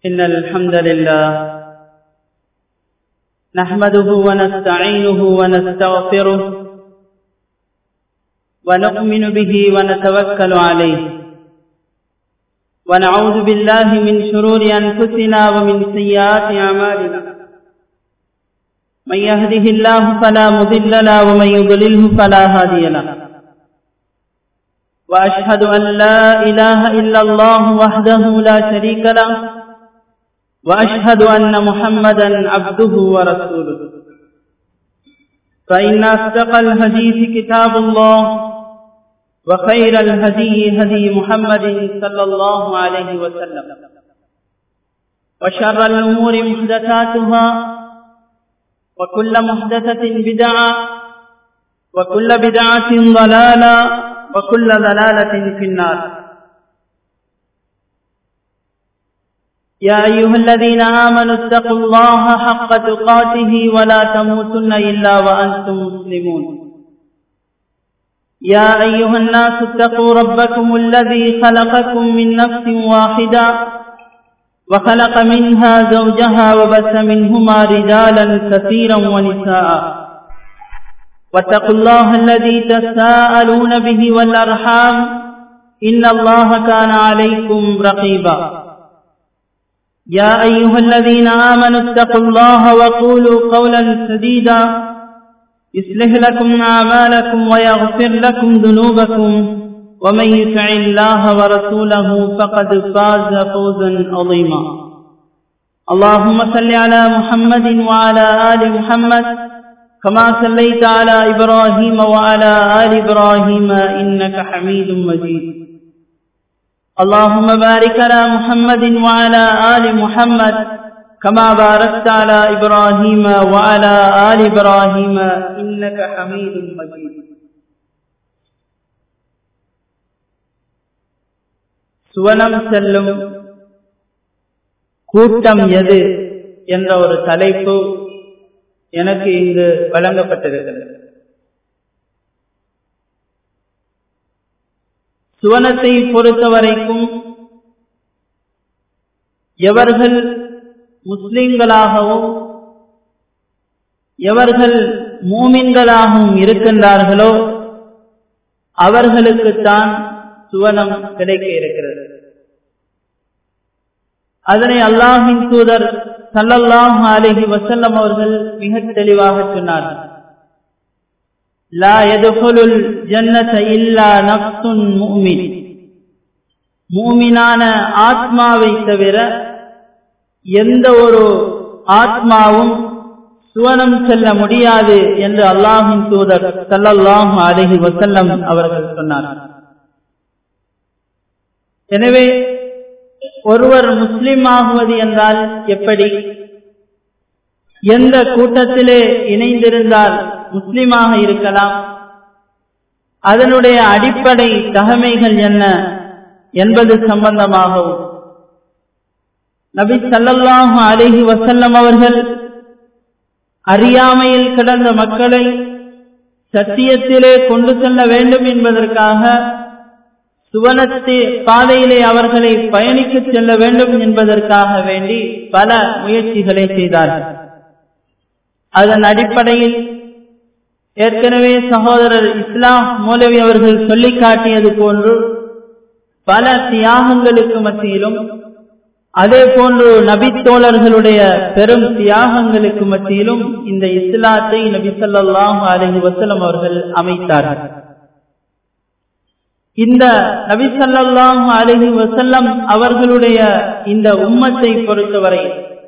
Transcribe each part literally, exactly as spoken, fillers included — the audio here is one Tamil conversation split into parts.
إن الحمد لله نحمده ونستعينه ونستغفره ونؤمن به ونتوكل عليه ونعوذ بالله من شرور أنفسنا ومن سيئات أعمالنا من يهده الله فلا مضل له ومن يضلله فلا هادي له وأشهد أن لا إله إلا الله وحده لا شريك له وأشهد أن محمدا عبده ورسوله فإن أصدق الحديث كتاب الله وخير الهدي هدي محمد صلى الله عليه وسلم وشر الأمور محدثاتها وكل محدثة بدعة وكل بدعة ضلالة وكل ضلالة في النار. يا أيها الذين آمنوا اتقوا الله حق تقاته ولا تموتن إلا وأنتم مسلمون. يا أيها الناس اتقوا ربكم الذي خلقكم من نفس واحدة وخلق منها زوجها وبث منهما رجالا كثيرا ونساء واتقوا الله الذي تساءلون به والأرحام إن الله كان عليكم رقيبا. يا أيها الذين آمنوا اتقوا الله وقولوا قولا سديدا يصلح لكم أعمالكم ويغفر لكم ذنوبكم ومن يطع الله ورسوله فقد فاز فوزا عظيما. اللهم صل على محمد وعلى آل محمد كما صليت على إبراهيم وعلى آل إبراهيم إنك حميد مجيد. اللهم بارك على محمد وعلى آل محمد كما باركت على إبراهيم وعلى آل إبراهيم إنك حميد مجيد. சுவனம் செல்லும் கூட்டம் எது என்ற ஒரு தலைப்பு எனக்கு இங்கு வழங்கப்பட்டிருக்கிறது. சுவனத்தை பொறுத்தவரைக்கும் எவர்கள் முஸ்லிம்களாகவும் எவர்கள் மூமின்களாகவும் இருக்கின்றார்களோ அவர்களுக்குத்தான் சுவனம் கிடைக்க இருக்கிறது. அதனை அல்லாஹ்வின் தூதர் ஸல்லல்லாஹு அலைஹி வஸல்லம் அவர்கள் மிக தெளிவாக சொன்னார்கள். லா யதுகுலுல் ஜன்னத இல்லா நஃப்ஸுன் முஃமின், மூமினான ஆத்மாவை தவிர எந்த ஒரு ஆத்மாவும் சுவனம் செல்ல முடியாது என்று அல்லாஹ்வின் தூதர் ஸல்லல்லாஹு அலைஹி வஸல்லம் அவர்கள் சொன்னார்கள். எனவே ஒருவர் முஸ்லிம் ஆகுவது என்றால் எப்படி, எந்த கூட்டத்திலே இணைந்திருந்தால் முஸ்லிமாக இருக்கலாம், அதனுடைய அடிப்படை தகமைகள் என்ன என்பது சம்பந்தமாகவும் நபி ஸல்லல்லாஹு அலைஹி வஸல்லம் அவர்கள் அறியாமையில் கிடந்த மக்களை சத்தியத்திலே கொண்டு செல்ல வேண்டும் என்பதற்காக சுவனத்தை பாதையிலே அவர்களை பயணிக்க செல்ல வேண்டும் என்பதற்காக வேண்டி பல முயற்சிகளை செய்தார்கள். அதன் அடிப்படையில் ஏற்கனவே சகோதரர் இஸ்லாம் மௌலவி அவர்கள் சொல்லி காட்டியது போன்று பல தியாகங்களுக்கு மத்தியிலும் அதே போன்று நபி தோழர்களுடைய பெரும் தியாகங்களுக்கு மத்தியிலும் இந்த இஸ்லாத்தை நபி ஸல்லல்லாஹு அலைஹி வஸல்லம் அவர்கள் அமைத்தார்கள். இந்த நபி ஸல்லல்லாஹு அலைஹி வஸல்லம் அவர்களுடைய இந்த உம்மத்தை பொறுத்தவரை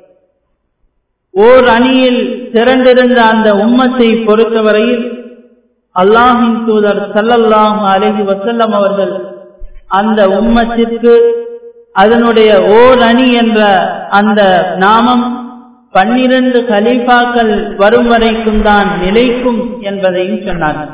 ஓர் அணியில் திரண்டிருந்த அந்த உம்மத்தை பொறுத்தவரையில் அல்லாஹ்வின் தூதர் ஸல்லல்லாஹு அலைஹி வஸல்லம் அவர்கள் அந்த உம்மத்திற்கு அதனுடைய ஓர் அணி என்ற அந்த நாமம் பன்னிரண்டு கலீஃபாக்கள் வரும் வரைக்கும் தான் நிலைக்கும் என்பதையும் சொன்னார்கள்.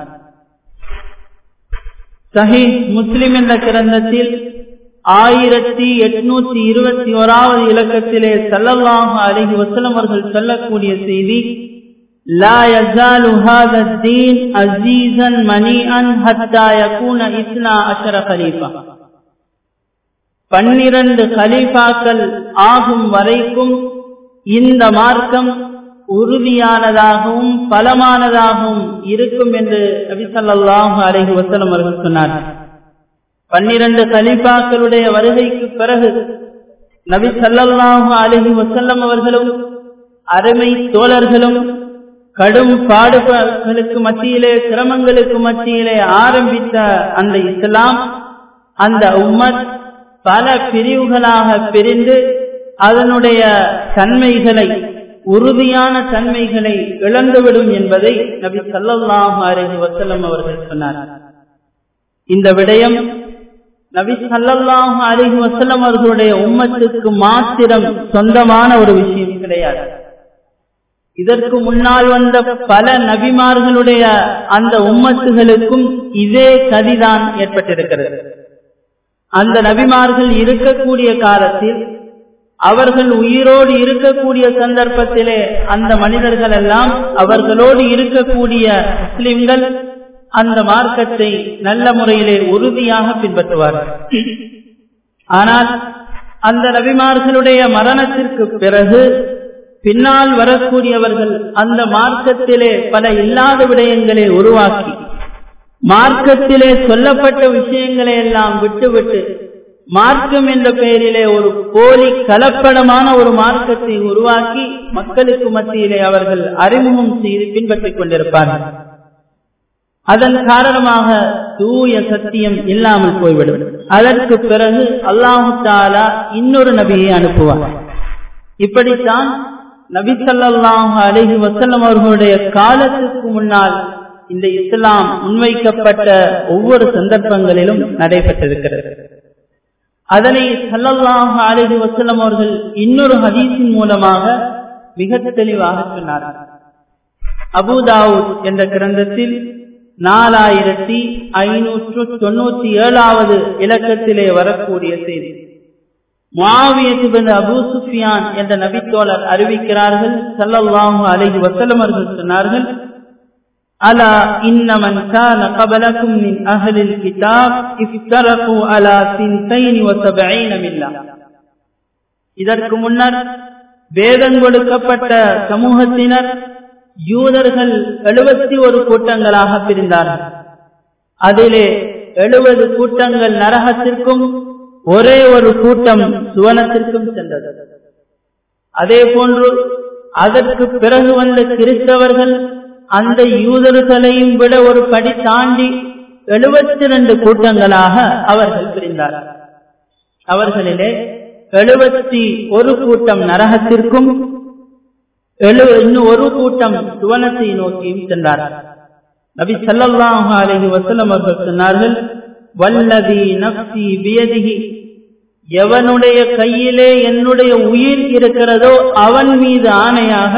சஹீஹ் முஸ்லிம் என்ற கிரந்தத்தில் ஆயிரத்தி எட்நூத்தி இருபத்தி ஓராவது இலக்கத்திலே ஸல்லல்லாஹு அலைஹி வஸல்லம் அவர்கள் சொல்லக்கூடிய செய்தி, லா யஸாலு ஹாதா தீன் அஸீஸன் மனீஅன் ஹத்தா யகூன இஸ்னா அஷர கலீஃபா. பன்னிரண்டு கலீஃபாக்கள் ஆகும் வரைக்கும் இந்த மார்க்கம் உறுதியானதாகவும் பலமானதாகவும் இருக்கும் என்று நபி ஸல்லல்லாஹு அலைஹி வஸல்லம் அவர்கள் சொன்னார். பன்னிரண்டு கலீஃபாக்களுடைய வருகைக்கு பிறகு நபி ஸல்லல்லாஹு அலைஹி வஸல்லம் அவர்களும் அருமை தோழர்களும் கடும் பாடுகளுக்கு மத்தியிலே சிரமங்களுக்கு மத்தியிலே ஆரம்பித்த அந்த இஸ்லாம், அந்த உம்மத் பல பிரிவுகளாக பிரிந்து அதனுடைய தன்மைகளை, உறுதியான தன்மைகளை இழந்துவிடும் என்பதை நபி ஸல்லல்லாஹு அலைஹி வஸல்லம் அவர்கள் சொன்னார். இந்த விடயம் நபி ஸல்லல்லாஹு அலைஹி வஸல்லம் அவர்களுடைய உம்மத்துக்கு மாத்திரம் சொந்தமான ஒரு விஷயம் கிடையாது. இதற்கு முன்னால் வந்த பல நபிமார்களுடைய அந்த உம்மத்துகளுக்கும் இதே கதிதான் ஏற்பட்டிருக்கிறது. அந்த நபிமார்கள் இருக்கக்கூடிய காலத்தில், அவர்கள் உயிரோடு இருக்கக்கூடிய சந்தர்ப்பத்திலே அந்த மனிதர்கள் எல்லாம், அவர்களோடு இருக்கக்கூடிய முஸ்லிம்கள் அந்த மார்க்கத்தை நல்ல முறையிலே உறுதியாக பின்பற்றுவார்கள். ஆனால் அந்த நபிமார்களுடைய மரணத்திற்கு பிறகு பின்னால் வரக்கூடியவர்கள் அந்த மார்க்கத்திலே பல இல்லாத விடயங்களை உருவாக்கி, மார்க்கத்திலே சொல்லப்பட்ட விஷயங்களை எல்லாம் விட்டுவிட்டு மார்க்கம் என்ற பெயரிலே ஒரு போலி கலப்படமான ஒரு மார்க்கத்தை உருவாக்கி மக்களுக்கு மத்தியிலே அவர்கள் அறிமுகம் செய்து பின்பற்றிக் கொண்டிருப்பார்கள். அதன் காரணமாக தூய சத்தியம் இல்லாமல் போய்விடும். அதற்கு பிறகு அல்லாஹு தஆலா இன்னொரு நபியை அனுப்புவார். இப்படித்தான் நபி ஸல்லல்லாஹு அலைஹி வஸல்லம் அவர்களுடைய காலத்துக்கு முன்னால் இந்த இஸ்லாம் முன்வைக்கப்பட்ட ஒவ்வொரு சந்தர்ப்பங்களிலும் நடைபெற்றிருக்கிறது. அதனை ஸல்லல்லாஹு அலைஹி வஸல்லம் அவர்கள் இன்னொரு ஹதீஸின் மூலமாக மிக தெளிவாக சொன்னார்கள். அபூ தாவூத் என்ற கிரந்தத்தில் நாலாயிரத்தி ஐநூற்று தொண்ணூத்தி ஏழாவது இலக்கத்திலே வரக்கூடிய செய்தி, முஆவியா இப்னு அபூ சுஃபியான் என்ற நபித்தோழர் அறிவிக்கிறார்கள், ஸல்லல்லாஹு அலைஹி வஸல்லம் அவர்கள் சொன்னார்கள், அலா இன்ன மன் கான கபலக்கும் மின் அஹ்லில் கிதாப் இஃப்தரகு அலா சின்தைன் வ சபஈன மில்லா. இதற்கு முன்னர் வேதம் கொடுக்கப்பட்ட சமூகத்தினர் யூதர்கள் எழுபத்தி ஒரு கூட்டங்களாக பிரிந்தார்கள். அதிலே எழுபது கூட்டங்கள் நரகத்திற்கும் ஒரே ஒரு கூட்டம் சுவனத்திற்கும் சென்றது. அதே போன்று அதற்கு பிறகு வந்த கிறிஸ்தவர்கள் அந்த யூதர்களையும் விட ஒரு படி தாண்டி எழுபத்தி இரண்டு கூட்டங்களாக அவர்கள் பிரிந்தார்கள். அவர்களிலே எழுபத்தி ஒரு கூட்டம் நரகத்திற்கும் இன்னும் ஒரு கூட்டம் சுவனத்தை நோக்கியும் சென்றார்கள். நபி ஸல்லல்லாஹு அலைஹி வஸல்லம் அவர்கள் சொன்னார்கள், வல்லதி நஃப்ஸி பியதிஹி, எவனுடைய கையிலே என்னுடைய உயிர் இருக்கிறதோ அவன் மீது ஆணையாக,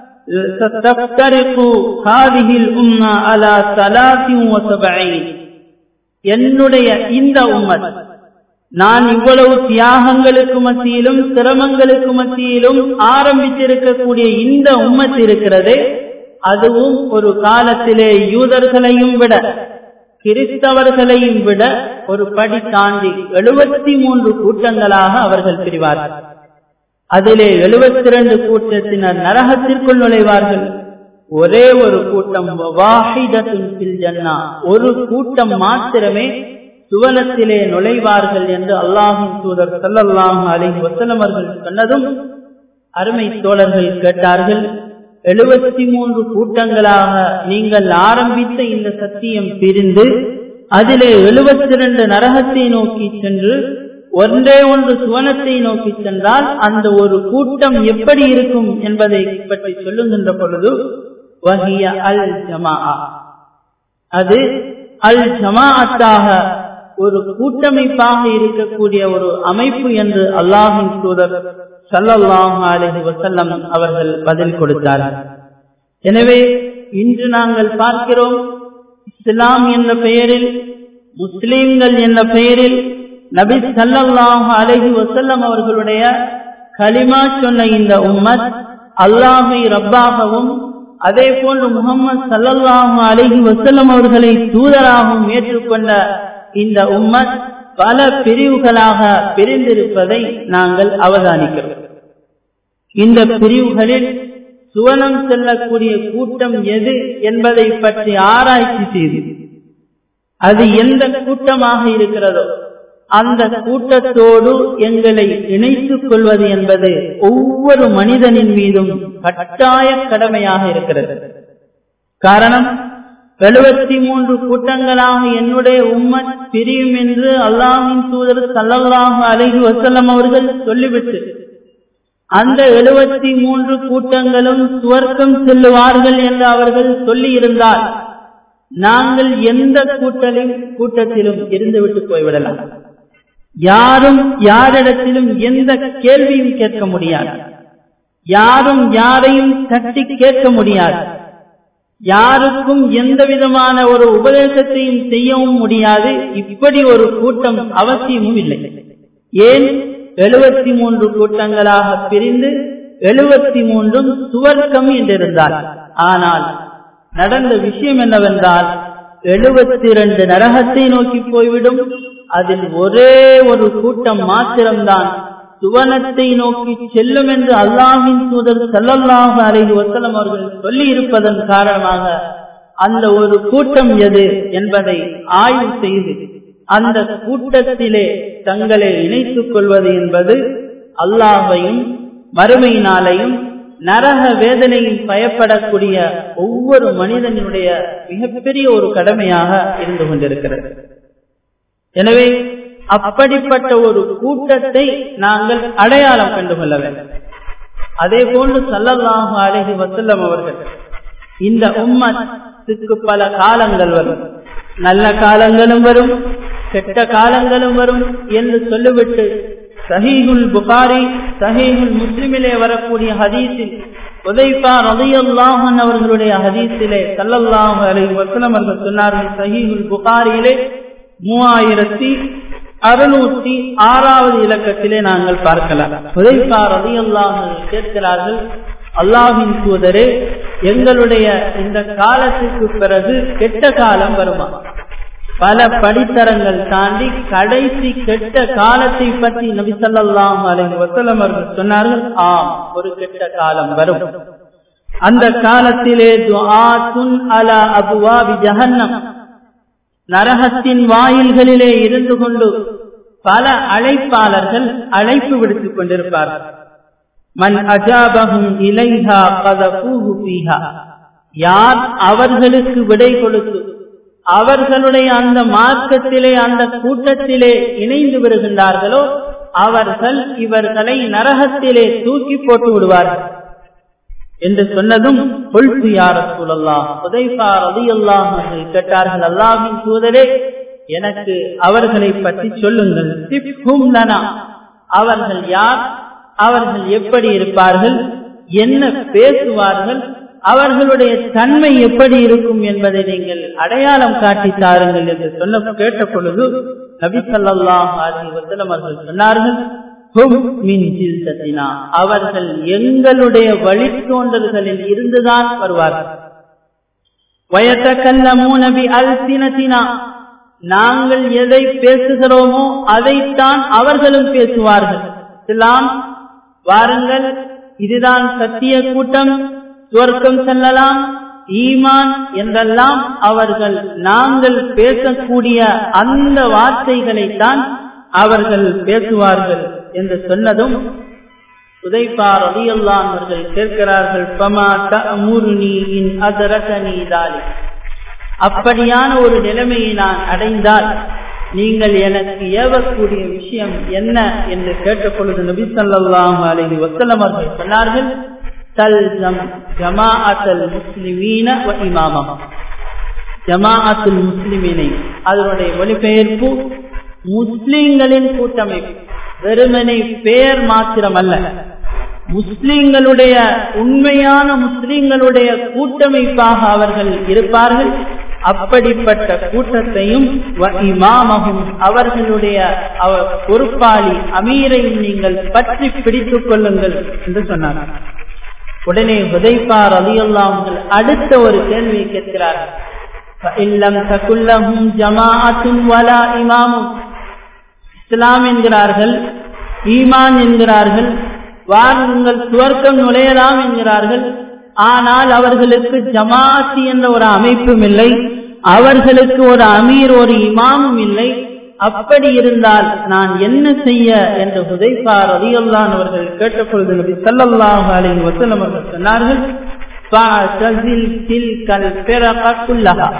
தஃப்தரிகு ஹாதிஹில் உம்ம அலா ஸலாஸின் வ ஸபஈன், என்னுடைய இந்த உம்மத், நான் இவ்வளவு தியாகங்களுக்கு மத்தியிலும் சிரமங்களுக்கு மத்தியிலும் ஆரம்பித்திருக்கக்கூடிய இந்த உம்மத் இருக்கிறதே, அதுவும் ஒரு காலத்திலே யூதர்களையும் விட கிறிஸ்தவர்களையும் விட ஒரு படி தாண்டி எழுபத்தி மூன்று கூட்டங்களாக அவர்கள் பிரிவார்கள். அதிலே எழுபத்தி இரண்டு கூட்டத்தினர் நரகத்திற்குள் நுழைவார்கள். ஒரே ஒரு கூட்டம் வாஹிதத்துன் ஃபில் ஜன்னா, ஒரு கூட்டம் மாத்திரமே சுவனத்திலே நுழைவார்கள் என்று அல்லாஹ்வின் தூதர் ஸல்லல்லாஹு அலைஹி வஸல்லம் அவர்கள் சொன்னதும் அருமை தோழர்கள் கேட்டார்கள், எழுபத்தி மூன்று கூட்டங்களாக நீங்கள் ஆரம்பித்த இந்த சத்தியம் பிரிந்து அதிலே எழுபத்தி இரண்டு நரகத்தை நோக்கி சென்று ஒன்றே ஒன்று சுவனத்தை நோக்கி சென்றால் அந்த ஒரு கூட்டம் எப்படி இருக்கும் என்பதை பற்றி சொல்லுகின்ற பொழுது, வஹிய அல் ஜமாஅ, அது அல் ஜமாஅத்தாக ஒரு கூட்டமைப்பாக இருக்கக்கூடிய ஒரு அமைப்பு என்று அல்லாஹ்வின் தூதர் ஸல்லல்லாஹு அலைஹி வஸல்லம் அவர்கள் பதில் கொடுத்தார்கள். எனவே இன்று நாங்கள் பார்க்கிறோம், இஸ்லாம் என்ற பெயரில், முஸ்லிம்கள் என்ற பெயரில் நபி ஸல்லல்லாஹு அலைஹி வஸல்லம் அவர்களுடைய கலிமா சொன்ன இந்த உம்மத் அல்லாஹ்வை ரப்பாகவும் அதே போன்று முஹம்மது ஸல்லல்லாஹு அலைஹி வஸல்லம் அவர்களை தூதராகவும் ஏற்றுக்கொண்ட இந்த உம்மத் பல பிரிவுகளாக பிரிந்திருப்பதை நாங்கள் அவதானிக்கிறோம். இந்த பிரிவுகளில் சுவனம் செல்லக்கூடிய கூட்டம் எது என்பதை பற்றி ஆராய்ச்சி செய்து அது எந்த கூட்டமாக இருக்கிறதோ அந்த கூட்டத்தோடு எங்களை இணைத்துக் கொள்வது என்பது ஒவ்வொரு மனிதனின் மீதும் கட்டாய கடமையாக இருக்கிறது. காரணம், எழுபத்தி மூன்று கூட்டங்களாக என்னுடைய உம்மத் பிரியும் என்று அல்லாஹ்வின் தூதர் ஸல்லல்லாஹு அலைஹி வஸல்லம் அவர்கள் சொல்லிவிட்டு அந்த எழுபத்தி மூன்று கூட்டங்களும் சுவர்க்கம் செல்லுவார்கள் என்று அவர்கள் சொல்லி இருந்தால் நாங்கள் எந்த கூட்டத்திலும் கூட்டத்திலும் இருந்துவிட்டு போய்விடலாம். யாரும் யாரிடத்திலும் எந்த கேள்வியும் கேட்க முடியாது. யாரும் யாரையும் தட்டி கேட்க முடியாது. யாருக்கும் எந்த விதமான ஒரு உபதேசத்தையும் செய்யவும் முடியாது. இப்படி ஒரு கூட்டம் அவசியமும் இல்லை. ஏன்? எழுபத்தி மூன்று கூட்டங்களாக பிரிந்து எழுபத்தி மூன்றும் சுவர்க்கம் என்றிருந்தார். ஆனால் நடந்த விஷயம் என்னவென்றால் எழுபத்தி இரண்டு நரகத்தை நோக்கி போய்விடும். அதில் ஒரே ஒரு கூட்டம் மாத்திரம்தான் சுவனத்தை நோக்கி செல்லும் என்று அல்லாஹ்வின் தூதர் ஸல்லல்லாஹு அலைஹி வஸல்லம் அவர்கள் சொல்லி இருப்பதன் காரணமாக அந்த ஒரு கூட்டம் எது என்பதை ஆய்வு செய்து அந்த கூட்டத்திலே தங்களை இணைத்துக் கொள்வது என்பது அல்லாஹ்வையும் மறுமை நாளையும் நரக வேதனையில் பயப்படக்கூடிய ஒவ்வொரு மனிதனுடைய மிகப்பெரிய ஒரு கடமையாக இருந்து கொண்டிருக்கிறது. எனவே அப்படிப்பட்ட ஒரு கூட்டத்தை நாங்கள் அடையாளம் கண்டுகொள்ள வேண்டும். அதே போன்று ஸல்லல்லாஹு அலைஹி வஸல்லம் அவர்கள் இந்த உம்மத்துக்கு பல காலங்கள் வரும், நல்ல காலங்களும் வரும், கெட்ட காலங்களும் வரும் என்று சொல்லிவிட்டு சஹீஹுல் புகாரி சஹீஹுல் முஸ்லிமிலே வரக்கூடிய ஹதீஸில் ஹுதைஃபா ரலியல்லாஹு அன்ஹு அவர்களுடைய ஹதீஸிலே ஸல்லல்லாஹு அலைஹி வஸல்லம் அவர்கள் சொன்னார்கள், சஹீஹுல் புகாரியிலே மூவாயிரத்தி அறுநூற்றி ஆறாவது இலக்கத்திலே நாங்கள் பார்க்கலாம். ஹுதைஃபா ரலியல்லாஹு அன்ஹு கேட்கிறார்கள், அல்லாஹ்வின் தூதரே, எங்களுடைய இந்த காலத்துக்கு பிறகு கெட்ட காலம் வருமா? பல படித்தரங்கள் தாண்டி கடைசி கெட்ட காலத்தை பற்றி நபி ஸல்லல்லாஹு அலைஹி வஸல்லம் அவர்கள் சொன்னார்கள், ஆம், ஒரு கெட்ட காலம் வரும். அந்த காலத்திலே துஆத்துன் அலா அபுவாபி ஜஹன்னம், நரகத்தின் வாயில்களிலே இருந்து கொண்டு பல அழைப்பாளர்கள் அழைப்பு விடுத்துக் கொண்டிருப்பார்கள். மன் அஜாபஹும் இலைஹா கதஃபூஹு ஃபீஹா, யார் அவர்களுக்கு விடை கொடுத்து அவர்களுடைய அந்த மார்க்கத்திலே அந்த கூட்டத்திலே இணைந்து வருகின்றார்களோ அவர்கள் இவர்களை நரகத்திலே தூக்கி போட்டு விடுவார்கள் என்று சொன்னதும் குல்து யா ரசூலல்லாஹ், ஹுதைஃபா ரலியல்லாஹு அன்ஹு கேட்டார்கள், அல்லாஹ்வின் தூதரே, எனக்கு அவர்களை பற்றி சொல்லுங்கள். சிஃப்ஹும் லனா, அவர்கள் யார், அவர்கள் எப்படி இருப்பார்கள், என்ன பேசுவார்கள், அவர்களுடைய தன்மை எப்படி இருக்கும் என்பதை நீங்கள் அடையாளம் காட்டி தாருங்கள் என்று சொன்ன கேட்ட பொழுது நபி ஸல்லல்லாஹு அலைஹி வஸல்லம் அவர்கள் சொன்னார்கள், ஹும் மின் ஜில்தத்தினா, அவர்கள் எங்களுடைய வழித்தோன்றல்களில் இருந்துதான் வருவார்கள். வயதகல்லமூன பி அல்சினத்தினா, நாங்கள் எதை பேசுகிறோமோ அதைத்தான் அவர்களும் பேசுவார்கள். இஸ்லாம், வாருங்கள், இதுதான் சத்திய கூட்டம், சுவர்க்கம் செல்லலாம், ஈமான் என்றெல்லாம் அவர்கள் நாங்கள் பேசக்கூடிய அந்த வார்த்தைகளைத்தான் அவர்கள் பேசுவார்கள் என்று சொன்னதும் ஹுதைஃபா ரலியல்லாஹு அன்ஹு அவர்கள் கேட்கிறார்கள், ஃபமா தஅமுருனி இன் அத்ரகனி தாலிக், அப்படியான ஒரு நிலைமையை நான் அடைந்தால் நீங்கள் எனக்கு ஏவக்கூடிய விஷயம் என்ன என்று கேட்ட பொழுது நபி ஸல்லல்லாஹு அலைஹி வஸல்லம் அவர்கள் சொன்னார்கள், தல்ஸம் ஜமாஅத்துல் முஸ்லிமீன வ இமாமஹும், ஜமாஅத்துல் முஸ்லிமீனை, அதனுடைய மொழிபெயர்ப்பு முஸ்லிம்களின் கூட்டமைப்பு, வெறுமனே பெயர் மாத்திரமல்ல, முஸ்லிம்களுடைய உண்மையான முஸ்லிம்களுடைய கூட்டமைப்பாக அவர்கள் இருப்பார்கள். அப்படிப்பட்ட கூட்டத்தையும் இமாமஹும், அவர்களுடைய பொறுப்பாளி அமீரையும் நீங்கள் பற்றி பிடித்துக் கொள்ளுங்கள் என்று சொன்னார்கள். உடனே ஹுதைஃபா ரலியல்லாஹு அன்ஹு அடுத்த ஒரு கேள்வியை கேட்கிறார்கள், ஃபஇல்லம் தகுல்லஹும் ஜமாஅத்துன் வலா இமாமுன், இஸ்லாம் என்கிறார்கள், ஈமான் என்கிறார்கள், வாருங்கள் சுவர்க்கம் நுழையலாம் என்கிறார்கள். ஆனால் அவர்களுக்கு ஜமாஅத் என்ற ஒரு அமைப்பும் இல்லை, அவர்களுக்கு ஒரு அமீர் ஒரு இமாமும் இல்லை. அப்படி இருந்தால் நான் என்ன செய்ய என்று ஹுதைஃபா ரலியல்லாஹு அவர்கள் கேட்டபொழுது நபி ஸல்லல்லாஹு அலைஹி வஸல்லம் அவர்கள் சொன்னார்கள், ஃபஅஸில் தில்கல் ஃபிரக குல்லஹா,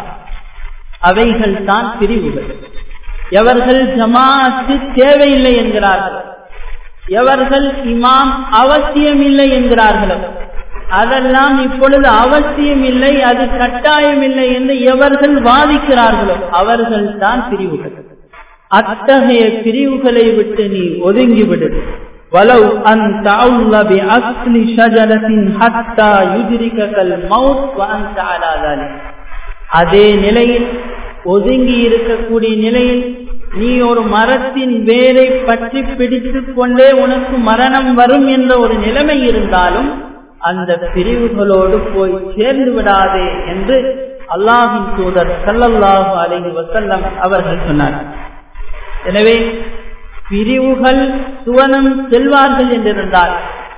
அவைகள் தான் பிரிவுகள். எவர்கள் ஜமாஅத்து தேவையில்லை என்கிறார்கள், எவர்கள் இமாம் அவசியம் இல்லை என்கிறார்களோ, அதெல்லாம் இப்பொழுது அவசியம் இல்லை, அது கட்டாயம் இல்லை என்று எவர்கள் வாதிக்கிறார்களோ அவர்கள் தான் பிரிவுகள். அத்தகைய பிரிவுகளை விட்டு நீ ஒதுங்கிவிடு. வலவ் அன் தஅல்ல பி அஸ்லி ஷஜரத்தின் ஹத்தா யுத்ரிகல் மௌத் வ அன்த அலா ذلك, அதே நிலையில் ஒதுங்கி இருக்கக்கூடிய நிலையில் நீ ஒரு மரத்தின் வேரை பற்றி பிடித்துக் கொண்டே உனக்கு மரணம் வரும் என்ற ஒரு நிலைமை இருந்தாலும் அந்த பிரிவுகளோடு போய் சேர்ந்து விடாதே என்று அல்லாஹ்வின் தூதர் ஸல்லல்லாஹு அலைஹி வஸல்லம் அவர்கள் சொன்னார்கள். எனவே பிரிவுகள் சுவனம் செல்வார்கள் என்றிருந்தால்,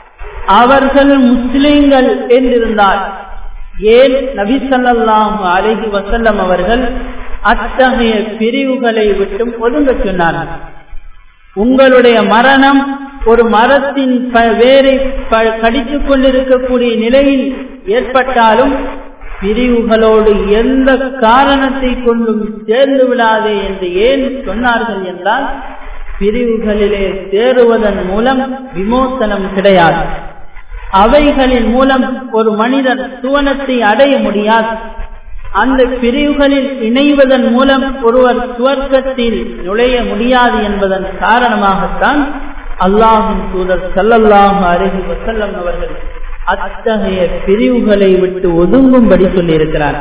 அவர்கள் முஸ்லிம்கள் என்றிருந்தால், ஏன் நபி ஸல்லல்லாஹு அலைஹி வஸல்லம் அவர்கள் அத்தகைய பிரிவுகளை விட்டும் ஒதுங்க சொன்னார்கள்? உங்களுடைய மரணம் ஒரு மரத்தின் வேரை கடித்துக் கொண்டிருக்கக்கூடிய நிலையில் ஏற்பட்டாலும் பிரிவுகளோடு எந்த காரணத்தை கொண்டும் சேர்ந்து விடாதே என்று ஏன் சொன்னார்கள் என்றால், பிரிவுகளிலே சேருவதன் மூலம் விமோசனம் கிடையாது. அவைகளின் மூலம் ஒரு மனிதன் சுவனத்தை அடைய முடியாது. அந்த பிரிவுகளில் இணைவதன் மூலம் ஒருவர் சுவர்க்கத்தில் நுழைய முடியாது என்பதன் காரணமாகத்தான் அல்லாஹ்வின் தூதர் ஸல்லல்லாஹு அலைஹி வஸல்லம் அவர்கள் அத்தகைய பிரிவுகளை விட்டு ஒதுங்கும்படி சொல்லியிருக்கிறார்.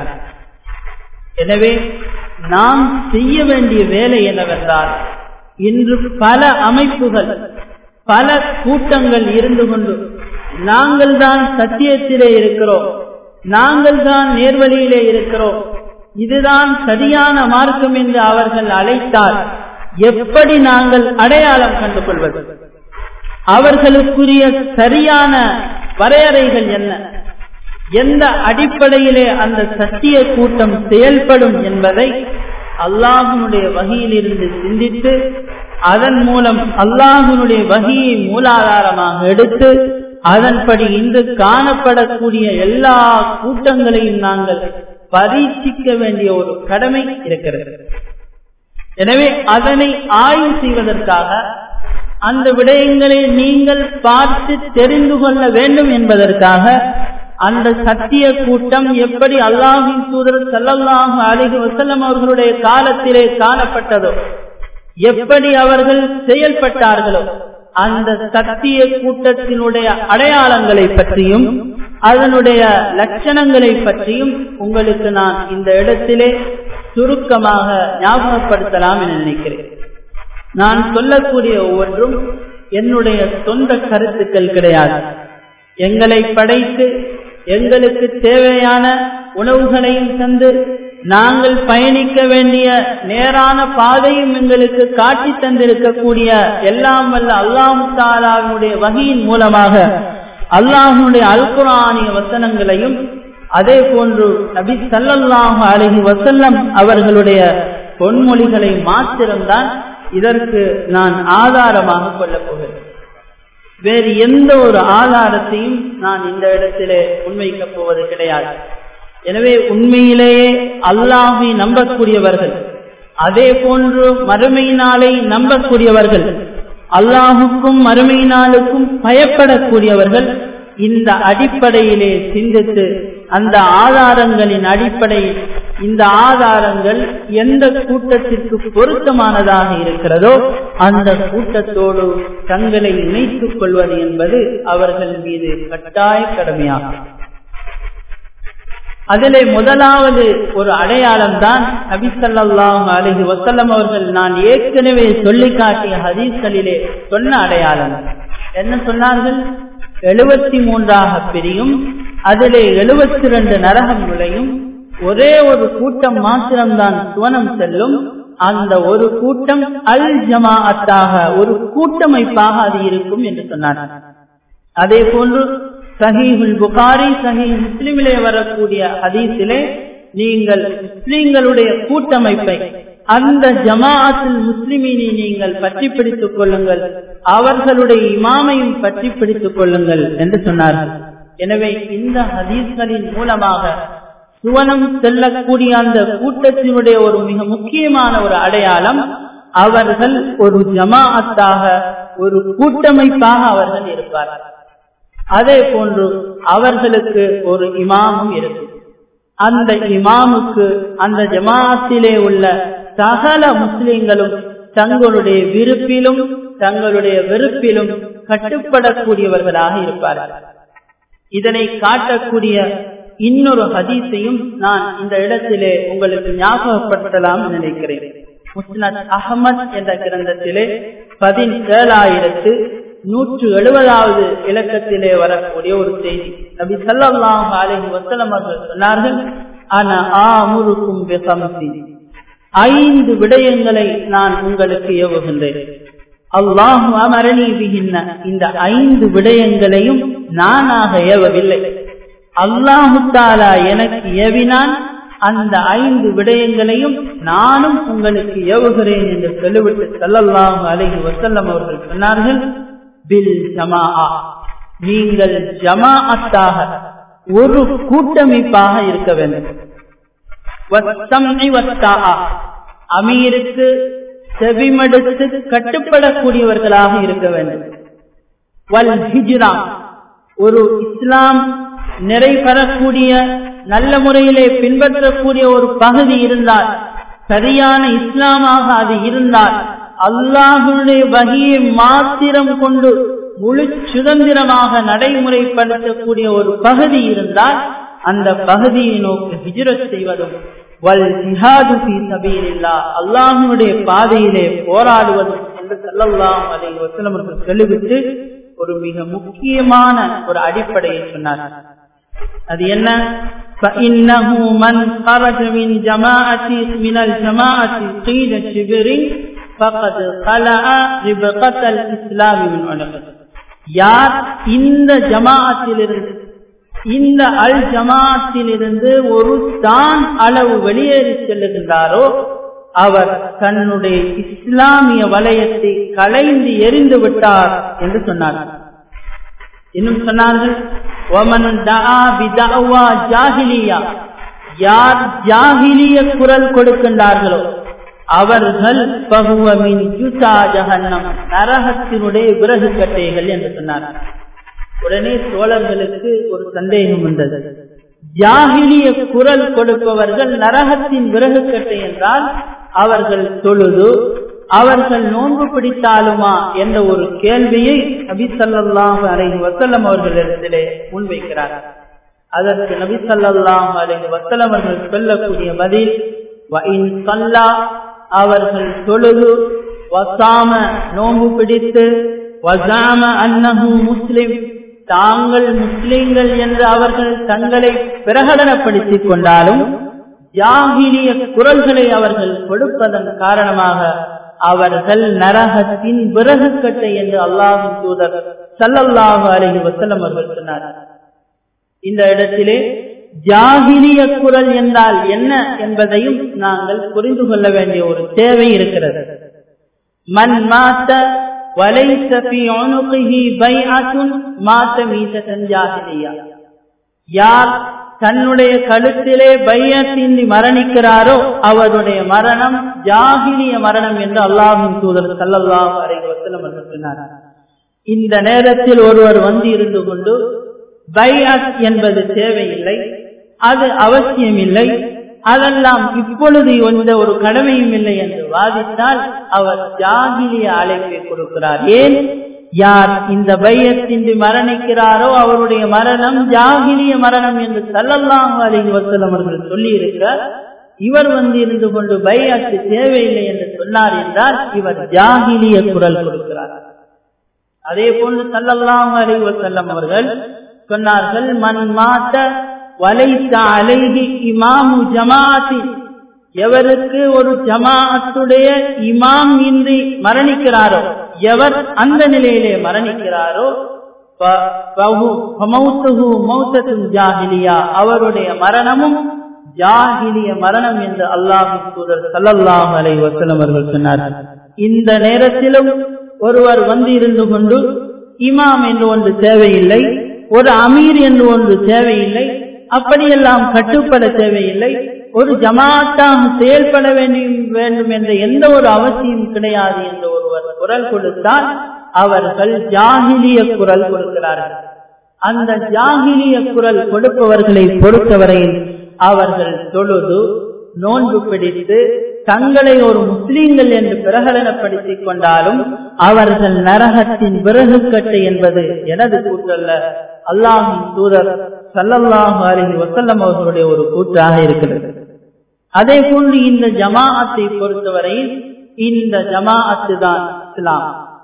எனவே நாம் செய்ய வேண்டிய வேலை என்னவென்றால், இன்று பல அமைப்புகள் பல கூட்டங்கள் இருந்து கொண்டு நாங்கள் தான் சத்தியத்திலே இருக்கிறோம், நாங்கள் தான் நேர்வழியிலே இருக்கிறோம், இதுதான் சரியான மார்க்கம் என்று அவர்கள் அழைத்தால் எப்படி நாங்கள் அடையாளம் கண்டு கொள்வது? அவர்களுக்குரிய சரியான வரையறைகள் என்ன? எந்த அடிப்படையிலே அந்த சத்திய கூட்டம் செயல்படும் என்பதை அல்லாஹ்வுடைய வஹியிலிருந்து சிந்தித்து அதன் மூலம் அல்லாஹ்வுடைய வஹியை மூலாதாரமாக எடுத்து அதன்படி இன்று காணப்படக்கூடிய எல்லா கூட்டங்களையும் நாங்கள் பரீட்சிக்க வேண்டிய ஒரு கடமை இருக்கிறது. எனவே அதனை ஆய்வு செய்வதற்காக, அந்த விடயங்களை நீங்கள் பார்த்து தெரிந்து கொள்ள வேண்டும் என்பதற்காக, அந்த சத்திய கூட்டம் எப்படி அல்லாஹ்வின் தூதர் ஸல்லல்லாஹு அலைஹி வஸல்லம் அவர்களுடைய காலத்திலே காணப்பட்டதோ, எப்படி அவர்கள் செயல்பட்டார்களோ, அந்த சத்திய கூட்டத்தினுடைய அடையாளங்களை பற்றியும் அதனுடைய லட்சணங்களை பற்றியும் உங்களுக்கு நான் இந்த இடத்திலே சுருக்கமாக ஞாபகப்படுத்தலாம் என நினைக்கிறேன். நான் சொல்லக்கூடிய ஒவ்வொன்றும் என்னுடைய சொந்த கருத்துக்கள் கிடையாது. எங்களை படைத்து எங்களுக்கு தேவையான உணவுகளையும் தந்து நாங்கள் பயணிக்க வேண்டிய நேரான பாதையும் எங்களுக்கு காட்டி தந்திருக்கக்கூடிய எல்லாம் வல்ல அல்லாஹ் தஆலாவுடைய வஹியின் மூலமாக அல்லாஹ்வுடைய அல் குர்ஆனிய வசனங்களையும் அதே போன்று நபி ஸல்லல்லாஹு அலைஹி வஸல்லம் அவர்களுடைய பொன்மொழிகளை மாத்திரம்தான் இதற்கு நான் ஆதாரமாக கொள்ளப் போகிறேன். வேறு எந்த ஒரு ஆதாரத்தையும் நான் இந்த இடத்திலே முன்வைக்கப் போவது கிடையாது. எனவே உண்மையிலேயே அல்லாஹ்வை நம்பக்கூடியவர்கள், அதே போன்று மறுமை நாளை நம்பக்கூடியவர்கள், அல்லாஹுக்கும் மறுமை நாளுக்கும் பயப்படக்கூடியவர்கள் இந்த அடிப்படையிலே சிந்தித்து அந்த ஆதாரங்களின் அடிப்படையில் இந்த ஆதாரங்கள் எந்த கூட்டத்திற்கு பொருத்தமானதாக இருக்கிறதோ அந்த கூட்டத்தோடு தங்களை இணைத்துக் கொள்வது என்பது அவர்கள் மீது கட்டாய கடமையாகும். அதிலே முதலாவது ஒரு அடையாளம் தான் நபி ஸல்லல்லாஹு அலைஹி வஸல்லம் அவர்கள் நான் ஏற்கனவே சொல்லி காட்டிய ஹதீஸ்களிலே சொன்ன அடையாளம். என்ன சொன்னார்கள்? எழுபத்தி மூன்றாக பிரியும், அதிலே எழுபத்தி இரண்டு நரகம் நுழையும், ஒரே ஒரு கூட்டம் மாத்திரம்தான் சுவனம் செல்லும், அந்த ஒரு கூட்டம் அல் ஜமாஅத்தாக ஒரு கூட்டமைப்பாக அது இருக்கும் என்று சொன்னார். அதே போன்று சஹீஹுல் புகாரி சஹீஹ் முஸ்லிமிலே வரக்கூடிய ஹதீஸிலே நீங்கள் முஸ்லிம்களுடைய கூட்டமைப்பை அந்த ஜமாஅத்துல் முஸ்லிமீனை நீங்கள் பற்றி பிடித்துக் கொள்ளுங்கள், அவர்களுடைய இமாமையும் பற்றி பிடித்துக் கொள்ளுங்கள் என்று சொன்னார்கள். எனவே இந்த ஹதீஸ்களின் மூலமாக சுவனம் செல்லக்கூடிய அந்த கூட்டத்தினுடைய ஒரு மிக முக்கியமான ஒரு அடையாளம், அவர்கள் ஒரு ஜமாஅத்தாக ஒரு கூட்டமைப்பாக அவர்கள் இருப்பார்கள். அதே போன்று அவர்களுக்கு ஒரு இமாமும் இருக்கும். அந்த இமாமுக்கு அந்த ஜமாஅத்திலே உள்ள சகல முஸ்லிம்களும் தங்களுடைய விருப்பிலும் தங்களுடைய வெறுப்பிலும் கட்டுப்படக்கூடியவர்களாக இருப்பார்கள். இதனை காட்டக்கூடிய இன்னொரு ஹதீஸையும் நான் இந்த இடத்திலே உங்களுக்கு ஞாபகப்படுத்தலாம் நினைக்கிறேன். முஸ்னத் அஹ்மத் என்ற கிரந்தத்திலே பதினேழாயிரத்து நூற்று எழுபதாவது இலக்கத்திலே வரக்கூடிய ஒரு செய்தி. நபி ஸல்லல்லாஹு அலைஹி வஸல்லம் அவர்கள் சொன்னார்கள், அன ஆமுருக்கும் பிகம்சி, ஐந்து விடயங்களை நான் உங்களுக்கு ஏவுகின்றேன். அல்லாஹு அமரனி பிஹின்ன, இந்த ஐந்து விடயங்களையும் நானாக ஏவவில்லை, அல்லாஹு தஆலா எனக்கு ஏவினான். அந்த ஐந்து விடயங்களையும் நானும் உங்களுக்கு ஏவுகிறேன் என்று சொல்லிவிட்டு ஸல்லல்லாஹு அலைஹி வஸல்லம் அவர்கள் சொன்னார்கள், பில் ஜமாஅ, நீங்கள் ஜமாஅத்தாக ஒரு கூட்டமைப்பாக இருக்க வேண்டும். வஸ்ஸம்இ வஸ்ஸாஅ, அமீருக்கு செவிமடுத்து கட்டுப்படக்கூடியவர்களாக இருக்க வேண்டும். வல் ஹிஜ்ரா, ஒரு இஸ்லாம் நிறைவேறக்கூடிய நல்ல முறையிலே பின்பற்றக்கூடிய ஒரு பகுதி இருந்தால், சரியான இஸ்லாமாக அது இருந்தால், அல்லாஹ்வுடைய வஹியை மாத்திரம் கொண்டு முழு சுதந்திரமாக நடைமுறைப்படுத்தக்கூடிய ஒரு பகுதி இருந்தால், அந்த பகுதியை நோக்கி ஹிஜ்ரத் செய்வதும், வல் ஜிஹாது ஃபீ சபீலில்லாஹ், அல்லாஹ்வுடைய பாதையிலே போராடுவதும் என்று ஸல்லல்லாஹு அலைஹி வஸல்லம் அவர்கள் சொல்லிவிட்டு ஒரு மிக முக்கியமான ஒரு அடிப்படையை சொன்னார். அது என்ன? فَإِنَّهُ مَنْ خَرَجَ مِنْ جَمَاعَةٍ مِنَ الْجَمَاعَةِ قِيلَ شِبْرٍ فَقَدْ خَلَعَ رِبْقَةَ الْإِسْلَامِ مِنْ عُنُقِهِ, யார் இந்த ஜமாஅத்திலிருந்து இந்த அல் ஜமாஅத்திலிருந்து ஒரு தான் அளவு வெளியேறி செல்லுகின்றாரோ அவர் தன்னுடைய இஸ்லாமிய வலயத்தை களைந்து எறிந்து விட்டார் என்று சொன்னார்கள். இன்னும் சொன்னார்கள், وَمَنْ دَعَا بِدَعْوَى جَاهِلِيَّةٍ, யார் ஜாஹிலிய குரல் கொடுக்கின்றார்களோ அவர்கள் فَهُوَ مِنْ جُثَى جَهَنَّمَ, நரகத்தினுடைய விறகு கட்டைகள் என்று சொன்னார்கள். உடனே தோழர்களுக்கு ஒரு சந்தேகம் வந்தது. ஜாஹிலிய குரல் கொடுப்பவர்கள் நரகத்தின் விறகு கட்டை என்றால் அவர்கள் தொழுது அவர்கள் நோன்பு பிடித்தாலுமா என்ற ஒரு கேள்வியை நபி ஸல்லல்லாஹு அலைஹி வஸல்லம் அவர்களிடத்திலே முன்வைக்கிறார்கள். அதற்கு நபி ஸல்லல்லாஹு அலைஹி வஸல்லம் அவர்கள் சொல்லக்கூடிய பதில், வ இன் ஸல்லா, அவர்கள் தொழுது, வஸாம நோன்பு பிடித்து, வஸாம அன்னஹு முஸ்லிம், தாங்கள் முஸ்லிம்கள் என்று அவர்கள் தங்களை பிரகடனப்படுத்திக் கொண்டாலும் ஜாஹிலிய குரல்களை அவர்கள் கொடுப்பதன் காரணமாக அவர்கள் நரகத்தின் விறகு கட்டை என்று அல்லாஹ்வின் தூதர் ஸல்லல்லாஹு அலைஹி வஸல்லம் அவர்கள் சொன்னார்கள். இந்த இடத்திலே ஜாஹிலிய குரல் என்றால் என்ன என்பதையும் நாங்கள் புரிந்து கொள்ள வேண்டிய ஒரு தேவை இருக்கிறது. மன் மாத்த வலைஸ ஃபீ உனுகிஹி பைஅத்துன் மாத்த மீதத்தன் ஜாஹிலியா, யார் தன்னுடைய கழுத்திலே பையத்தின்றி மரணிக்கிறாரோ அவருடைய மரணம் ஜாஹிலிய மரணம் என்று அல்லாஹ்வின் தூதர் ஸல்லல்லாஹு அலைஹி வஸல்லம் அவர்கள் சொன்னார். இந்த நேரத்தில் ஒருவர் வந்து இருந்து கொண்டு பைஅத் என்பது தேவையில்லை, அது அவசியம் இல்லை, அதெல்லாம் இப்பொழுது எந்த ஒரு கடமையும் இல்லை என்று வாதித்தால் அவர் ஜாஹிலிய அழைப்பை கொடுக்கிறார். ஏன்? யார் இந்த பையத்தின்றி மரணிக்கிறாரோ அவருடைய மரணம் ஜாஹிலிய மரணம் என்று ஸல்லல்லாஹு அலைஹி வஸல்லம் அவர்கள் சொல்லி இருக்கிறார். இவர் வந்து இருந்து கொண்டு பைஅத் தேவையில்லை என்று சொன்னார் என்றால் இவர் ஜாஹிலிய குரல் கொடுக்கிறார். அதே போன்று ஸல்லல்லாஹு அலைஹி வஸல்லம் அவர்கள் சொன்னார்கள், மன் மாத்த வலைஸ அலைஹி இமாமு ஜமாஅத்தி, எவருக்கு ஒரு ஜமாஅத்துடைய இமாம் இன்றி மரணிக்கிறாரோ, எவர் அந்த நிலையிலே மரணிக்கிறாரோ, அவருடைய மரணமும் ஜாஹிலிய மரணம் என்று அல்லாஹ்வின் தூதர் ஸல்லல்லாஹு அலைஹி வஸல்லம் அவர்கள் சொன்னார்கள். இந்த நேரத்திலும் ஒருவர் வந்து இருந்து கொண்டு இமாம் என்று ஒன்று தேவையில்லை, ஒரு அமீர் என்று ஒன்று தேவையில்லை, அப்படியெல்லாம் கட்டுப்பட தேவையில்லை, ஒரு ஜமாத்தாக செயல்பட வேண்டும் என்ற எந்த ஒரு அவசியம் கிடையாது என்று ஒருவர் குரல் கொடுத்தால் அவர்கள் ஜாஹிலிய குரல் கொடுக்கிறார்கள். அந்த ஜாஹிலிய குரல் கொடுப்பவர்களை பொறுத்தவரையில் அவர்கள் தொழுது நோன்பு பிடித்து தங்களை ஒரு முஸ்லீம்கள் என்று பிரகடனப்படுத்திக் கொண்டாலும் அவர்கள் நரகத்தின் விறகு கட்டை என்பது எனது கூற்றல்ல, அல்லாஹ்வின் தூதர் ஸல்லல்லாஹு அலைஹி வஸல்லம் அவர்களுடைய ஒரு கூற்றாக இருக்கிறது. அதே போன்று இந்த ஜமாஅத்தை பொறுத்தவரையில் இந்த ஜமாஅத்து தான் இஸ்லாம்.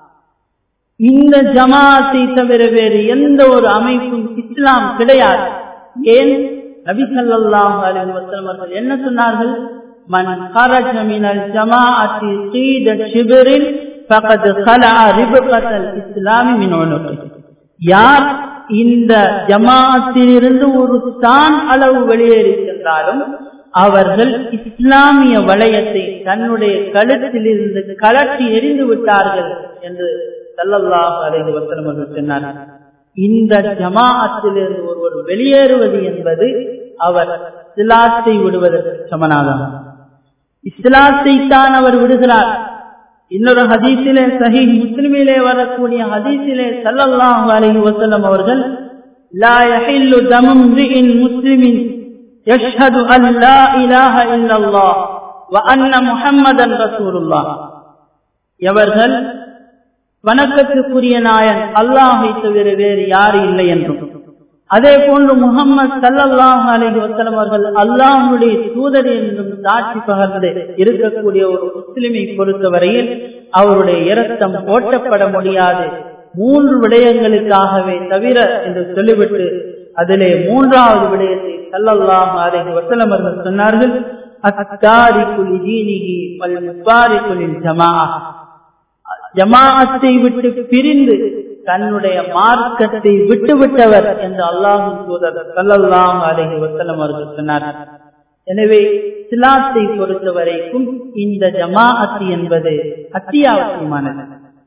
இந்த ஜமாஅத்தை தவிர வேறு எந்த ஒரு அமைப்பும் இஸ்லாம் கிடையாது. ஏன்? நபி ஸல்லல்லாஹு அலைஹி வஸல்லம் அவர்கள் என்ன சொன்னார்கள்? மன் خرج من الجماعة قيد شبر فقد خلع ربقة الإسلام من عنقه. யார் இந்த ஜமாஅத்திலிருந்து ஒரு தான் அளவு வெளியேறி சென்றாலும் அவர்கள் இஸ்லாமிய வளையத்தை தன்னுடைய கழுத்தில் இருந்து கலட்டி எறிந்து விட்டார்கள் என்று ஸல்லல்லாஹு அலைஹி வஸல்லம் அவர்கள் சொன்னார்கள். இந்த ஜமாஅத்திலிருந்து ஒருவர் வெளியேறுவது என்பது அவர் இஸ்லாத்தை விடுவதற்கு சமனாகும். இஸ்லாத்தை தான் அவர் விடுகிறார். இன்னொரு ஹதீஸிலே, சஹீஹ் முஸ்லிமிலே வரக்கூடிய ஹதீஸிலே ஸல்லல்லாஹு அலைஹி வஸல்லம் அவர்கள் லா யஹில்லு தமு இம்ரிஇன் முஸ்லிமின் யஷ்ஹது அன் லா இலாஹ இல்லல்லாஹ் வ அன்ன முஹம்மதன் ரசூலுல்லாஹ். எவர்கள் வணக்கத்துக்குரிய நாயன் அல்லாஹை தவிர வேறு யாரு இல்லை என்றும், அதே போன்று முஹம்மது ஸல்லல்லாஹு அலைஹி வஸல்லம் அவர்கள் அல்லாஹ்வுடைய தூதர் என்றும் சாட்சி பகர்ந்து இருக்கக்கூடிய ஒரு முஸ்லிமை பொறுத்தவரையில் அவருடைய இரத்தம் ஓட்டப்பட முடியாது மூன்று விடயங்களுக்காகவே தவிர என்று சொல்லிவிட்டு அதிலே மூன்றாவது விடயத்தை ஸல்லல்லாஹு அலைஹி வஸல்லம் அவர்கள் சொன்னார்கள், அத்தாரிகு லிதீனிஹி வல் முஃபாரிகு லில் ஜமாஅ. ஜமாஅத்தை விட்டு பிரிந்து தன்னுடைய மார்க்கத்தை விட்டுவிட்டவர் என்று அல்லாஹ்வின் தூதர் ஸல்லல்லாஹு அலைஹி வஸல்லம் அவர்கள் சொன்னார்கள். எனவே இஸ்லாத்தை பொறுத்தவரைக்கும் இந்த ஜமாஅத் என்பது அத்தியாவசியமானது,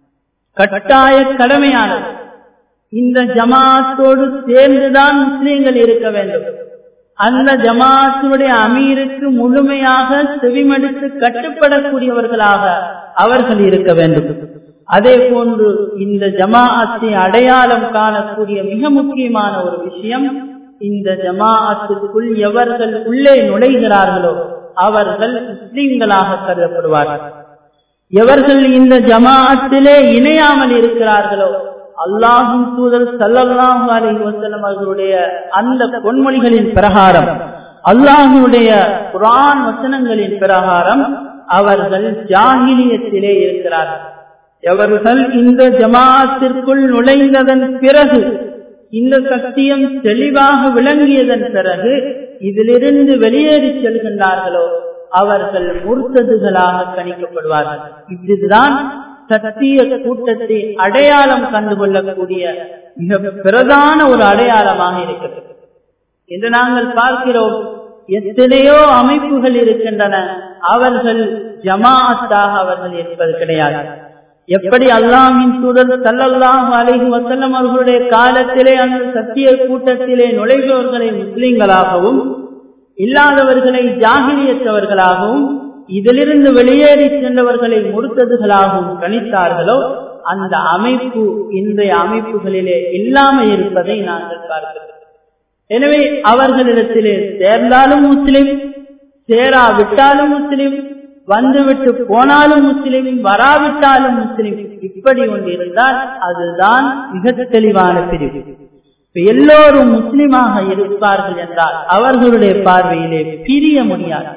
கட்டாய கடமையானது. இந்த ஜமாஅத்தோடு சேர்ந்துதான் முஸ்லிம்கள் இருக்க வேண்டும். அந்த ஜமாஅத்துடைய அமீருக்கு முழுமையாக செவிமடுத்து கட்டுப்படக்கூடியவர்களாக அவர்கள் இருக்க வேண்டும். அதே போன்று இந்த ஜமாஅத்தை அடையாளம் காணக்கூடிய மிக முக்கியமான ஒரு விஷயம், இந்த ஜமாஅத்துக்குள் எவர்கள் உள்ளே நுழைகிறார்களோ அவர்கள் முஸ்லிம்களாக கருதப்படுவார்கள். எவர்கள் இந்த ஜமாஅத்திலே இணையாமல் இருக்கிறார்களோ அல்லாஹ்வின் தூதர் ஸல்லல்லாஹு அலைஹி வஸல்லம் அவர்களுடைய அந்த பொன்மொழிகளின் பிரகாரம், அல்லாஹ்வுடைய குர்ஆன் வசனங்களின் பிரகாரம் அவர்கள் ஜாஹிலியத்திலே இருக்கிறார்கள். எவர்கள் இந்த ஜமாஅத்திற்குள் நுழைந்ததன் பிறகு, இந்த சத்தியம் தெளிவாக விளங்கியதன் பிறகு இதிலிருந்து வெளியேறி செல்கின்றார்களோ அவர்கள் முர்த்ததுகளாக கணிக்கப்படுவார்கள். இதுதான் சத்திய கூட்டத்தை அடையாளம் கண்டுகொள்ளக்கூடிய மிக பிரதான ஒரு அடையாளமாக இருக்கிறது. என்று நாங்கள் பார்க்கிறோம், எத்தனையோ அமைப்புகள் இருக்கின்றன, அவர்கள் ஜமாஅத்தாக அவர்கள் இருப்பது கிடையாது. எப்படி அல்லாஹ்வின் தூதர் ஸல்லல்லாஹு அலைஹி வஸல்லம் அவர்களுடைய காலத்திலே அந்த சத்திய கூட்டத்திலே நுழைபவர்களை முஸ்லிம்களாகவும் இல்லாதவர்களை ஜாஹிலியத்தவர்களாகவும் இதிலிருந்து வெளியேறி சென்றவர்களை முர்த்ததுகளாகவும் கணித்தார்களோ அந்த அமைப்பு இன்றைய அமைப்புகளிலே இல்லாமல் இருப்பதை நாங்கள் பார்க்கிறோம். எனவே அவர்களிடத்திலே சேர்ந்தாலும் முஸ்லிம், சேராவிட்டாலும் முஸ்லிம், வந்துவிட்டு போனாலும் முஸ்லிம், வராவிட்டாலும் முஸ்லிம், இப்படி ஒன்று இருந்தால் அதுதான் மிக தெளிவான பிரிவு. எல்லோரும் முஸ்லிமாக இருப்பார்கள் என்றால் அவர்களுடைய பார்வையிலே பிரிய முடியாது.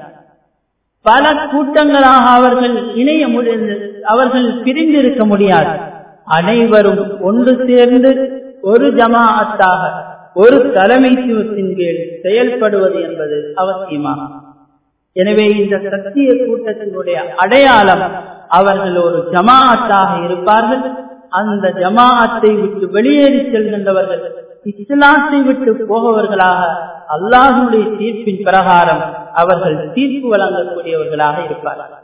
பல கூட்டங்களாக அவர்கள் இணைய முடிந்து அவர்கள் பிரிந்திருக்க முடியாது. அனைவரும் ஒன்று சேர்ந்து ஒரு ஜமாஅத்தாக ஒரு தலைமைத்துவத்தின் கீழ் செயல்படுவது என்பது அவசியமாகும். எனவே இந்த சத்திய கூட்டத்தினுடைய அடையாளம் அவர்கள் ஒரு ஜமாஅத்தாக இருப்பார்கள். அந்த ஜமாஅத்தை விட்டு வெளியேறி செல்கின்றவர்கள் இஸ்லாத்தை விட்டு போகவர்களாக அல்லாஹ்வுடைய தீர்ப்பின் பிரகாரம் அவர்கள் தீர்ப்பு வழங்கக்கூடியவர்களாக இருப்பார்கள்.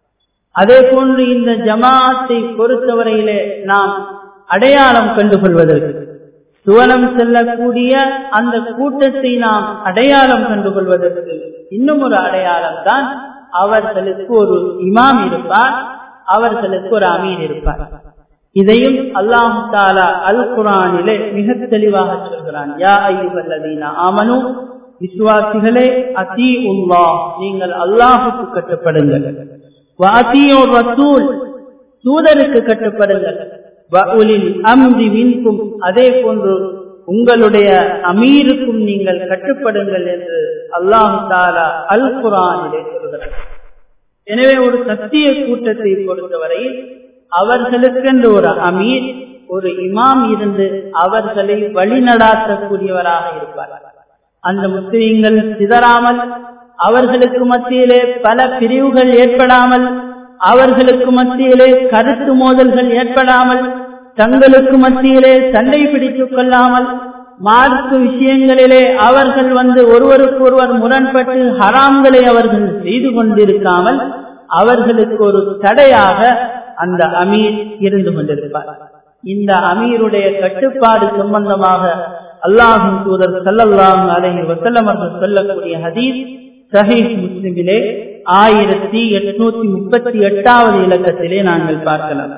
அதே போன்று இந்த ஜமாஅத்தை பொறுத்தவரையிலே நாம் அடையாளம் கண்டுகொள்வதற்கு சுவனம் செல்லக்கூடிய அந்த கூட்டத்தை நாம் அடையாளம் கண்டுகொள்வதற்கு இன்னும் ஒரு அடையாளம் தான் அவர்களுக்கு ஒரு இமாம் இருப்பார், அவர்களுக்கு ஒரு அமீர் இருப்பார். இதையும் அல்லாஹ் தஆலா அல் குர்ஆனிலே மிக தெளிவாக சொல்கிறான். யா அய்யுஹல்லதீன ஆமனூ, விசுவாசிகளே, அத்தீஉல்லாஹ், நீங்கள் அல்லாஹ்வுக்கு கட்டுப்படுங்கள். வ அத்தீஉர் ரசூல், தூதருக்கு கட்டுப்படுங்கள். வ உலில் அம்ரி மின்கும், அதே போன்று உங்களுடைய அமீருக்கும் நீங்கள் கட்டுப்படுங்கள் என்று அல்லாஹ் தஆலா அல் குர்ஆனிலே சொல்கிறார். எனவே ஒரு சத்திய கூட்டத்தை பொறுத்தவரையில் அவர்களுக்கென்று ஒரு அமீர், ஒரு இமாம் இருந்து அவர்களை வழிநடாத்தக்கூடியவராக இருப்பார். அந்த முஸ்லிம்கள் சிதறாமல், அவர்களுக்கு மத்தியிலே பல பிரிவுகள் ஏற்படாமல், அவர்களுக்கு மத்தியிலே கருத்து மோதல்கள் ஏற்படாமல், தங்களுக்கு மத்தியிலே சண்டை பிடித்துக் கொள்ளாமல், மார்க்க விஷயங்களிலே அவர்கள் வந்து ஒருவருக்கு ஒருவர் முரண்பட்டு ஹராம்களை அவர்கள் செய்து கொண்டிருக்காமல் அவர்களுக்கு ஒரு தடையாக அந்த அமீர் இருந்து கொண்டிருப்பார். இந்த அமீருடைய கட்டுப்பாடு சம்பந்தமாக அல்லாஹ்வின் தூதர் ஸல்லல்லாஹு அலைஹி வஸல்லம் அவர்கள் சொல்லக்கூடிய ஹதீஸ் சஹீஹ் முஸ்லிமிலே ஆயிரத்தி எட்நூத்தி முப்பத்தி எட்டாவது இலக்கத்திலே நாங்கள் பார்க்கலாம்.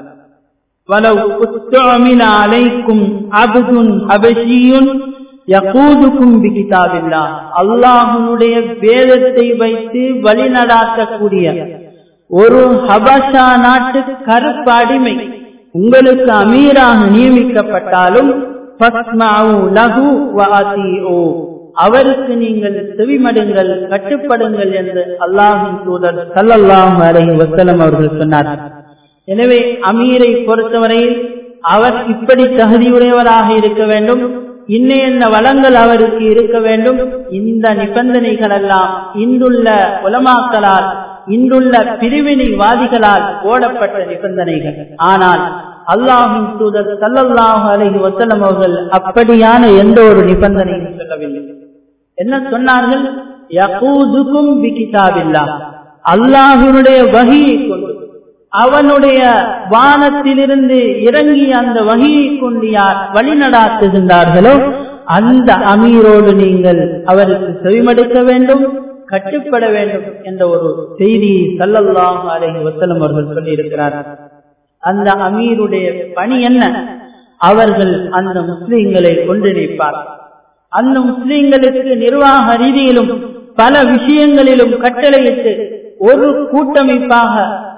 வலவ் உஸ்துமின அலைக்கும் அப்துன் ஹபஷியுன் யகூதுக்கும் பிகிதாபில்லாஹ், அல்லாஹ்வுடைய வேதத்தை வைத்து வழிநடாத்தக்கூடிய ஒரு ஹபஷா நாட்டு கருப்பு அடிமை உங்களுக்கு அமீராக நியமிக்கப்பட்டாலும் அவருக்கு நீங்கள் செவிமடுங்கள், கட்டுப்படுங்கள் என்று அல்லாஹ்வின் தூதர் ஸல்லல்லாஹு அலைஹி வஸல்லம் அவர்கள் சொன்னார்கள். எனவே அமீரை பொறுத்தவரையில் அவர் இப்படி தகுதியுடையவராக இருக்க வேண்டும், இன்னென்ன வளங்கள் அவருக்கு இருக்க வேண்டும். இந்த நிபந்தனைகள் எல்லாம் இன்றுள்ள உலமாக்களால், இன்றுள்ள பிரிவினைவாதிகளால் போடப்பட்ட நிபந்தனைகள். ஆனால் அல்லாஹ்வின் தூதர் ஸல்லல்லாஹு அலைஹி வஸல்லம் அவர்கள் அப்படியான எந்த ஒரு நிபந்தனையும் சொல்லவில்லை. என்ன சொன்னார்கள்? யகூதுக்கும் பிகிதாபில்லாஹ், அல்லாஹ்வுடைய வஹீயை கொண்டு, அவனுடைய வானத்திலிருந்து இறங்கி அந்த வஹீயை கொண்டு யார் வழிநடாத்துகின்றார்களோ அந்த அமீரோடு நீங்கள் அவருக்கு செவிமடுக்க வேண்டும், கட்டுப்பட வேண்டும் என்ற ஒரு செய்தியை ஸல்லல்லாஹு அலைஹி வஸல்லம் அவர்கள் சொல்லி இருக்கிறார்கள். அந்த அமீருடைய பணி என்ன? அவர்கள் அந்த முஸ்லிம்களை ஒன்றிணைப்பார். அந்த முஸ்லிம்களுக்கு நிர்வாக ரீதியிலும் பல விஷயங்களிலும் கட்டளையிட்டு ஒரு கூட்டமைப்பாக,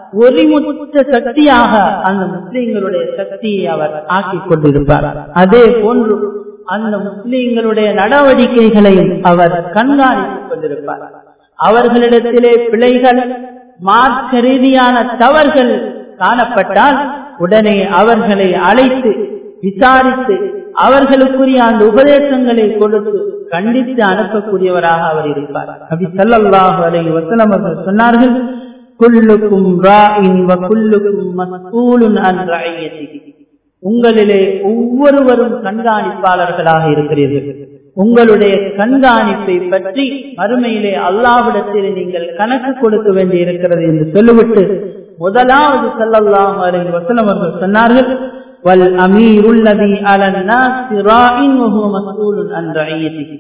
ஒருமித்த சக்தியாக அந்த முஸ்லிம்களுடைய சக்தியை அவர் ஆக்கிக் கொண்டிருப்பார். அதே போன்று அந்த முஸ்லிம்களுடைய நடவடிக்கைகளையும் அவர் கண்காணித்துக் கொண்டிருப்பார். அவர்களிடத்திலே பிழைகள், மார்க்க ரீதியான தவறுகள் காணப்பட்டால் உடனே அவர்களை அழைத்து விசாரித்து அவர்களுக்குரிய அந்த உபதேசங்களை கொடுத்து கண்டித்து அனுப்பக்கூடியவராக அவர் இருப்பார். நபி ஸல்லல்லாஹு அலைஹி வஸல்லம் அவர்கள் சொன்னார்கள், குல்லுக்கும் ராஇன் வ குல்லுக்கும் மஸ்ஊலுன் அன் ரஇயத்திஹி, உங்களிலே ஒவ்வொருவரும் கண்காணிப்பாளர்களாக இருக்கிறீர்கள். உங்களுடைய கண்காணிப்பை பற்றி மறுமையிலே அல்லாஹ்விடத்தில் நீங்கள் கணக்கு கொடுக்க வேண்டி இருக்கிறது என்று சொல்லிவிட்டு முதலாவது ஸல்லல்லாஹு அலைஹி வஸல்லம் அவர்கள் சொன்னார்கள், வல் அமீருல் லதி அலன் நாஸ் ராஇன் வ ஹுவ மஸ்ஊலுன் அன் ரஇயத்திஹி,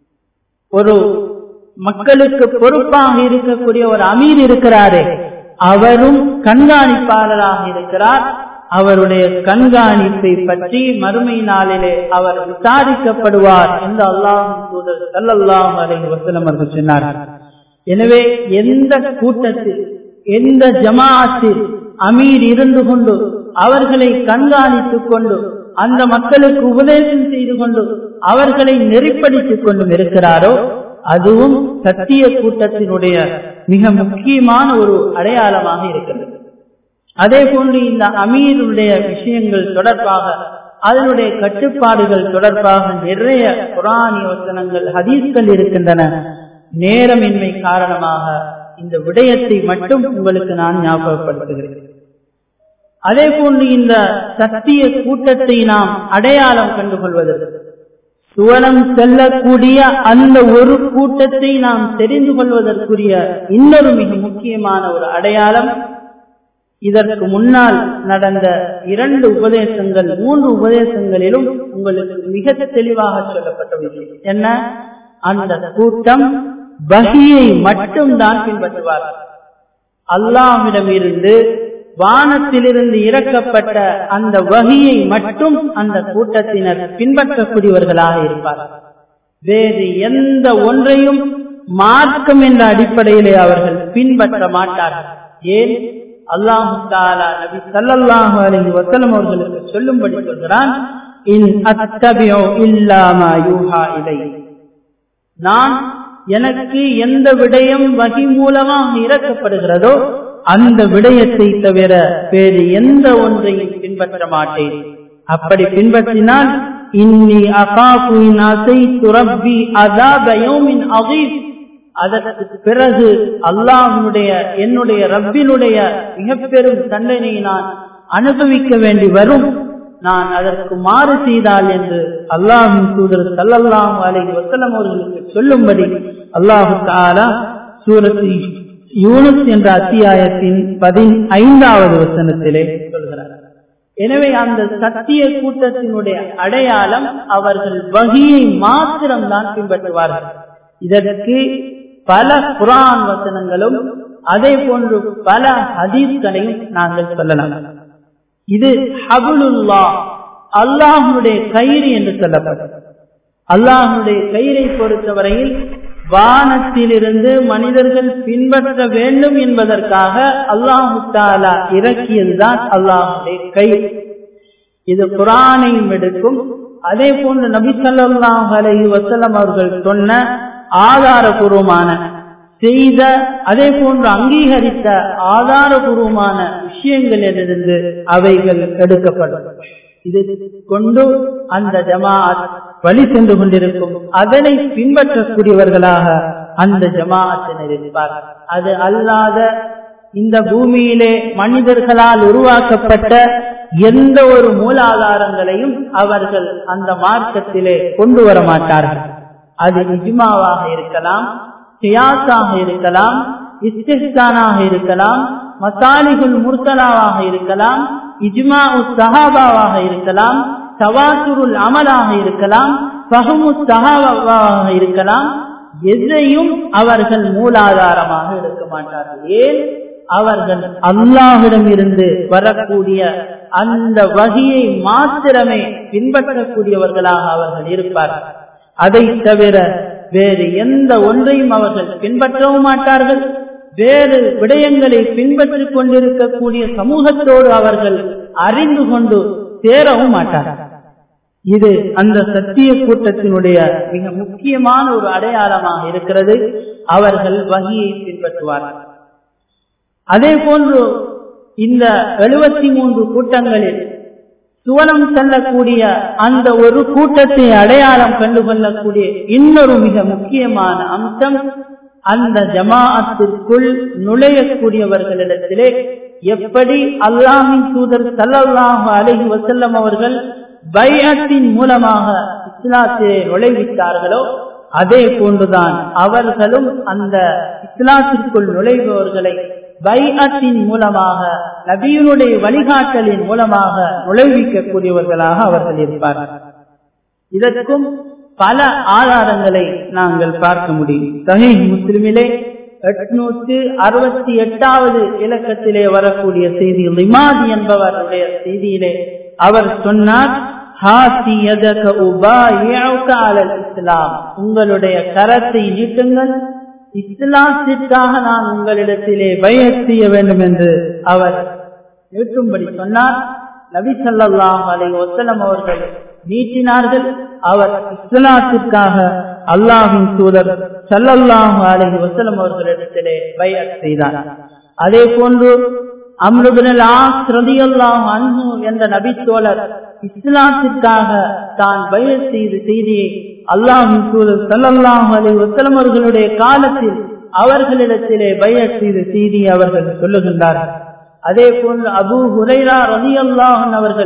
ஒரு மக்களுக்கு பொறுப்பாக இருக்கக்கூடிய ஒரு அமீர் இருக்கிறாரே, அவரும் கண்காணிப்பாளராக இருக்கிறார். அவருடைய கண்காணிப்பை பற்றி மறுமை நாளிலே அவர் விசாரிக்கப்படுவார் என்று அல்லாஹ்வின் தூதர் ஸல்லல்லாஹு அலைஹி வஸல்லம் அவர்கள் சொன்னார்கள். எனவே எந்த கூட்டத்தில், எந்த ஜமாஅத்தில் அமீர் இருந்து கொண்டு அவர்களை கண்காணித்துக் கொண்டு அந்த மக்களுக்கு உபதேசம் செய்து கொண்டு அவர்களை நெறிப்படுத்திக் கொண்டும் இருக்கிறாரோ அதுவும் சத்திய கூட்டத்தினுடைய மிக முக்கியமான ஒரு அடையாளமாக இருக்கிறது. அதே போன்று இந்த அமீருடைய விஷயங்கள் தொடர்பாக, அதனுடைய கட்டுப்பாடுகள் தொடர்பாக நிறைய குர்ஆனிய வசனங்கள், ஹதீஸ்கள் இருக்கின்றன. நேரமின்மை காரணமாக இந்த விடயத்தை மட்டும் உங்களுக்கு நான் ஞாபகப்படுத்துகிறேன். அதே போன்று இந்த சத்திய கூட்டத்தை நாம் அடையாளம் கண்டுகொள்வதற்கு சுவனம் செல்லக்கூடிய அந்த ஒரு கூட்டத்தை நாம் தெரிந்து கொள்வதற்குரிய இன்னொரு மிக முக்கியமான ஒரு அடையாளம், இதற்கு முன்னால் நடந்த இரண்டு உபதேசங்கள் மூன்று உபதேசங்களிலும் உங்களுக்கு மிக தெளிவாக சொல்லப்பட்ட விஷயம் என்ன? அந்த கூட்டம் வஹியை மட்டும்தான் பின்பற்றுவார்கள். அல்லாஹ்விடம் இருந்து வானத்திலிருந்து இறக்கப்பட்ட அந்த வஹியை மட்டும் அந்த கூட்டத்தினர் பின்பற்றக்கூடியவர்களாக இருப்பார்கள். வேறு எந்த ஒன்றையும் மார்க்கம் என்ற அடிப்படையிலே அவர்கள் பின்பற்ற மாட்டார்கள். ஏன்? அல்லாஹு தஆலா நபி ஸல்லல்லாஹு அலைஹி வஸல்லம் அவர்களுக்கு சொல்லும்படி சொல்கிறான், இன் அத்தபிஉ இல்லா மா யூஹா இலை. நான் எனக்கு எந்த விடயம் வஹி மூலமாக இறக்கப்படுகிறதோ அந்த விடயத்தை தவிர வேறு எந்த ஒன்றையும் பின்பற்ற மாட்டேன். அப்படி பின்பற்றினால் இன்னி அகாஃபு இன் அஸைது ரப்பி அஸாப யௌமின் அதீம், அதற்கு பிறகு அல்லாஹ்வுடைய என்னுடைய ரப்பினுடைய மிக பெரும் தண்டனையை நான் அனுபவிக்க வேண்டி வரும், நான் அதற்கு மாறு செய்தால் என்று அல்லாஹ்வின் தூதர் ஸல்லல்லாஹு அலைஹி வஸல்லம் அவர்களுக்கு சொல்லும்படி அல்லாஹ் தஆலா சூரத் யூனுஸ் என்ற அத்தியாயத்தின் பதினைந்தாவது வசனத்திலே சொல்கிறார். எனவே அந்த சத்திய கூட்டத்தினுடைய அடையாளம் அவர்கள் வஹியை மாத்திரம்தான் பின்பற்றுவார்கள். இதற்கு பல குர்ஆன் வசனங்களும் அதே போன்று பல ஹதீஸ்களையும் நாங்கள் சொல்லலாம். இது ஹபுலுல்லாஹ், அல்லாஹ்வுடைய கயிறு என்று சொல்லப்பட்டது. அல்லாஹ்வுடைய கயிறை பொறுத்தவரையில் வானத்திலிருந்து மனிதர்கள் பின்பற்ற வேண்டும் என்பதற்காக அல்லாஹு தஆலா இறக்கியதுதான் அல்லாஹ்வுடைய கயிறு. இது குர்ஆனையும் எடுக்கும், அதே போன்று நபி ஸல்லல்லாஹு அலைஹி வஸல்லம் அவர்கள் சொன்ன ஆதாரபூர்வமான செய்த அதே போன்று அங்கீகரித்த ஆதாரபூர்வமான விஷயங்களிலிருந்து அவைகள் எடுக்கப்படும். இது கொண்டு அந்த ஜமாஅத் வழி சென்று கொண்டிருக்கும். அதனை பின்பற்றக்கூடியவர்களாக அந்த ஜமாஅத்தினர் இருப்பார். அது அல்லாத இந்த பூமியிலே மனிதர்களால் உருவாக்கப்பட்ட எந்த ஒரு மூலாதாரங்களையும் அவர்கள் அந்த மார்க்கத்திலே கொண்டு வர மாட்டார்கள். அது இஜ்மாவாக இருக்கலாம், கியாஸாக இருக்கலாம், இஸ்திஹ்சானாக இருக்கலாம், மசாலிகுல் முர்சலாவாக இருக்கலாம், இஜ்மாஉ ஸஹாபாவாக இருக்கலாம், தவாசுருல் அமலாக இருக்கலாம், ஃபஹ்மு ஸஹாபாவாக இருக்கலாம். எதையும் அவர்கள் மூலாதாரமாக எடுக்க மாட்டார்கள். ஏன்? அவர்கள் அல்லாஹ்விடம் இருந்து வரக்கூடிய அந்த வஹியை மாத்திரமே பின்பற்றக்கூடியவர்களாக அவர்கள் இருப்பார்கள். அதை தவிர வேறு எந்த ஒன்றையும் அவர்கள் பின்பற்றவும் மாட்டார்கள். வேறு விடயங்களை பின்பற்றிக் கொண்டிருக்கக்கூடிய சமூகத்தோடு அவர்கள் அறிந்து கொண்டு சேரவும் மாட்டார்கள். இது அந்த சத்திய கூட்டத்தினுடைய மிக முக்கியமான ஒரு அடையாளமாக இருக்கிறது. அவர்கள் வஹியை பின்பற்றுவார்கள். அதே போன்று இந்த எழுபத்தி மூன்று கூட்டங்களில் சுவனம் செல்லக்கூடிய அந்த ஒரு கூட்டத்தை அடையாளம் கண்டுகொள்ளக்கூடிய இன்னொரு மிக முக்கியமான அம்சம், அந்த ஜமாஅத்திற்குள் நுழையக்கூடியவர்களிடத்திலே எப்படி அல்லாஹ்வின் தூதர் ஸல்லல்லாஹு அலைஹி வஸல்லம் அவர்கள் பைஅத்தின் மூலமாக இஸ்லாத்திலே நுழைவித்தார்களோ அதே போன்றுதான் அவர்களும் அந்த இஸ்லாத்திற்குள் நுழைபவர்களை பைஅத்தின் மூலமாக நபியினுடைய வழிகாட்டலின் மூலமாக நுழைவிக்கக்கூடியவர்களாக அவர்கள் இருப்பார்கள். இதற்கும் பல ஆதாரங்களை நாங்கள் பார்க்க முடியும். சஹீஹ் முஸ்லிமிலே எட்நூற்று அறுபத்தி எட்டாவது இலக்கத்திலே வரக்கூடிய செய்தி, லிமாத் என்பவருடைய செய்தியிலே அவர் சொன்னார், இஸ்லாம், உங்களுடைய கரத்தை நீட்டுங்கள், இஸ்லாத்திற்காக நான் உங்களிடத்திலே பைஅத் செய்ய வேண்டும் என்று அவர் நீட்டும்படி சொன்னார். நபி ஸல்லல்லாஹு அலைஹி வஸல்லம் அவர்கள் நீட்டினார்கள். அவர் இஸ்லாத்திற்காக அல்லாஹ்வின் தூதர் ஸல்லல்லாஹு அலைஹி வஸல்லம் அவர்களிடத்திலே பைஅத் செய்தார். அதே போன்று அம்ர் இப்னு ஆஸ் ரலியல்லாஹு அன்ஹு என்ற நபி தோழர் இஸ்லாத்திற்காக தான் பைஅத் செய்த செய்தியை அல்லாஹ்வின் தூதர் ஸல்லல்லாஹு அலைஹி வஸல்லம் அவர்களுடைய காலத்தில் அவர்களிடத்திலே பைஅத் செய்த செய்தி அவர்கள் சொல்லுகின்றார்கள். அதே போன்று அபூ ஹுரைரா ரலியல்லாஹு அன்ஹு அவர்கள்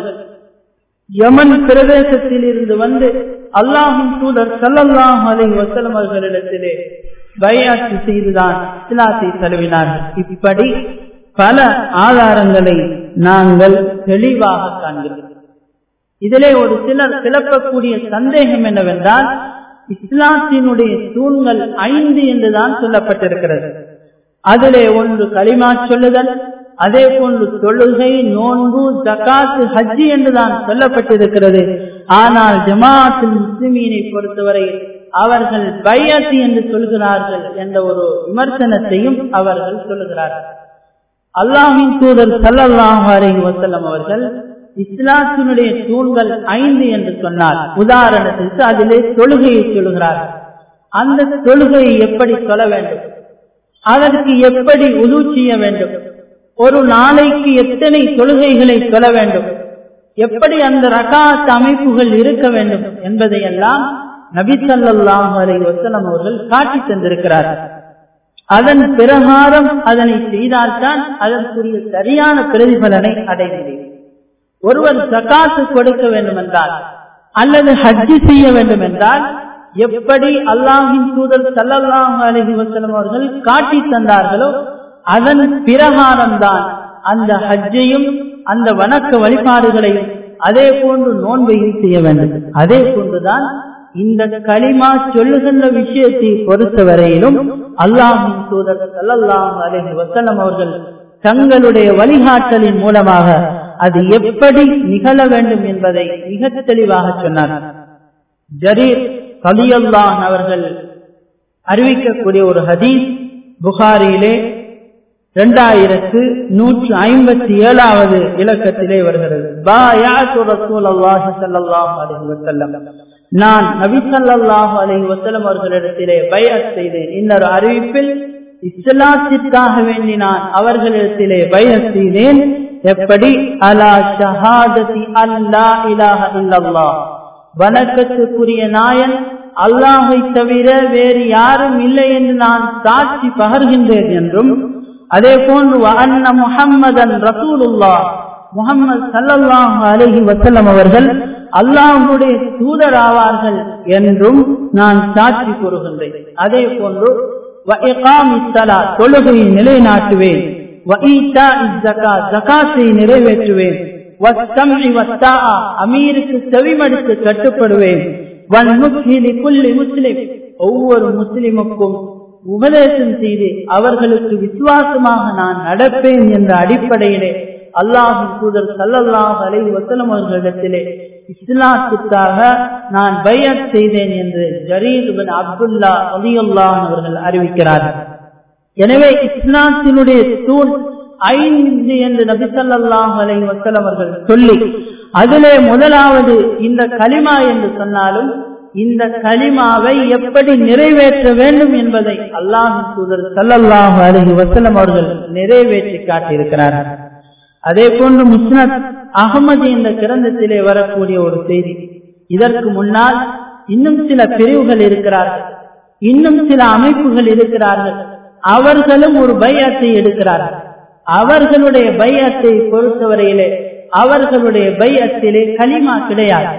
யமன் பிரதேசத்தில் இருந்து வந்து அல்லாஹ்வின் தூதர் ஸல்லல்லாஹு அலைஹி வஸல்லம் அவர்களிடத்திலே பைஅத் செய்துதான் இஸ்லாத்தை தழுவினார்கள். இப்படி பல ஆதாரங்களை நாங்கள் தெளிவாக காண்கிறோம். இதிலே ஒரு சிலர் கிளப்பக்கூடிய சந்தேகம் என்னவென்றால், இஸ்லாத்தினுடைய தூண்கள் ஐந்து என்றுதான் சொல்லப்பட்டிருக்கிறது. அதிலே ஒன்று கலிமா சொல்லுதல், அதே போன்று தொழுகை, நோன்பு, ஜகாத், ஹஜ் என்றுதான் சொல்லப்பட்டிருக்கிறது. ஆனால் ஜமாஅத்துல் முஸ்லிமீனை பொறுத்தவரை அவர்கள் பைஅத் என்று சொல்கிறார்கள் என்ற ஒரு விமர்சனத்தையும் அவர்கள் சொல்லுகிறார்கள். அல்லாஹ்வின் தூதர் ஸல்லல்லாஹு அலைஹி வஸல்லம் அவர்கள் இஸ்லாத்தினுடைய தூண்கள் ஐந்து என்று சொன்னார். உதாரணத்திற்கு அதிலே தொழுகையை சொல்கிறார்கள். அந்த தொழுகையை எப்படி சொல்ல வேண்டும், அதற்கு எப்படி உது செய்ய வேண்டும், ஒரு நாளைக்கு எத்தனை தொழுகைகளை சொல்ல வேண்டும், எப்படி அந்த ரகாத் அமைப்புகள் இருக்க வேண்டும் என்பதையெல்லாம் நபி ஸல்லல்லாஹு அலைஹி வஸல்லம் அவர்கள் காட்டி தந்திருக்கிறார்கள். அதன் பிரகாரம் அதனை செய்தால்தான் அதற்குரிய சரியான பிரதிபலனை அடைய முடியும். ஒருவர் ஜகாத் கொடுக்க வேண்டும் என்றால் அல்லது ஹஜ் செய்ய வேண்டும் என்றால் எப்படி அல்லாஹ்வின் தூதர் ஸல்லல்லாஹு அலைஹி வஸல்லம் அவர்கள் காட்டி தந்தார்களோ அதன் பிரகாரம் தான் அந்த ஹஜ்ஜையும் அந்த வணக்க வழிபாடுகளையும் அதே போன்று நோன்பையும் செய்ய வேண்டும். அதே போன்றுதான் இந்த கலிமா சொல்லுகின்ற விஷயத்தை பொறுத்தவரையிலும் அல்லாஹ்வின் தூதர் ஸல்லல்லாஹு அலைஹி வஸல்லம் அவர்கள் தங்களுடைய வழிகாட்டலின் மூலமாக அது எப்படி நிகழ வேண்டும் என்பதை மிக தெளிவாக சொன்னார். ஜரீர் ரலியல்லாஹு அன்ஹு அவர்கள் அறிவிக்கக்கூடிய ஒரு ஹதீஸ் புகாரியிலே இரண்டாயிரத்து நூற்று ஐம்பத்தி ஏழாவது இலக்கத்திலே வருகிறது. பாயஅத்து ரசூலுல்லாஹி ஸல்லல்லாஹு அலைஹி வஸல்லம், நான் நபி ஸல்லல்லாஹு அலைஹி வஸல்லம் அவர்களிடத்திலே பைஅத் செய்தேன். இன்னொரு அறிவிப்பில் இஸ்லாத்திற்காக வேண்டி நான் அவர்களிடத்திலே பைஅத் செய்தேன். எப்படி? அலா ஷஹாததி அல்லா இலாஹ இல்லல்லாஹ், வணக்கத்துக்குரிய நாயன் அல்லாஹை தவிர வேறு யாரும் இல்லை என்று நான் சாட்சி பகர்கின்றேன் என்றும், அதே போன்று அன்ன முஹம்மதன் ரசூலுல்லாஹ், முஹம்மது ஸல்லல்லாஹு அலைஹி வஸல்லம் அவர்கள் அல்லாஹ்வுடைய தூதர் ஆவார்கள் என்றும் நான் சாட்சி கூறுகின்றேன். அதே போன்று வ இகாமிஸ் ஸலாத், தொழுகையை நிலைநாட்டுவேன், வ ஈதாஇஸ் ஸகாத், ஸகாத்தை நிறைவேற்றுவேன், வஸ்ஸம்இ வத்தாஅ, அமீருக்கு செவிமடுத்து கட்டுப்படுவேன், வல் நுஸ்ஹி லிகுல்லி முஸ்லிம், ஒவ்வொரு முஸ்லிமுக்கும் உபதேசம் செய்து அவர்களுக்கு விசுவாசமாக நான் நடப்பேன் என்ற அடிப்படையிலே அல்லாஹ்வின் தூதர் ஸல்லல்லாஹு அலைஹி வஸல்லம் அவர்களிடத்திலே இஸ்லாத்துக்காக நான் பைஅத் செய்தேன் என்று ஜரீர் இப்னு அப்துல்லா ரலியல்லாஹு அன்ஹு அவர்கள் அறிவிக்கிறார்கள். எனவே இஸ்லாத்தினுடைய தூண் ஐந்து என்று நபி ஸல்லல்லாஹு அலைஹி வஸல்லம் அவர்கள் சொல்லி அதிலே முதலாவது இந்த கலிமா என்று சொன்னாலும் இந்த கலிமாவை எப்படி நிறைவேற்ற வேண்டும் என்பதை அல்லாஹ்வின் தூதர் ஸல்லல்லாஹு அலைஹி வஸல்லம் அவர்கள் நிறைவேற்றி காட்டியிருக்கிறார்கள். அதே போன்று முஸ்னத் அஹ்மது என்ற கிரந்தத்திலே வரக்கூடிய ஒரு செய்தி, இதற்கு முன்னால் இன்னும் சில பிரிவுகள் இருக்கிறார்கள், இன்னும் சில அமைப்புகள் இருக்கிறார்கள், அவர்களும் ஒரு பைஅத்தை எடுக்கிறார்கள். அவர்களுடைய பைஅத்தை பொறுத்தவரையிலே அவர்களுடைய பைஅத்திலே கலிமா கிடையாது.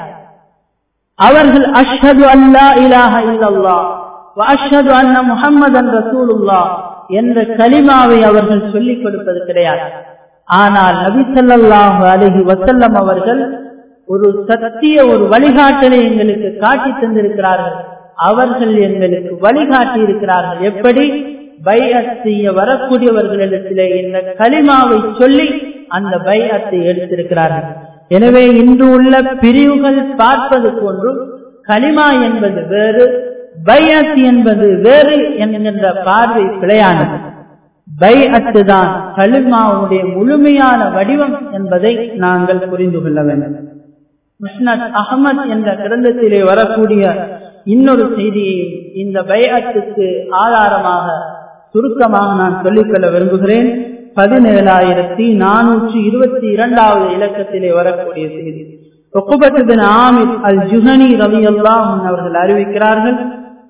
அவர்கள் அஷ்ஹது அல்லா இலாஹ இல்லல்லாஹ் வ அஷ்ஹது அன்ன முஹம்மதன் ரசூலுல்லாஹ் என்ற கலிமாவை அவர்கள் சொல்லிக் கொடுப்பது கிடையாது. ஆனால் நபி ஸல்லல்லாஹு அலைஹி வஸல்லம் அவர்கள் ஒரு சத்திய ஒரு வழிகாட்டலை எங்களுக்கு காட்டி தந்திருக்கிறார்கள். அவர்கள் எங்களுக்கு வழிகாட்டி இருக்கிறார்கள். எப்படி? பைஅத் செய்ய வரக்கூடியவர்களிடத்திலே இந்த கலிமாவை சொல்லி அந்த பைஅத்தை எடுத்திருக்கிறார்கள். எனவே இன்று உள்ள பிரிவுகள் பார்ப்பது போன்று கலிமா என்பது வேறு, பைஅத் என்பது வேறு என்கின்ற பார்வை பிழையானது. பைஅத்து தான் கலிமாவுடைய முழுமையான வடிவம் என்பதை நாங்கள் புரிந்து கொள்ள வேண்டும். முஸ்னத் அஹ்மத் என்ற கிரந்தத்திலே வரக்கூடிய இன்னொரு செய்தியை இந்த பைஅத்துக்கு ஆதாரமாக சுருக்கமாக நான் சொல்லிக்கொள்ள விரும்புகிறேன். பதினேழாயிரத்தி நானூற்றி இருபத்தி இரண்டாவது இலக்கத்திலே வரக்கூடிய செய்தி, உக்பத் பின் ஆமிர் அல் ஜுஹனி ரலியல்லாஹு அன்ஹு அவர்கள் அறிவிக்கிறார்கள்,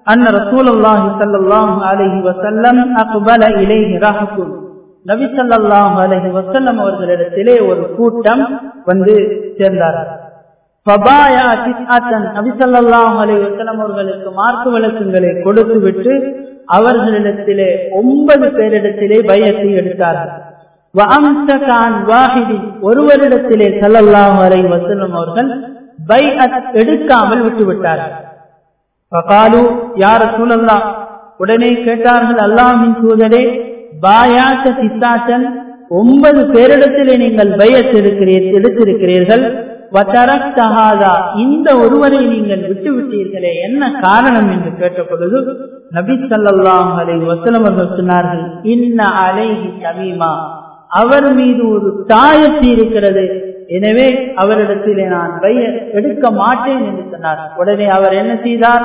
அன்ன ரசூலுல்லாஹி ஸல்லல்லாஹு அலைஹி வஸல்லம் அக்பல இலைஹி ரஹ்குன், நபி ஸல்லல்லாஹு அலைஹி வஸல்லம் அவர்களிடத்திலே ஒரு கூட்டம் வந்து சேர்ந்தார்கள். ஃபபாயா திஸ்அத்தன், நபி ஸல்லல்லாஹு அலைஹி வஸல்லம் அவர்களுக்கு மார்க்க விளக்கங்களை கொடுத்து விட்டு அவர்களிடத்திலே ஒன்பது பேரிடத்திலே பைஅத்தை எடுத்தார்கள். வஅம்சகான் வாஹிதின், ஒருவரிடத்திலே ஸல்லல்லாஹு அலைஹி வஸல்லம் அவர்கள் பைஅத் எடுக்காமல் விட்டுவிட்டார்கள். ஃபகாலு யா ரசூலல்லாஹ், உடனே கேட்டார்கள், அல்லாஹ்வின் தூதரே, பாயாத திஸ்அத்தன், ஒன்பது பேரிடத்திலே நீங்கள் பைஅத் எடுக்கிறீர்கள் எடுத்திருக்கிறீர்கள், வதரக்த ஹாதா, இந்த ஒருவரை நீங்கள் விட்டு விட்டீர்களே, என்ன காரணம் என்று கேட்ட பொழுது நபி ஸல்லல்லாஹு அலைஹி வஸல்லம் அவர்கள் சொன்னார்கள், இன்ன அலைஹி தமீமா, அவர் மீது ஒரு தாயத்து இருக்கிறது, எனவே அவரிடத்திலே நான் பைஅத் எடுக்க மாட்டேன் என்று சொன்னார். உடனே அவர் என்ன செய்தார்,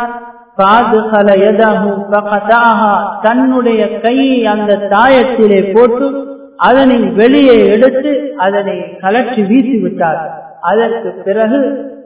தன்னுடைய கையை அந்த தாயத்திலே போட்டு அதனை வெளியே எடுத்து அதனை கலற்றி வீசி விட்டார். அதற்கு பிறகு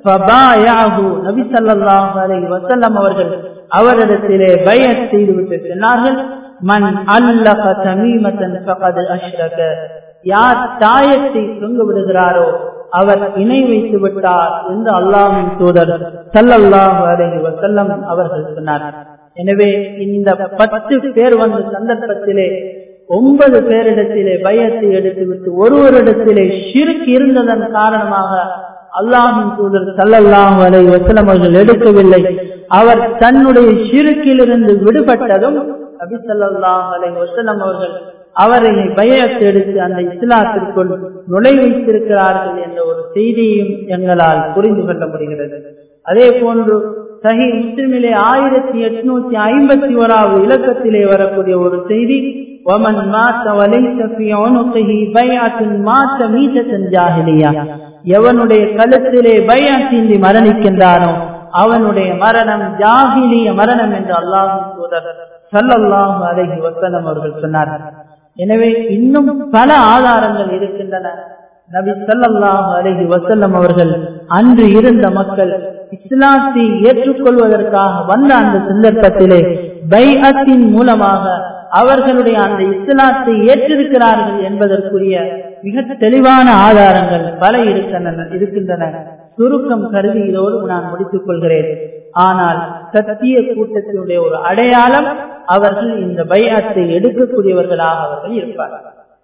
நபி ஸல்லல்லாஹு அலைஹி வஸல்லம் அவர்கள் அவரிடத்திலே பைஅத் செய்துவிட்டு சொன்னார்கள், மன் அல்லக தமீமத்தன் ஃபகத் அஷ்ரக, யார் தாயத்தை தொங்க விடுகிறாரோ அவர் இணை வைத்து விட்டார் என்று அல்லாஹ்வின் தூதர் ஸல்லல்லாஹு அலைஹி வஸல்லம் அவர்கள் சொன்னார். எனவே இந்த பத்து பேர் வந்த சந்தர்ப்பத்திலே ஒன்பது பேரிடத்திலே பைஅத்தை எடுத்துவிட்டு ஒருவரிடத்திலே ஷிர்க் இருந்ததன் காரணமாக அல்லாஹ்வின் தூதர் ஸல்லல்லாஹு அலைஹி வஸல்லம் அவர்கள் எடுக்கவில்லை. அவர் தன்னுடைய ஷிர்க்கிலிருந்து விடுபட்டதும் நபி ஸல்லல்லாஹு அலைஹி வஸல்லம் அவர்கள் அவரை பைஅத் எடுத்து அந்த இஸ்லாத்திற்குள் நுழை வைத்திருக்கிறார்கள் என்ற ஒரு செய்தியையும் எங்களால் புரிந்து கொள்ள முடிகிறது. அதே போன்று சஹீஹ் முஸ்லிமிலே ஆயிரத்தி எட்நூத்தி ஐம்பத்தி ஓராவது இலக்கத்திலே வரக்கூடிய ஒரு செய்தி, வமன் மாத வலைஸ ஃபீ உனுகிஹி பைஅத்துன் மாத மீதத்தன் ஜாஹிலியா, எவனுடைய கழுத்திலே பைஅத் இன்றி மரணிக்கின்றானோ அவனுடைய மரணம் ஜாஹிலிய மரணம் என்று அல்லாஹ்வின் தூதர் ஸல்லல்லாஹு அலைஹி வஸல்லம் அவர்கள் சொன்னார்கள். எனவே இன்னும் பல ஆதாரங்கள் இருக்கின்றன. நபி ஸல்லல்லாஹு அலைஹி வஸல்லம் அவர்கள் அன்று இருந்த மக்கள் இஸ்லாத்தை ஏற்றுக்கொள்வதற்காக வந்த அந்த சந்தர்ப்பத்திலே பைஅத்தின் மூலமாக அவர்களுடைய அந்த இஸ்லாத்தை ஏற்றிருக்கிறார்கள் என்பதற்குரிய மிக தெளிவான ஆதாரங்கள் பல இருக்கின்றன. சுருக்கம் கருதி இதோடு நான் முடித்துக் கொள்கிறேன். ஆனால் சத்திய கூட்டத்தினுடைய ஒரு அடையாளம் அவர்கள் இந்த பைஅத்தை எடுக்கக்கூடியவர்களாக அவர்கள் இருப்பார்கள்.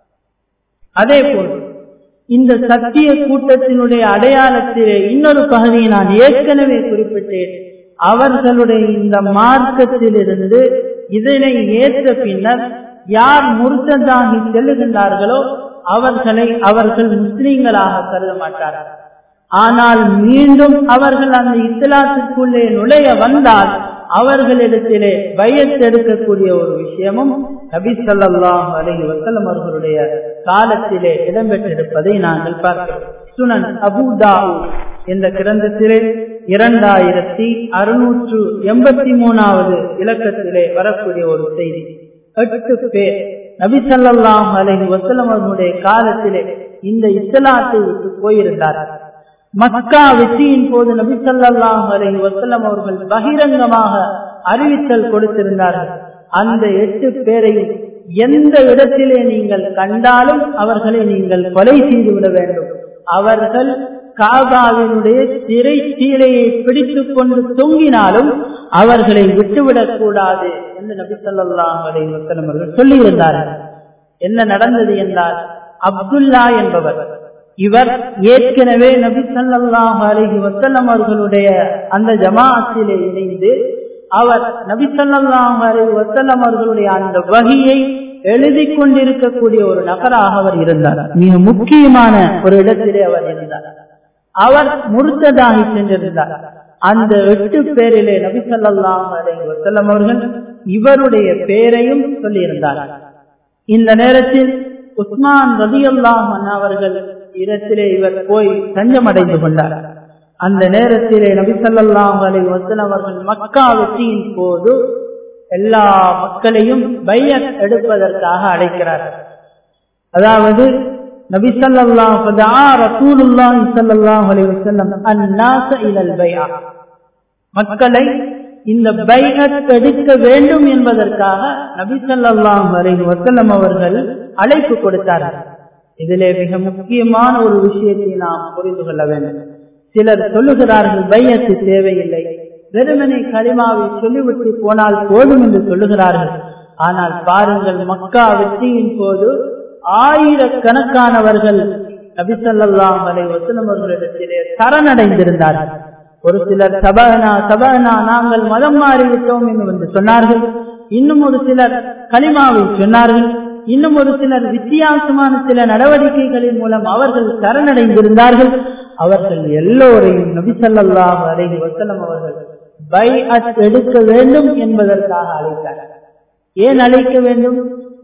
அதே போன்று இந்த சத்திய கூட்டத்தினுடைய அடையாளத்திலே இன்னொரு பகுதியை நான் ஏற்கனவே குறிப்பிட்டேன். அவர்களுடைய இந்த மார்க்கத்திலிருந்து இதனை ஏற்ற பின்னர் யார் முர்த்ததாகி செல்லுகின்றார்களோ அவர்களை அவர்கள் முஸ்லிம்களாக கருத மாட்டார்கள். ஆனால் மீண்டும் அவர்கள் அந்த இஸ்லாத்திற்குள்ளே நுழைய வந்தால் அவர்களிடத்திலே பைஅத் எடுக்கக்கூடிய ஒரு விஷயமும் நபி ஸல்லல்லாஹு அலைஹி வஸல்லம் அவர்களுடைய காலத்திலே இடம்பெற்றிருப்பதை நாங்கள் பார்க்கிறோம். சுனன் அபூ தாவூத் என்ற கிரந்தத்திலே இரண்டாயிரத்தி அறுநூற்று எண்பத்தி மூணாவது இலக்கத்திலே வரக்கூடிய ஒரு செய்தி, எட்டு பேர் நபி ஸல்லல்லாஹு அலைஹி வஸல்லம் அவர்களுடைய காலத்திலே இந்த இஸ்லாத்தை விட்டு போயிருந்தார்கள். மக்கா வெற்றியின் போது நபி ஸல்லல்லாஹு அலைஹி வஸல்லம் அவர்கள் பகிரங்கமாக அறிவித்தல் கொடுத்திருந்தார்கள். அந்த எட்டு பேரையும் எந்த இடத்திலே நீங்கள் கண்டாலும் அவர்களை நீங்கள் கொலை செய்துவிட வேண்டும். அவர்கள் காபாவினுடைய சிறை சீலையை பிடித்துக் கொண்டு தொங்கினாலும் அவர்களை விட்டுவிடக் கூடாது என்று நபி ஸல்லல்லாஹு அலைஹி வஸல்லம் அவர்கள் சொல்லியிருந்தார்கள். என்ன நடந்தது என்றால், அப்துல்லா என்பவர், இவர் ஏற்கனவே நபி ஸல்லல்லாஹு அலைஹி வஸல்லம் அவர்களுடைய அந்த ஜமாஅத்திலே இணைந்து அவர் நபி ஸல்லல்லாஹு அலைஹி வஸல்லம் அவர்களுடைய அந்த வஹியை எழுதி கொண்டிருக்கக்கூடிய ஒரு நபராக அவர் இருந்தார். மிக முக்கியமான ஒரு இடத்திலே அவர் இருந்தார். அவர் முர்த்ததாகி சென்றிருந்தார். அந்த எட்டு பேரிலே நபி ஸல்லல்லாஹு அலைஹி வஸல்லம் அவர்கள் இவருடைய பெயரையும் சொல்லியிருந்தார். இந்த நேரத்தில் உஸ்மான் ரலியல்லாஹு அன்ஹு அவர்கள் இடத்திலே இவர் போய் தஞ்சம் அடைந்து கொண்டார். அந்த நேரத்திலே நபி ஸல்லல்லாஹு அலைஹி வஸல்லம் அவர்கள் மக்கா வெற்றியின் போது எல்லா மக்களையும் பைஅத் எடுப்பதற்காக அழைக்கிறார். அதாவது நபி ஸல்லல்லாஹு ரசூலுல்லாஹி ஸல்லல்லாஹு அலைஹி வஸல்லம் அன்னாஸ இலல் பைஅ, மக்களை இந்த பைஅத் எடுக்க வேண்டும் என்பதற்காக நபி ஸல்லல்லாஹு அலைஹி வஸல்லம் அவர்கள் அழைப்பு கொடுத்தார்கள். இதிலே மிக முக்கியமான ஒரு விஷயத்தை நாம் புரிந்து கொள்ள வேண்டும். சிலர் சொல்லுகிறார்கள் பைஅத்து தேவையில்லை, வெறுமனே கலிமாவை சொல்லிவிட்டு போனால் போதும் என்று சொல்லுகிறார்கள். ஆனால் பாருங்கள், மக்கா வெற்றியின் போது ஆயிரக்கணக்கானவர்கள் நபி ஸல்லல்லாஹு அலைஹி வஸல்லம் அவர்களிடத்திலே சரணடைந்திருந்தார்கள். ஒரு சிலர் சபனா சபனா நாங்கள் மதம் மாறிவிட்டோம் என்று சொன்னார்கள். இன்னும் ஒரு சிலர் கலிமாவை சொன்னார்கள். இன்னும் ஒரு சிலர் வித்தியாசமான சில நடவடிக்கைகளின் மூலம் அவர்கள் சரணடைந்திருந்தார்கள். அவர்கள் எல்லோரையும் நபி ஸல்லல்லாஹு அலைஹி வஸல்லம் அவர்கள் பைஅத் எடுக்க வேண்டும் என்பதற்காக அழைத்தார்கள். ஏன் அழைக்க வேண்டும்?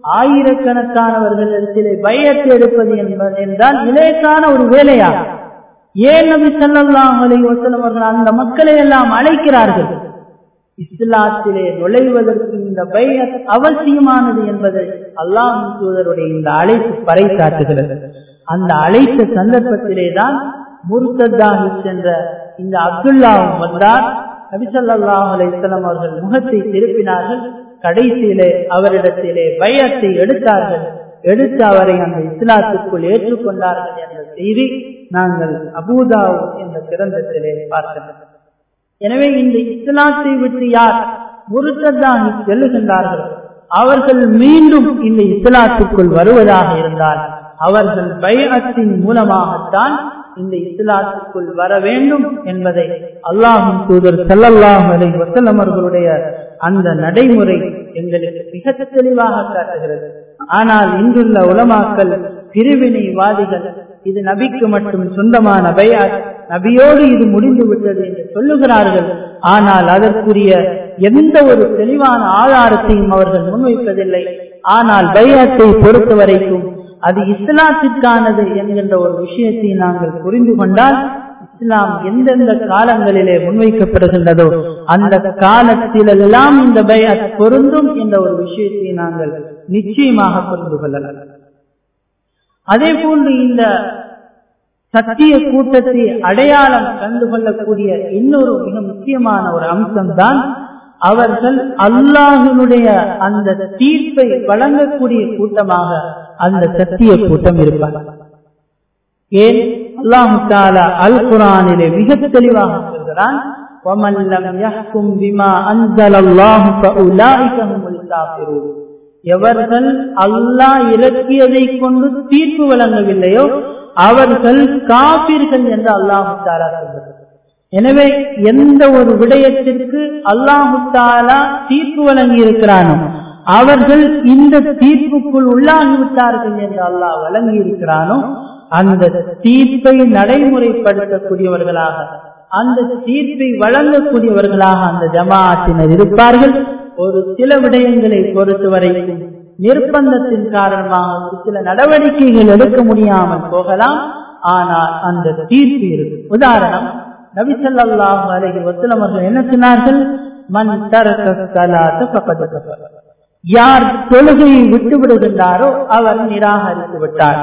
ஆயிரக்கணக்கானவர்களிடத்திலே பைஅத் எடுப்பது என்றால் இலேசான ஒரு வேலையா? ஏன் நபி ஸல்லல்லாஹு அலைஹி வஸல்லம் அவர்கள் அந்த மக்களை எல்லாம் அழைக்கிறார்கள்? இஸ்லாத்திலே நுழைவதற்கு இந்த பைஅத் அவசியமானது என்பதை அல்லாஹ்வின் தூதருடைய இந்த அழைப்பு பறைசாற்றுகிறது. அந்த அழைத்த சந்தர்ப்பத்திலே தான் முர்தத்தாகி சென்ற இந்த அப்துல்லா வந்தார். நபி ஸல்லல்லாஹு அலைஹி வஸல்லம் அவர்கள் முகத்தை திருப்பினார்கள். கடைசியிலே அவரிடத்திலே பைஅத்தை எடுத்தார்கள். எடுத்து அவரை அந்த இஸ்லாத்துக்குள் ஏற்றுக்கொண்டார்கள் என்ற செய்தி நாங்கள் அபூதாவூத் என்ற கிரந்தத்திலே பார்க்கிறோம். எனவே இந்த இஸ்லாத்தை விட்டு யார் முர்தத்தாகி செல்லுகின்றார்கள், அவர்கள் மீண்டும் இந்த இஸ்லாத்துக்குள் வருவதாக இருந்தால் அவர்கள் பைஅத்தின் மூலமாகத்தான் இந்த இஸ்லாத்துக்குள் வர வேண்டும் என்பதை அல்லாஹ்வின் தூதர் ஸல்லல்லாஹு அலைஹி வஸல்லம் அவர்களுடைய அந்த நடைமுறை எங்களுக்கு மிக தெளிவாக காட்டுகிறது. ஆனால் இன்றுள்ள உலமாக்கள் பிரிவினைவாதிகள் இது நபிக்கு மட்டும் சொந்தமான பைஅத், நபியோடு இது முடிந்து விட்டது என்று சொல்லுகிறார்கள். ஆனால் அதற்குரிய எந்த ஒரு தெளிவான ஆதாரத்தையும் அவர்கள் முன்வைப்பதில்லை. ஆனால் பைஅத்தை பொறுத்த வரைக்கும் அது இஸ்லாத்திற்கானது என்கின்ற ஒரு விஷயத்தை நாங்கள் புரிந்து கொண்டால், இஸ்லாம் எந்தெந்த காலங்களிலே முன்வைக்கப்படுகின்றதோ அந்த காலத்திலெல்லாம் இந்த பைஅத் பொருந்தும் என்ற ஒரு விஷயத்தை நாங்கள் நிச்சயமாக புரிந்து கொள்ளலாம். அதே போன்று இந்த சத்திய கூட்டத்தை அடையாளம் கண்டு கொள்ளக்கூடிய இன்னொரு மிக முக்கியமான ஒரு அம்சம்தான் அவர்கள் அல்லாஹ்வினுடைய அந்த தீர்ப்பை வழங்கக்கூடிய கூட்டமாக அந்த சத்திய கூட்டம் இருப்பார். ஏன்? அல்லாஹ் தஆலா அல் குர்ஆனிலே மிக தெளிவாக சொல்கிறான், وَمَنْ لَمْ يَحْكُمْ بِمَا أَنزَلَ اللَّهُ فَأُولَٰئِكَ هُمُ الْكَافِرُونَ. எவர்கள் அல்லாஹ் இறக்கியதை கொண்டு தீர்ப்பு வழங்கவில்லையோ அவர்கள் காபிர்கள் என்று அல்லாஹ் தஆலா சொல்கிறார். எனவே எந்த ஒரு விடயத்திற்கு அல்லாஹ் தஆலா தீர்ப்பு வழங்கி இருக்கிறானோ அவர்கள் இந்த தீர்ப்புக்குள் உள்ளாகிவிட்டார்கள் என்று அல்லாஹ் வழங்கி இருக்கிறானோ அந்த தீர்ப்பை நடைமுறைப்படுத்தக்கூடியவர்களாக, அந்த தீர்ப்பை வழங்கக்கூடியவர்களாக அந்த ஜமாஅத்தினர் இருப்பார்கள். ஒரு சில விடயங்களை பொறுத்தவரைக்கும் நிர்பந்தத்தின் காரணமாக ஒரு சில நடவடிக்கைகள் எடுக்க முடியாமல் போகலாம். ஆனால் அந்த தீர்ப்பு இருக்கும். உதாரணம், நபி ஸல்லல்லாஹு அலைஹி வஸல்லம் அவர்கள் என்ன சொன்னார்கள்? மன் தரக ஸலாத ஃபகத் கஃபர். யார் தொழுகையை விட்டு விடுகின்றாரோ அவர் நிராகரித்து விட்டார்.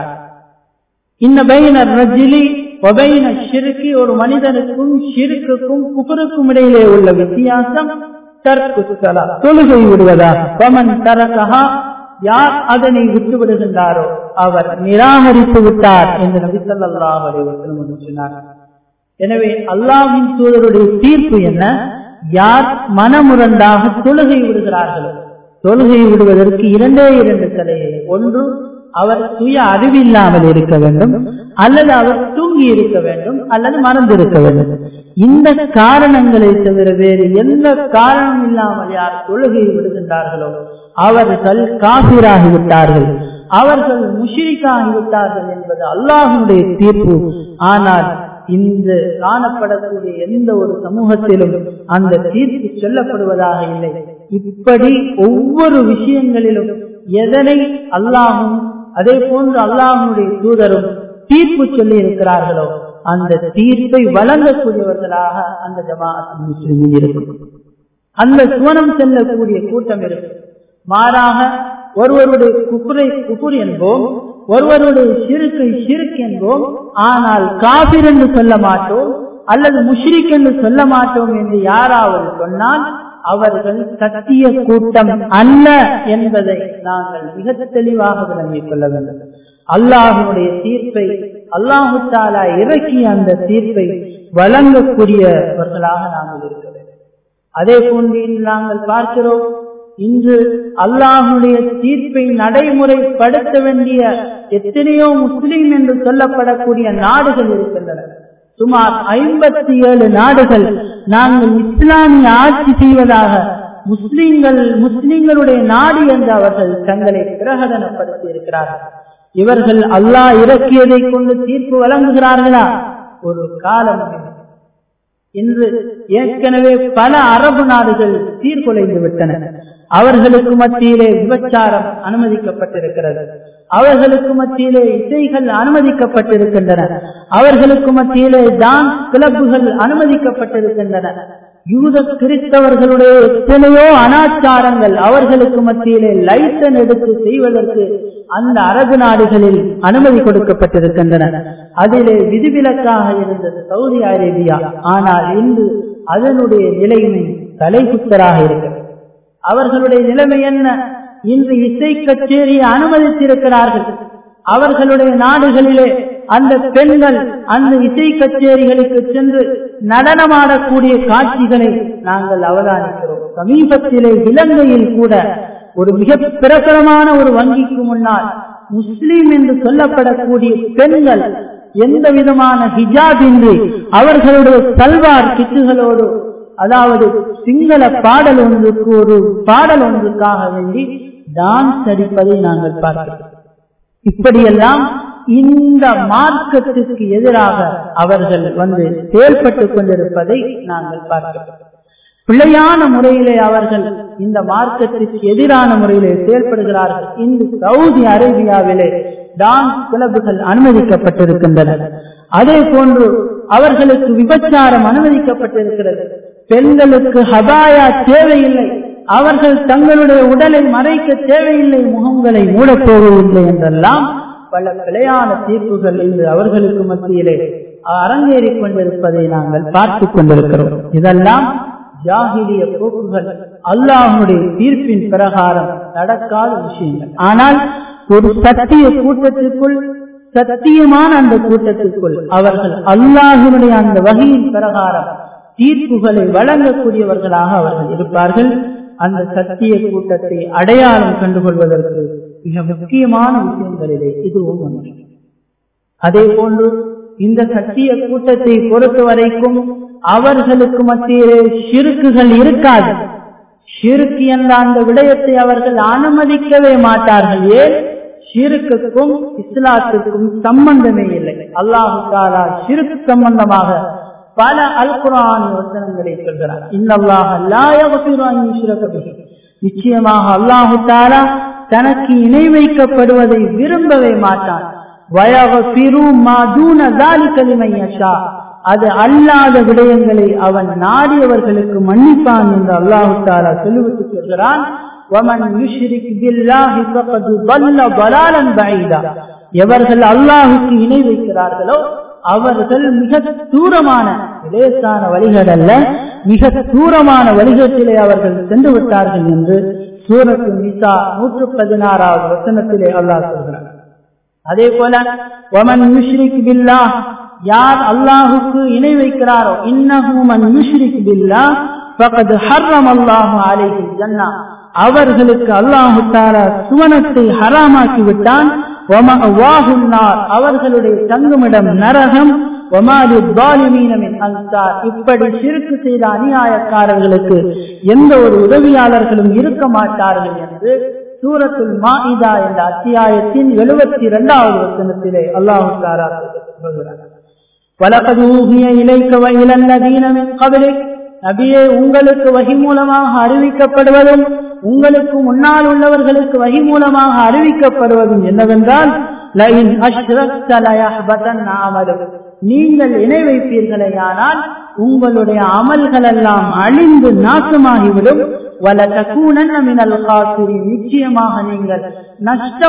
இன்ன பைன ரஜுலி வ பைன ஷிர்கி, ஒரு மனிதனுக்கும் ஷிர்க்குக்கும் குஃப்ருக்கும் இடையிலே உள்ள வித்தியாசம் தர்க்கு ஸலாத், தொழுகை விடுவதாக. ஃபமன் தரகஹா, யார் அதனை விட்டு விடுகின்றாரோ அவர் நிராகரித்து விட்டார் என்று நபி ஸல்லல்லாஹு அலைஹி வஸல்லம் சொன்னார். எனவே அல்லாஹ்வின் தூதருடைய தீர்ப்பு என்ன? யார் மனமுரண்டாக தொழுகை விடுகிறார்களோ, தொழுகை விடுவதற்கு இரண்டே இரண்டு தலையை. ஒன்று, அவர் சுய அறிவில்லாமல் இருக்க வேண்டும், அல்லது அவர் தூங்கி இருக்க வேண்டும், அல்லது மறந்து இருக்க வேண்டும். இந்த காரணங்களை தவிர வேறு எந்த காரணம் இல்லாமல் யார் தொழுகை விடுகின்றார்களோ அவர்கள் காபிராகிவிட்டார்கள், அவர்கள் முஷ்ரிக்காகிவிட்டார்கள் என்பது அல்லாஹ்வுடைய தீர்ப்பு. ஆனால் இந்த காணப்படக்கூடிய எந்த ஒரு சமூகத்திலும் அந்த தீர்ப்பு சொல்லப்படுவதாக இல்லை. இப்படி ஒவ்வொரு விஷயங்களிலும் எதனை அல்லாஹும் அதே போன்று அல்லாஹ்வுடைய தூதரும் தீர்ப்பு சொல்லி இருக்கிறார்களோ அந்த தீர்ப்பை வழங்கக்கூடியவர்களாக அந்த ஜமாஅத் முஸ்லிமீன் இருக்கும். அந்த சுவனம் செல்லக்கூடிய கூட்டம் இருக்கும். மாறாக ஒருவருடைய குஃப்ரை குஃப்ர் என்போம், ஒருவருடைய ஷிர்க்கை ஷிர்க் என்போம், ஆனால் காபிர் என்று சொல்ல மாட்டோம் அல்லது முஷ்ரிக் என்று சொல்ல மாட்டோம் என்று யாராவது சொன்னால் அவர்கள் சத்திய கூட்டம் அல்ல என்பதை நாங்கள் மிக தெளிவாக விளங்கிக் கொள்ள வேண்டும். அல்லாஹ்வுடைய தீர்ப்பை அல்லாஹு தஆலா இறக்கிய அந்த தீர்ப்பை வழங்கக்கூடியவர்களாக நாங்கள் இருக்கிறோம். அதே போன்று நாங்கள் பார்க்கிறோம், இன்று அல்லாஹ்வுடைய தீர்ப்பை நடைமுறைப்படுத்த வேண்டிய எத்தனையோ முஸ்லிம் என்று சொல்லப்படக்கூடிய நாடுகள் இருக்கின்றன. சுமார் ஐம்பத்தி ஏழு நாடுகள் நாங்கள் இஸ்லாமிய ஆட்சி செய்வதாக முஸ்லிம்கள் முஸ்லிம்களுடைய நாடு என்று அவர்கள் தங்களை பிரகடனப்படுத்தி இருக்கிறார்கள். இவர்கள் அல்லாஹ் இறக்கியதை கொண்டு தீர்ப்பு வழங்குகிறார்களா? ஒரு காலம் இன்று ஏற்கனவே பல அரபு நாடுகள் சீர்குலைந்து விட்டன. அவர்களுக்கு மத்தியிலே விபச்சாரம் அனுமதிக்கப்பட்டிருக்கிறது, அவர்களுக்கு மத்தியிலே இசைகள் அனுமதிக்கப்பட்டிருக்கின்றன, அவர்களுக்கு மத்தியிலே டான்ஸ் கிளப்புகள் அனுமதிக்கப்பட்டிருக்கின்றன. யூத கிறிஸ்தவர்களுடைய எத்தனையோ அனாச்சாரங்கள் அவர்களுக்கு மத்தியிலே லைசன் எடுத்து செய்வதற்கு அந்த அரபு நாடுகளில் அனுமதி கொடுக்கப்பட்டிருக்கின்றன. அதிலே விதிவிலக்காக இருந்தது சவுதி அரேபியா. ஆனால் இன்று அதனுடைய நிலைமை தலைகுத்தராக இருக்கிறது. அவர்களுடைய நிலைமை என்ன? இன்று இசை கச்சேரியை அனுமதித்திருக்கிறார்கள். அவர்களுடைய நாடுகளிலே அந்த பெண்கள் அந்த இசை கச்சேரிகளுக்கு சென்று நடனமாடக்கூடிய காட்சிகளை நாங்கள் அவதானிக்கிறோம். சமீபத்திலே இலங்கையில் கூட ஒரு மிக பிரபலமான ஒரு வங்கிக்கு முன்னால் முஸ்லிம் என்று சொல்லப்படக்கூடிய பெண்கள் எந்த விதமான ஹிஜாப் இன்றி அவர்களுடைய சல்வார் கிட்டுகளோடு, அதாவது சிங்கள பாடல் ஒன்றுக்கு ஒரு பாடல் ஒன்றுக்காக வேண்டி டான்ஸ் அடிப்பதை நாங்கள் பார்க்கிறோம். இப்படியெல்லாம் இந்த மார்க்கத்திற்கு எதிராக அவர்கள் வந்து செயல்பட்டுக் கொண்டிருப்பதை நாங்கள் பார்க்கிறோம். பிழையான முறையிலே அவர்கள் இந்த மார்க்கத்திற்கு எதிரான முறையிலே செயல்படுகிறார்கள். இந்த சவுதி அரேபியாவிலே டான்ஸ் கிளப்புகள் அனுமதிக்கப்பட்டிருக்கின்றன. அதே போன்று அவர்களுக்கு விபச்சாரம் அனுமதிக்கப்பட்டிருக்கிறது. பெண்களுக்கு ஹபாயா தேவையில்லை, அவர்கள் தங்களுடைய உடலை மறைக்க தேவையில்லை, முகங்களை மூடத் தேவையில்லை என்றெல்லாம் பல பிழையான தீர்ப்புகள் இன்று அவர்களுக்கு மத்தியிலே அரங்கேறிக் கொண்டிருப்பதை நாங்கள் பார்த்துக் கொண்டிருக்கிறோம். இதெல்லாம் ஜாஹிலிய போக்குகள், அல்லாஹ்வுடைய தீர்ப்பின் பிரகாரம் நடக்காத விஷயங்கள். ஆனால் ஒரு சத்திய கூட்டத்திற்குள், சத்தியமான அந்த கூட்டத்திற்குள் அவர்கள் அல்லாஹ்வுடைய அந்த வகையின் பிரகாரம் தீர்ப்புகளை வழங்கக்கூடியவர்களாக அவர்கள் இருப்பார்கள். அந்த சத்திய கூட்டத்தை அடையாளம் கண்டுகொள்வதற்கு மிக முக்கியமான விஷயங்களிலே இதுவும் ஒன்று. அதே போன்று இந்த சத்திய கூட்டத்தை பொறுத்த வரைக்கும் அவர்களுக்கு மத்தியிலே ஷிர்க்குகள் இருக்காது. ஷிர்க் என்ற அந்த விடயத்தை அவர்கள் அனுமதிக்கவே மாட்டார்கள். ஏன்? ஷிர்க்குக்கும் இஸ்லாத்துக்கும் சம்பந்தமே இல்லை. அல்லாஹ் தஆலா ஷிர்க் சம்பந்தமாக பல அல் குர்ஆன் வசனங்களை சொல்கிறார். இன்னல்லாஹ லா யக்ஃபிரு அன் யுஷ்ரக பிஹி, நிச்சயமாக அல்லாஹ் தஆலா தனக்கு இணை வைக்கப்படுவதை விரும்பவே மாட்டான். வயக்ஃபிரு மா தூன ஸாலிக லிமன் யஷா, அது அல்லாத விடயங்களை அவன் நாடியவர்களுக்கு மன்னிப்பான் என்று அல்லாஹ் தஆலா சொல்லிவிட்டு சொல்கிறான். வமன் யுஷ்ரிக் பில்லாஹி ஃபகத் ضل ضلالا بعيدا, எவர்கள் அல்லாஹ்வுக்கு இணை வைக்கிறார்களோ அவர்கள் மிக தூரமான லேசான வழிகள் அல்ல, மிக தூரமான வழிகளிலே அவர்கள் சென்று விட்டார்கள் என்று சூரத்து நிசா நூற்று பதினாறாவது வசனத்திலே அல்லாஹ் சொல்கிறார். அதே போல வமன் யுஷ்ரிக் பில்லாஹ், யார் அல்லாஹுக்கு இணை வைக்கிறாரோ, இன்னஹு மன் யுஷ்ரிக் பில்லாஹ் ஃபகத் ஹர்ரமல்லாஹு அலைஹில் ஜன்னah, அவர்களுக்கு அல்லாஹ் தஆலா சுவனத்தை ஹராமாக்கி விட்டான். அவர்களுடைய தங்குமிடம் நரகம். இப்படி ஷிர்க் செய்த அநியாயக்காரர்களுக்கு எந்த ஒரு உதவியாளர்களும் இருக்க மாட்டார்கள் என்று சூரத்துல் மாஇதா என்ற அத்தியாயத்தின் எழுபத்தி இரண்டாவது வசனத்திலே அல்லாஹ் தஆலா சொல்கிறார். வலகத் ஊஹிய இலைக வ இலல் லதீன மின் கப்லிக், நபியே உங்களுக்கு வஹி மூலமாக அறிவிக்கப்படுவதும் உங்களுக்கு முன்னால் உள்ளவர்களுக்கு வஹி மூலமாக அறிவிக்கப்படுவதும் என்னவென்றால், லஇன் அஷ்ரக்த லயஹ்பதன்ன அமலுக், நீங்கள் இணை வைப்பீர்களேயானால் உங்களுடைய அமல்கள் எல்லாம் அழிந்து நாசமாகிவிடும். வலதகூனன்ன மினல் காசிரின், நிச்சயமாக நீங்கள்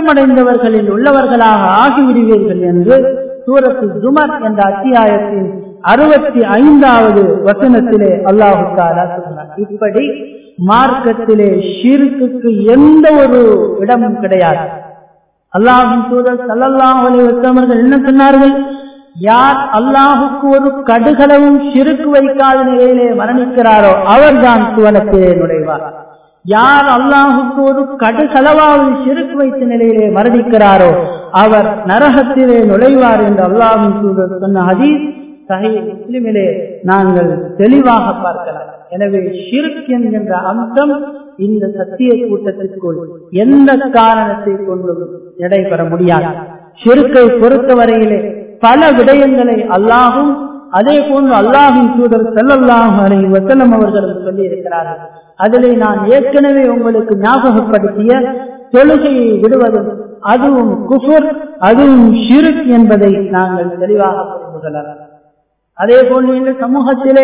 நஷ்டமடைந்தவர்களில் உள்ளவர்களாக ஆகிவிடுவீர்கள் என்று சூரத்து ஜுமர் என்ற அத்தியாயத்தின் அறுபத்தி ஐந்தாவது வசனத்திலே அல்லாஹ் தஆலா சொன்னார். இப்படி மார்க்கத்திலே ஷிர்க்குக்கு எந்த ஒரு இடமும் கிடையாது. அல்லாஹ்வின் தூதர் ஸல்லல்லாஹு அலைஹி வஸல்லம் அவர்கள் என்ன சொன்னார்கள்? யார் அல்லாஹுக்கு ஒரு கடுகளவும் ஷிர்க் வைக்காத நிலையிலே மரணிக்கிறாரோ அவர்தான் சுவனத்திலே நுழைவார். யார் அல்லாஹுக்கு ஒரு கடுகளவாவது ஷிர்க் வைத்த நிலையிலே மரணிக்கிறாரோ அவர் நரகத்திலே நுழைவார் என்று அல்லாஹ்வின் தூதர் சொன்ன ஹதீஸ் சஹீஹ் முஸ்லிமிலே நாங்கள் தெளிவாக பார்க்கலாம். எனவே ஷிர்க் என்கின்ற அம்சம் இந்த சத்திய கூட்டத்திற்குள் எந்த காரணத்தை கொண்டும் நடைபெற முடியாது. ஷிர்க்கை பொறுத்தவரையிலே பல விடயங்களை அல்லாஹும் அதே போன்று அல்லாஹ்வின் தூதர் ஸல்லல்லாஹு அலைஹி வஸல்லம் அவர்களும் சொல்லி இருக்கிறார்கள். அதிலே நான் ஏற்கனவே உங்களுக்கு ஞாபகப்படுத்திய தொழுகையை விடுவதும் அதுவும் குஃபர், அதுவும் ஷிர்க் என்பதை நாங்கள் தெளிவாக புரிந்து கொள்ளலாம். அதே போன்று இந்த சமூகத்திலே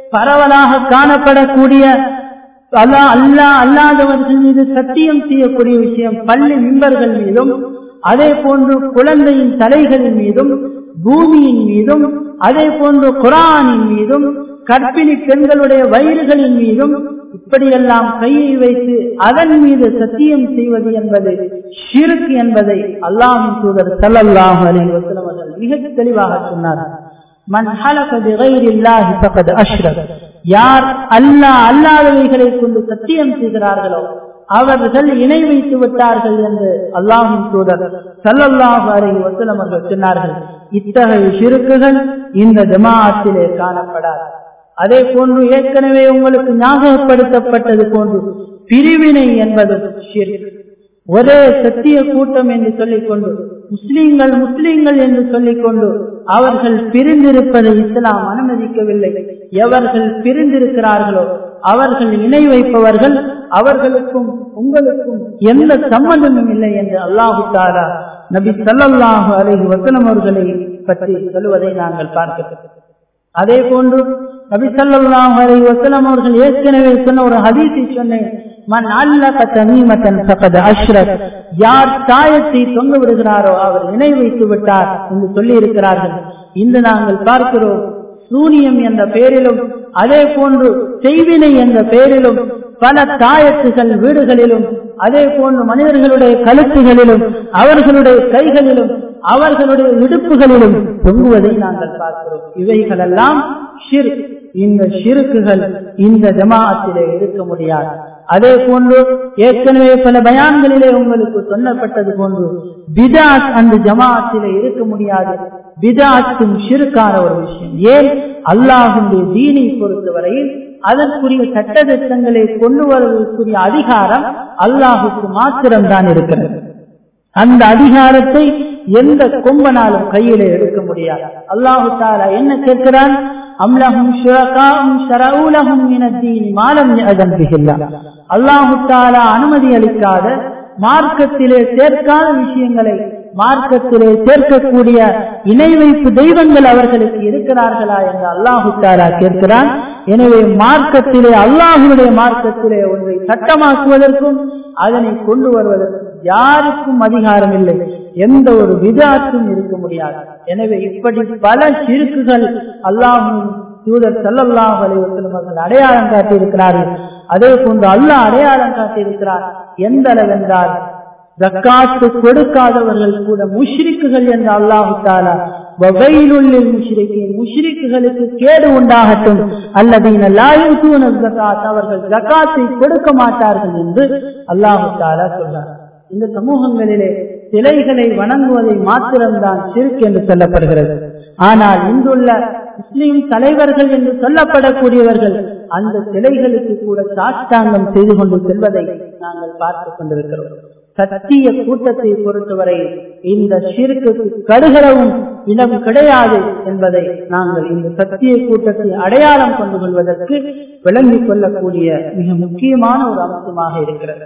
பரவலாக காணப்படக்கூடிய அல்லாஹ் அல்லாஹ் அல்லாதவர்கள் மீது சத்தியம் செய்யக்கூடிய விஷயம் பள்ளி மிம்பர்கள் மீதும், அதே போன்று குழந்தையின் தலைகளின் மீதும், பூமியின் மீதும், அதே போன்று குர்ஆனின் மீதும், கர்ப்பிணி பெண்களுடைய வயிறுகளின் மீதும் இப்படியெல்லாம் கையை வைத்து அதன் மீது சத்தியம் செய்வது என்பது ஷிர்க் என்பதை அல்லாஹ்வின் தூதர் ஸல்லல்லாஹு அலைஹி வஸல்லம் அவர்கள் மிக தெளிவாக சொன்னார். மன் ஹலக பிகைரில்லாஹி ஃபகத் அஷ்ரக், யார் அல்லாஹ் அல்லாதவைகளை கொண்டு சத்தியம் செய்கிறார்களோ அவர்கள் இணை வைத்து விட்டார்கள் என்று அல்லாஹ்வின் தூதர் ஸல்லல்லாஹு அலைஹி வஸல்லம் அவர்கள் சொன்னார்கள். இத்தகைய ஷிர்க்குகள் இந்த ஜமாஅத்திலே காணப்படாது. அதே போன்று ஏற்கனவே உங்களுக்கு ஞாபகப்படுத்தப்பட்டது போன்று பிரிவினை என்பது ஷிர்க். ஒரே சத்திய கூட்டம் என்று சொல்லிக்கொண்டு முஸ்லிம்கள் முஸ்லிம்கள் என்று சொல்லிக்கொண்டு அவர்கள் பிரிந்திருப்பதை இஸ்லாம் அனுமதிக்கவில்லை. எவர்கள் பிரிந்திருக்கிறார்களோ அவர்கள் இணை வைப்பவர்கள், அவர்களுக்கும் உங்களுக்கும் எந்த சம்பந்தமும் இல்லை என்று அல்லாஹ் தஆலா நபி ஸல்லல்லாஹு அலைஹி வஸல்லம் அவர்களை பற்றி சொல்வதை நாங்கள் பார்க்கிறோம். அதே போன்று நபி ஸல்லல்லாஹு அலைஹி வஸல்லம் அவர்கள் ஏற்கனவே சொன்ன ஒரு ஹதீஸை சொன்னேன். மன் அல்லக தமீமத்தன் ஃபகத் அஷ்ரக், யார் தாயத்தை தொங்க விடுகிறாரோ அவர் இணை வைத்து விட்டார் என்று சொல்லி இருக்கிறார்கள். இன்று நாங்கள் பார்க்கிறோம் சூனியம் என்ற பெயரிலும் அதே போன்று செய்வினை என்ற பெயரிலும் பல தாயத்துகள் வீடுகளிலும், அதே போன்று மனிதர்களுடைய கழுத்துகளிலும், அவர்களுடைய கைகளிலும், அவர்களுடைய இடுப்புகளிலும் தொங்குவதை நாங்கள் பார்க்கிறோம். இவைகளெல்லாம் ஷிர்க். இந்த ஷிர்க்குகள் இந்த ஜமாஅத்திலே இருக்க முடியாது. அதே போன்று ஏற்கனவே பல பயான்களிலே உங்களுக்கு சொல்லப்பட்டது போன்று பிதாத் அந்த ஜமாஅத்திலே இருக்க முடியாது. பிதாத்தும் ஷிர்கான ஒரு விஷயம். ஏன்? அல்லாஹ்வுடைய தீனை பொறுத்தவரையில் அதற்குரிய சட்டத்திட்டங்களை கொண்டு வருவதற்குரிய அதிகாரம் அல்லாஹுக்கு மாத்திரம்தான் இருக்கிறது. அந்த அதிகாரத்தை எந்த கொம்பனாலும் கையிலே எடுக்க முடியாது. அல்லாஹு தஆலா என்ன கேட்கிறான்? அம்லஹும் ஷுரகாஉம் ஷரஊ லஹும் மினத்-தீன் மா லம் யஅதன் பிஹில்லாஹ். அல்லாஹு தஆலா அனுமதி அளிக்காத, மார்க்கத்திலே சேர்க்காத விஷயங்களை மார்க்கத்திலே சேர்க்கக்கூடிய இணை வைப்பு தெய்வங்கள் அவர்களுக்கு இருக்கிறார்களா என்று அல்லாஹு தஆலா கேட்கிறான். எனவே மார்க்கத்திலே அல்லாஹ்வுடைய மார்க்கத்திலே ஒன்றை சட்டமாக்குவதற்கும் அதனை கொண்டு வருவதற்கும் யாருக்கும் அதிகாரம் இல்லை. எந்த ஒரு விதாத்தும் இருக்க முடியாது. எனவே இப்படி பல ஷிர்க்குகள் அல்லாஹ்வின் தூதர் ஸல்லல்லாஹு அலைஹி வஸல்லம் அவர்கள் அடையாளம் காட்டி இருக்கிறார்கள். அதே போன்று அல்லாஹ் அடையாளம் காட்டி இருக்கிறார். எந்த அளவென்றால் ஜக்காத்து கொடுக்காதவர்கள் கூட முஷ்ரிக்குகள் என்று அல்லாஹ் தஆலா வகைலுல் முஷ்ரிக்கீன், முஷ்ரிக்குகளுக்கு கேடு உண்டாகட்டும், அல்லதீன லா யூதூன ஸகாத், அவர்கள் ஜக்காத்தை கொடுக்க மாட்டார்கள் என்று அல்லாஹ் தஆலா சொல்றார். இந்த சமூகங்களிலே சிலைகளை வணங்குவதை மாத்திரம்தான் ஷிர்க் என்று சொல்லப்படுகிறது. ஆனால் இன்றுள்ள முஸ்லிம் தலைவர்கள் என்று சொல்லப்படக்கூடியவர்கள் அந்த சிலைகளுக்கு கூட சாஷ்டாங்கம் செய்து கொண்டு செல்வதை நாங்கள் பார்த்துக் கொண்டிருக்கிறோம். சத்திய கூட்டத்தை பொறுத்தவரை இந்த ஷிர்க்குக்கு கடுகளவும் இடம் கிடையாது என்பதை நாங்கள் இந்த சத்திய கூட்டத்தை அடையாளம் கொண்டு கொள்வதற்கு விளங்கிக் கொள்ளக்கூடிய மிக முக்கியமான ஒரு அம்சமாக இருக்கிறது.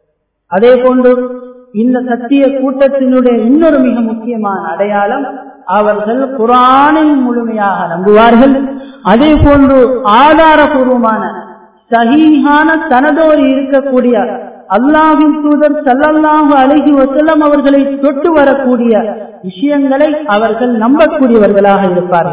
அதே போன்று இந்த சத்திய கூட்டத்தினுடைய இன்னொரு மிக முக்கியமான அடையாளம், அவர்கள் குர்ஆனை முழுமையாக நம்புவார்கள். அதே போன்று ஆதாரபூர்வமான சஹீஹான சனதோடு இருக்கக்கூடிய அல்லாஹ்வின் தூதர் ஸல்லல்லாஹு அலைஹி வஸல்லம் அவர்களை தொட்டு வரக்கூடிய விஷயங்களை அவர்கள் நம்பக்கூடியவர்களாக இருப்பார்கள்.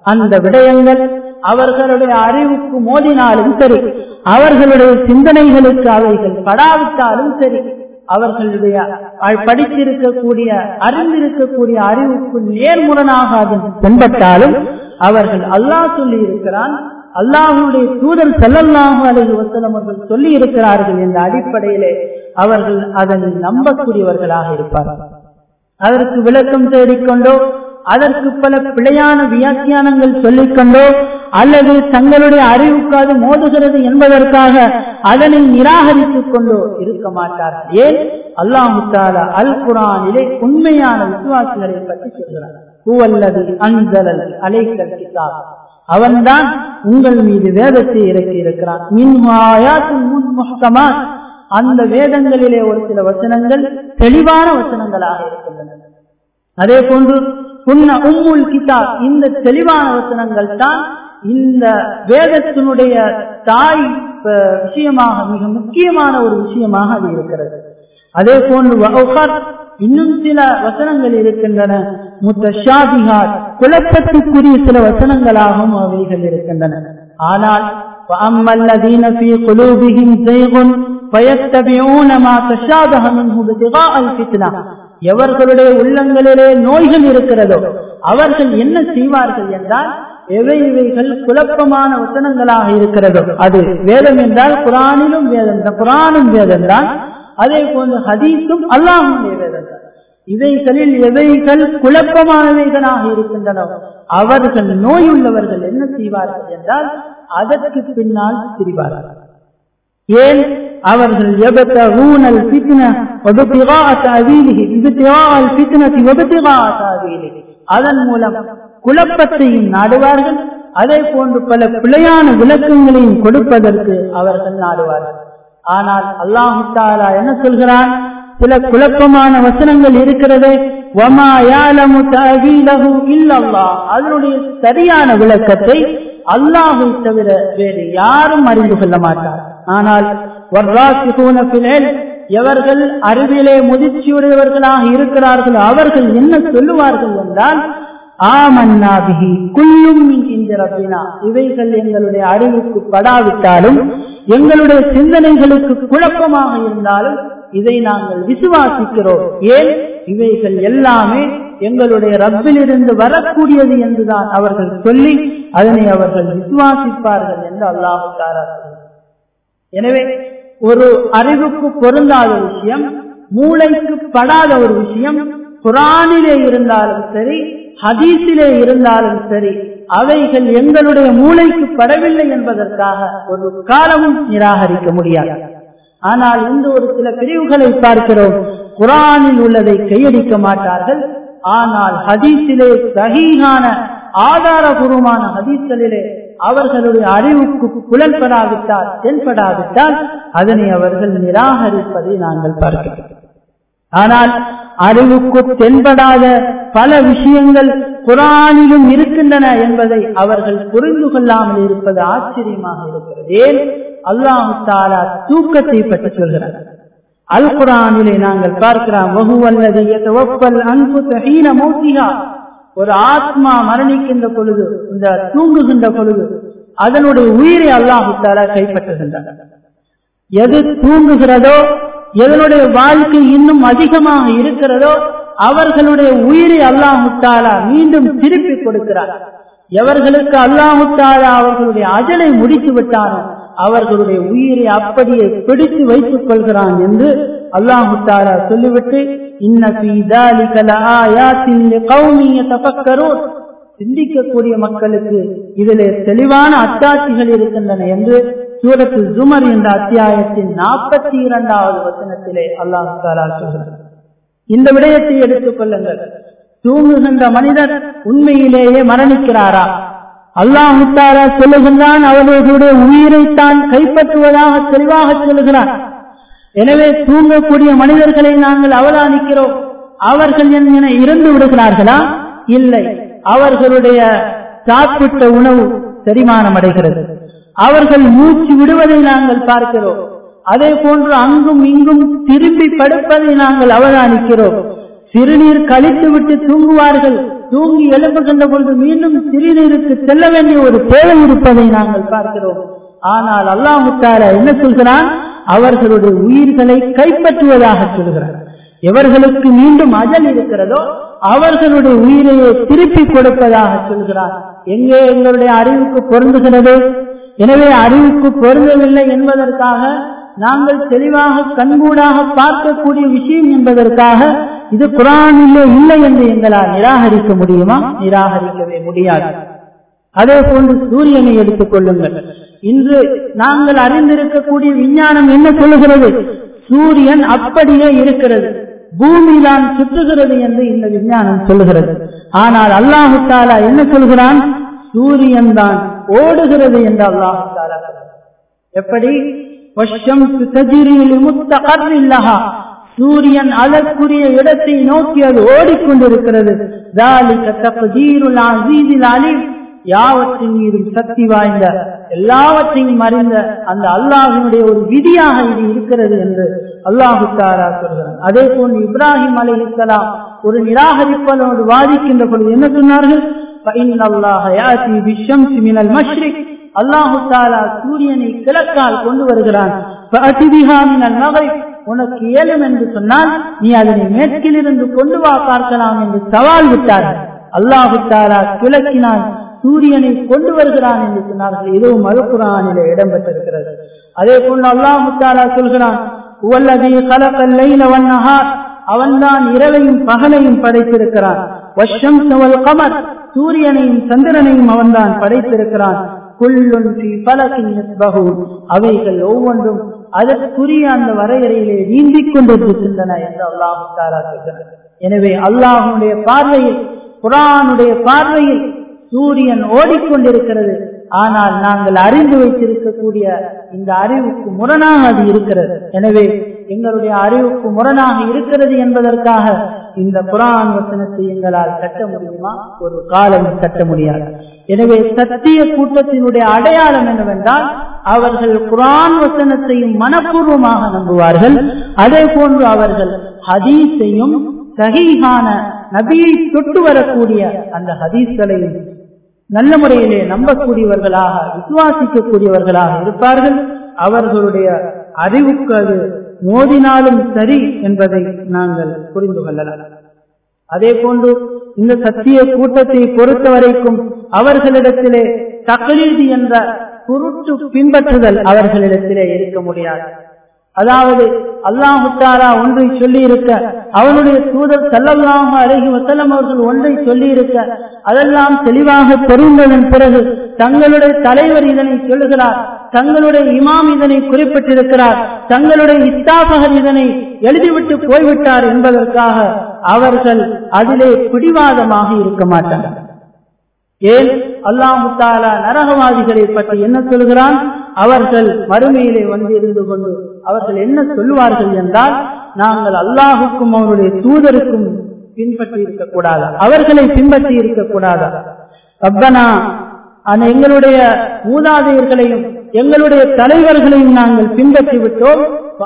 அந்த விடயங்கள் அவர்களுடைய அறிவுக்கு மோதினாலும் சரி, அவர்களுடைய சிந்தனைகளுக்கு அவைகள் படாவிட்டாலும் சரி, அவர்களுடைய படித்திருக்கக்கூடிய அறிந்திருக்கக்கூடிய அறிவுக்கு நேர்முரணாக அது தென்பட்டாலும் அவர்கள் அல்லாஹ் சொல்லி இருக்கிறான், அல்லாஹ்வுடைய தூதர் ஸல்லல்லாஹு அலைஹி வஸல்லம் அவர்கள் சொல்லி இருக்கிறார்கள் என்ற அடிப்படையிலே அவர்கள் அதனை நம்பக்கூடியவர்களாக இருப்பார்கள். அதற்கு விளக்கம் தேடிக்கொண்டோ அதற்கு பல பிழையான வியாக்கியானங்கள் சொல்லிக்கொண்டோ அல்லது தங்களுடைய அறிவுக்கு அது மோதுகிறது என்பதற்காக அதனை நிராகரித்துக் கொண்டோ இருக்க மாட்டார்கள். ஏன்? அல்லாஹ் தஆலா அல் குர்ஆனிலே உண்மையான விசுவாசிகளை பற்றி சொல்கிறார். ஹுவல்லதி அன்ஸலல் அலைக்கல் கிதாப், அவன்தான் உங்கள் மீது வேதத்தை இறக்கி இருக்கிறான். மின்ஹு ஆயாத்துன் முஹ்கமாத், அந்த வேதங்களிலே ஒரு சில வசனங்கள் தெளிவான வசனங்களாக இருக்கின்றன. அதே போன்று புன்ன உம்முல் கிதாப், இந்த தெளிவான வசனங்கள் தான் இந்த வேதத்தினுடைய தாய் விஷயமாக மிக முக்கியமான ஒரு விஷயமாக அது இருக்கிறது. அதே போன்று இன்னும் சில வசனங்கள் இருக்கின்றன, முத்தஷாபிஹாத், குழப்பத்துக்குரிய சில வசனங்களாகவும் அவைகள் இருக்கின்றன. ஆனால் வஅம்மல்லதீன ஃபீ குலூபிஹிம் ஸைகுன் ஃபயத்தபிஊன மா தஷாபஹ மின்ஹு இப்திகாஅல் ஃபித்னா, எவர்களுடைய உள்ளங்களிலே நோய்கள் இருக்கிறதோ அவர்கள் என்ன செய்வார்கள் என்றால், எவை இவைகள் குழப்பமான வசனங்களாக இருக்கிறதோ, அது வேதம் என்றால் குர்ஆனிலும் வேதம் தான், குர்ஆனும் வேதம் தான், அதே போன்று ஹதீஸும் அல்லாஹ்வுடைய வேதம் தான். இவைகளில் எவைகள் குழப்பமானவைகளாக இருக்கின்றன அவர்கள் நோய் உள்ளவர்கள் என்ன செய்வார்கள் என்றால் அதற்கு பின்னால் திரிவார்கள். ஏன்? அவர்கள் யபதஊனல் ஃபித்னா வபித்திகாஅ தஅவீலிஹி இப்திகாஅல் ஃபித்னதி வபித்திகாஅ தஅவீலிஹி, அதன் மூலம் குழப்பத்தையும் நாடுவார்கள், அதே போன்று பல பிழையான விளக்கங்களையும் கொடுப்பதற்கு அவர்கள் நாடுவார்கள். ஆனால் அல்லாஹ் தஆலா என்ன சொல்கிறான்? சில குழப்பமான வசனங்கள் இருக்கிறதே, வமா யாலமு தஅவீலஹு இல்லல்லாஹ், அதனுடைய சரியான விளக்கத்தை அல்லாஹ்வை தவிர வேறு யாரும் அறிந்து கொள்ள மாட்டார். ஆனால் வர்ராசிகூன ஃபில் இல்ம், எவர்கள் அறிவிலே முதிர்ச்சியுடையவர்களாக இருக்கிறார்கள் அவர்கள் என்ன சொல்லுவார்கள் என்றால், ஆமன்னா பிஹி குல்லும் மின் இன்தி ரப்பினா, இவைகள் எங்களுடைய அறிவுக்கு படாவிட்டாலும் எங்களுடைய சிந்தனைகளுக்கு குழப்பமாக இருந்தாலும் இதை நாங்கள் விசுவாசிக்கிறோம். ஏன்? இவைகள் எல்லாமே எங்களுடைய ரப்பிலிருந்து வரக்கூடியது என்றுதான் அவர்கள் சொல்லி அதனை அவர்கள் விசுவாசிப்பார்கள் என்று அல்லாஹ் தஆலா சொல்கிறார். எனவே ஒரு அறிவுக்கு பொருந்தாத விஷயம், மூளைக்கு படாத ஒரு விஷயம் குர்ஆனிலே இருந்தாலும் சரி ஹதீஸிலே இருந்தாலும் சரி, அவைகள் எங்களுடைய மூளைக்கு படவில்லை என்பதற்காக ஒரு காலமும் நிராகரிக்க முடியாது. ஆனால் இந்த ஒரு சில பிரிவுகளை பார்க்கிறோம், குர்ஆனில் உள்ளதை கையடிக்க மாட்டார்கள், ஆனால் ஹதீஸிலே சஹீஹான ஆதாரபூர்வமான ஹதீஸ்களிலே அவர்களுடைய அறிவுக்கு புலன்படாவிட்டால் தென்படாவிட்டால் அதனை அவர்கள் நிராகரிப்பதை நாங்கள் பார்க்கிறோம். ஆனால் அறிவுக்கு தென்படாத பல விஷயங்கள் குர்ஆனிலும் இருக்கின்றன என்பதை அவர்கள் புரிந்து கொள்ளாமல் இருப்பது ஆச்சரியமாக இருக்கிறது. ஏன்? அல்லாஹ் தஆலா தூக்கத்தை பற்றி சொல்கிறார். அல் குர்ஆனிலே நாங்கள் பார்க்கிறோம், வஹுவல்லதி யதவஃபல் அன்ஃபுஸ ஹீன மௌத்திஹா, ஒரு ஆத்மா மரணிக்கின்ற பொழுது, இந்த தூங்குகின்ற பொழுது அதனுடைய உயிரை அல்லாஹ் தஆலா கைப்பற்றுகின்றார். எது தூங்குகிறதோ, எதனுடைய வாழ்க்கை இன்னும் அதிகமாக இருக்கிறதோ அவர்களுடைய உயிரை அல்லாஹ் தஆலா மீண்டும் திருப்பி கொடுக்கிறார். எவர்களுக்கு அல்லாஹ் தஆலா அவர்களுடைய அஜலை முடித்து விட்டானோ அவர்களுடைய உயிரை அப்படியே பிடித்து வைத்துக் கொள்கிறான் என்று அல்லாஹ் தஆலா சொல்லிவிட்டு, இன்ன ஃபீ ذلك لآيات لقوم يتفكرون, சிந்திக்கக்கூடிய மக்களுக்கு இதிலே தெளிவான அத்தாட்சிகள் இருக்கின்றன என்று சூரத்து ஜுமர் என்ற அத்தியாயத்தின் நாற்பத்தி இரண்டாவது வசனத்திலே அல்லாஹ் தஆலா சொல்கிறார். இந்த விடயத்தை எடுத்துக் கொள்ளுங்கள். தூங்குகின்ற மனிதர் உண்மையிலேயே மரணிக்கிறாரா? அல்லாஹ் தஆலா சொல்லுகின்றான், அவர்களுடைய உயிரை தான் கைப்பற்றுவதாக தெளிவாக சொல்லுகிறான். எனவே தூங்கக்கூடிய மனிதர்களை நாங்கள் அவதானிக்கிறோம். அவர்கள் என இறந்து விடுகிறார்களா? இல்லை, அவர்களுடைய சாப்பிட்ட உணவு செரிமானம் அடைகிறது. அவர்கள் மூச்சு விடுவதை நாங்கள் பார்க்கிறோம். அதே போன்று அங்கும் இங்கும் திரும்பி படுப்பதை நாங்கள் அவதானிக்கிறோம். சிறுநீர் கழித்து விட்டு தூங்குவார்கள். தூங்கி எழுப்புகின்ற பொழுது மீண்டும் சிறுநீருக்கு செல்ல வேண்டிய ஒரு தேவை இருப்பதை நாங்கள் பார்க்கிறோம். ஆனால் அல்லாஹ் தஆலா என்ன சொல்கிறான்? அவர்களுடைய உயிர்களை கைப்பற்றுவதாக சொல்கிறார். எவர்களுக்கு மீண்டும் அஜல் இருக்கிறதோ அவர்களுடைய உயிரையே திருப்பி கொடுப்பதாக சொல்கிறார். எங்கே எங்களுடைய அறிவுக்கு பொருந்துகிறது? எனவே அறிவுக்கு பொருந்தவில்லை என்பதற்காக, நாங்கள் தெளிவாக கண்கூடாக பார்க்கக்கூடிய விஷயம் என்பதற்காக இது குர்ஆனிலே இல்லை என்று எங்களால் நிராகரிக்க முடியுமா? நிராகரிக்கவே முடியாது. அதே போன்று சூரியனை எடுத்துக் கொள்ளுங்கள். இன்று நாங்கள் அறிந்திருக்கக்கூடிய விஞ்ஞானம் என்ன சொல்லுகிறது? சூரியன் அப்படியே இருக்கிறது, பூமிதான் சுற்றுகிறது என்று இந்த விஞ்ஞானம் சொல்லுகிறது. ஆனால் அல்லாஹ் தஆலா என்ன சொல்கிறான்? சூரியன் தான் ஓடுகிறது என்று அல்லாஹ் தஆலா எப்படி? வஷ்ஷம்சு தஜ்ரி லிமுஸ்தகர்ரின் லஹா, சூரியன் அதற்குரிய இடத்தை நோக்கி அது ஓடிக்கொண்டிருக்கிறது. ذَلِكَ تَقْدِيرُ الْعَزِيزِ الْعَلِيمِ, யாவற்றின் மீதும் சக்தி வாய்ந்த, எல்லாவற்றையும் அறிந்த அந்த அல்லாஹ்வினுடைய ஒரு விதியாக இது இருக்கிறது என்று அல்லாஹ் தஆலா சொல்கிறார். அதே போன்று இப்ராஹிம் அலைஹிஸ்ஸலாம் ஒரு நிராகரிப்பாளரோடு வாதிக்கின்ற பொழுது என்ன சொன்னார்கள்? فَإِنَّ اللَّهَ يَأْتِي بِالشَّمْسِ مِنَ الْمَشْرِقِ, அல்லாஹ் தஆலா சூரியனை கிழக்கால் கொண்டு வருகிறான். فَأَتِ بِهَا مِنَ الْمَغْرِبِ, உனக்கு இயலும் என்று சொன்னால் நீ அதனை மேற்கிலிருந்து கொண்டு வா பார்க்கலாம் என்று சவால் விட்டார்கள். அல்லாஹ் தஆலா கிழக்கினால் சூரியனை கொண்டு வருகிறான் என்று சொன்னார்கள். இதுவும் அல் குர்ஆனிலே இடம்பெற்றிருக்கிறது. அதே போன்று அல்லாஹ் தஆலா சொல்கிறான், "வல்லதீ கலகல் லைல வன்-நஹார்", அவன்தான் இரவையும் பகலையும் படைத்திருக்கிறான். வஷ்ஷம்ஸ வல் கமர், சூரியனையும் சந்திரனையும் அவன்தான் படைத்திருக்கிறான். குல்லுன் ஃபீ ஃபலகின் யஸ்பஹூன், அவைகள் ஒவ்வொன்றும் அதற்குரிய அந்த வரையறையிலே நீந்திக் கொண்டிருக்கின்றன என்று அல்லாஹ் தஆலா சொல்கிறார். எனவே அல்லாஹ்வுடைய பார்வையில், குர்ஆனுடைய பார்வையில் சூரியன் ஓடிக்கொண்டிருக்கிறது. ஆனால் நாங்கள் அறிந்து வைத்திருக்கக்கூடிய இந்த அறிவுக்கு முரணாக அது இருக்கிறது. எனவே எங்களுடைய அறிவுக்கு முரணாக இருக்கிறது என்பதற்காக இந்த குர்ஆன் வசனத்தை எங்களால் கட்ட முடியுமா? ஒரு காலம் கட்ட முடியாது. எனவே சத்திய கூட்டத்தினுடைய அடையாளம் என்னவென்றால், அவர்கள் குர்ஆன் வசனத்தையும் மனப்பூர்வமாக நம்புவார்கள். அதே போன்று அவர்கள் ஹதீஸையும் சஹீஹான நபியை தொட்டு வரக்கூடிய அந்த ஹதீஸ்களையும் நல்ல முறையிலே நம்பக்கூடியவர்களாக, விசுவாசிக்கக்கூடியவர்களாக இருப்பார்கள். அவர்களுடைய அறிவுக்கு அது மோதினாலும் சரி என்பதை நாங்கள் புரிந்து கொள்ளலாம். அதே போன்று இந்த சத்திய கூட்டத்தை பொறுத்த வரைக்கும் அவர்களிடத்திலே தக்லீத் என்ற குருட்டு பின்பற்றுதல் அவர்களிடத்திலே இருக்க முடியாது. அதாவது அல்லாஹ் தஆலா ஒன்றை சொல்லி இருக்க, அவனுடைய தூதர் ஸல்லல்லாஹு அலைஹி வஸல்லம் அவர்கள் ஒன்றை சொல்லி இருக்க, அதெல்லாம் தெளிவாக தெரிந்ததன் பிறகு தங்களுடைய தலைவர் இதனை சொல்லுகிறார், தங்களுடைய இமாம் இதனை குறிப்பிட்டிருக்கிறார், தங்களுடைய இஸ்தாபகர் இதனை எழுதிவிட்டு போய்விட்டார் என்பதற்காக அவர்கள் அதிலே பிடிவாதமாக இருக்க மாட்டார்கள். ஏன்? அல்லாஹ் தஆலா நரகவாதிகளை பற்றி என்ன சொல்கிறான்? அவர்கள் மறுமையிலே வந்து இருந்து கொண்டு அவர்கள் என்ன சொல்லுவார்கள் என்றால், நாங்கள் அல்லாஹுக்கும் அவருடைய தூதருக்கும் பின்பற்றி இருக்கக்கூடாதா, அவர்களை பின்பற்றி இருக்கக்கூடாதா? ரப்பனா, எங்களுடைய மூதாதையர்களையும் எங்களுடைய தலைவர்களையும் நாங்கள் பின்பற்றி விட்டோம்,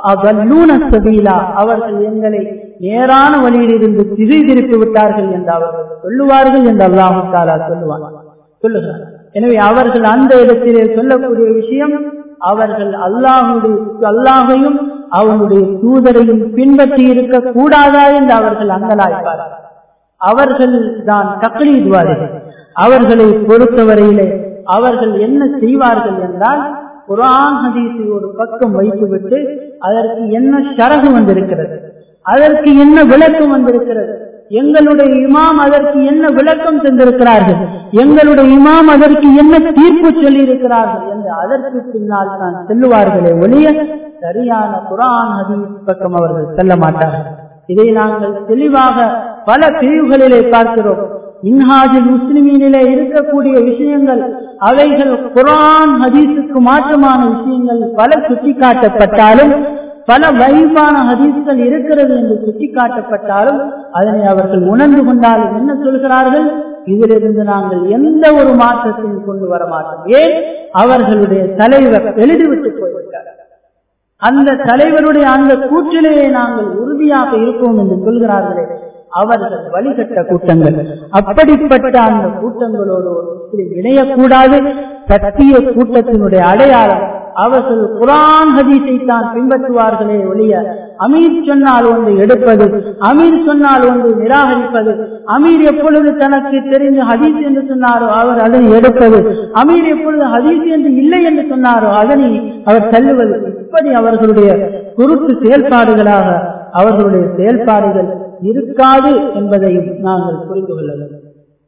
அவர்கள் எங்களை நேரான வழியில் இருந்து திசை திருப்பி விட்டார்கள் என்று அவர்கள் சொல்லுவார்கள் என்று அல்லாஹ் தஆலா சொல்லுவார் சொல்லுகிறார். எனவே அவர்கள் அந்த இடத்திலே சொல்லக்கூடிய விஷயம், அவர்கள் அல்லாஹுடைய அல்லாஹையும் அவனுடைய தூதரையும் பின்பற்றி இருக்க கூடாதா என்று அவர்கள் அங்கலாய்ப்பார்கள். அவர்கள் தான் தக்லீத்வாதிகள். அவர்களை பொறுத்தவரையிலே அவர்கள் என்ன செய்வார்கள் என்றால், குர்ஆன் ஹதீஸை ஒரு பக்கம் வைத்துவிட்டு அதற்கு என்ன ஷரஹ் வந்திருக்கிறது, அதற்கு என்ன விளக்கம் வந்திருக்கிறது, எங்களுடைய இமாம் அதற்கு என்ன விளக்கம் தந்திருக்கிறார்கள், எங்களுடைய இமாம் அதற்கு என்ன தீர்ப்பு சொல்லி இருக்கிறார்கள் என்று அதற்கு பின்னால் தான் செல்லுவார்களே ஒழிய சரியான குர்ஆன் ஹதீஸ் பக்கம் அவர்கள் செல்ல மாட்டார்கள். இதை நாங்கள் தெளிவாக பல பிரிவுகளிலே பார்க்கிறோம். மின்ஹாஜுல் முஸ்லிமீனிலே இருக்கக்கூடிய விஷயங்கள், அவைகள் குர்ஆன் ஹதீஸுக்கு மாற்றமான விஷயங்கள் பல சுட்டிக்காட்டப்பட்டாலும், பல வைபான ஹதீஸ்கள் இருக்கிறது என்று சுட்டிக்காட்டப்பட்டாலும் அதனை அவர்கள் உணர்ந்து கொண்டாலும் என்ன சொல்கிறார்கள்? இதிலிருந்து நாங்கள் எந்த ஒரு மாற்றத்தையும் கொண்டு வர மாட்டோம். ஏன்? அவர்களுடைய தலைவர் எழுதிவிட்டு போய்விட்டார். அந்த தலைவருடைய அந்த கூற்றிலேயே நாங்கள் உறுதியாக இருப்போம் என்று சொல்கிறார்களே, அவர்கள் வழிகட்ட கூட்டங்கள். அப்படிப்பட்ட அந்த கூட்டங்களோடு ஒரு முஸ்லிம் இணையக்கூடாது. சத்திய கூட்டத்தினுடைய அடையாளம் அவர்கள் குர்ஆன் ஹதீஸை தான் பின்பற்றுவார்களே ஒழிய அமீர் சொன்னால் ஒன்று எடுப்பது, அமீர் சொன்னால் ஒன்று நிராகரிப்பது, அமீர் எப்பொழுது தனக்கு தெரிந்து ஹதீஸ் என்று சொன்னாரோ அவர் அதனை எடுப்பது, அமீர் எப்பொழுது ஹதீஸ் என்று இல்லை என்று சொன்னாரோ அதனை அவர் தள்ளுவது, இப்படி அவர்களுடைய குருட்டு செயல்பாடுகளாக அவர்களுடைய செயல்பாடுகள் இருக்காது என்பதையும் நாங்கள் புரிந்து கொள்ள வேண்டும்.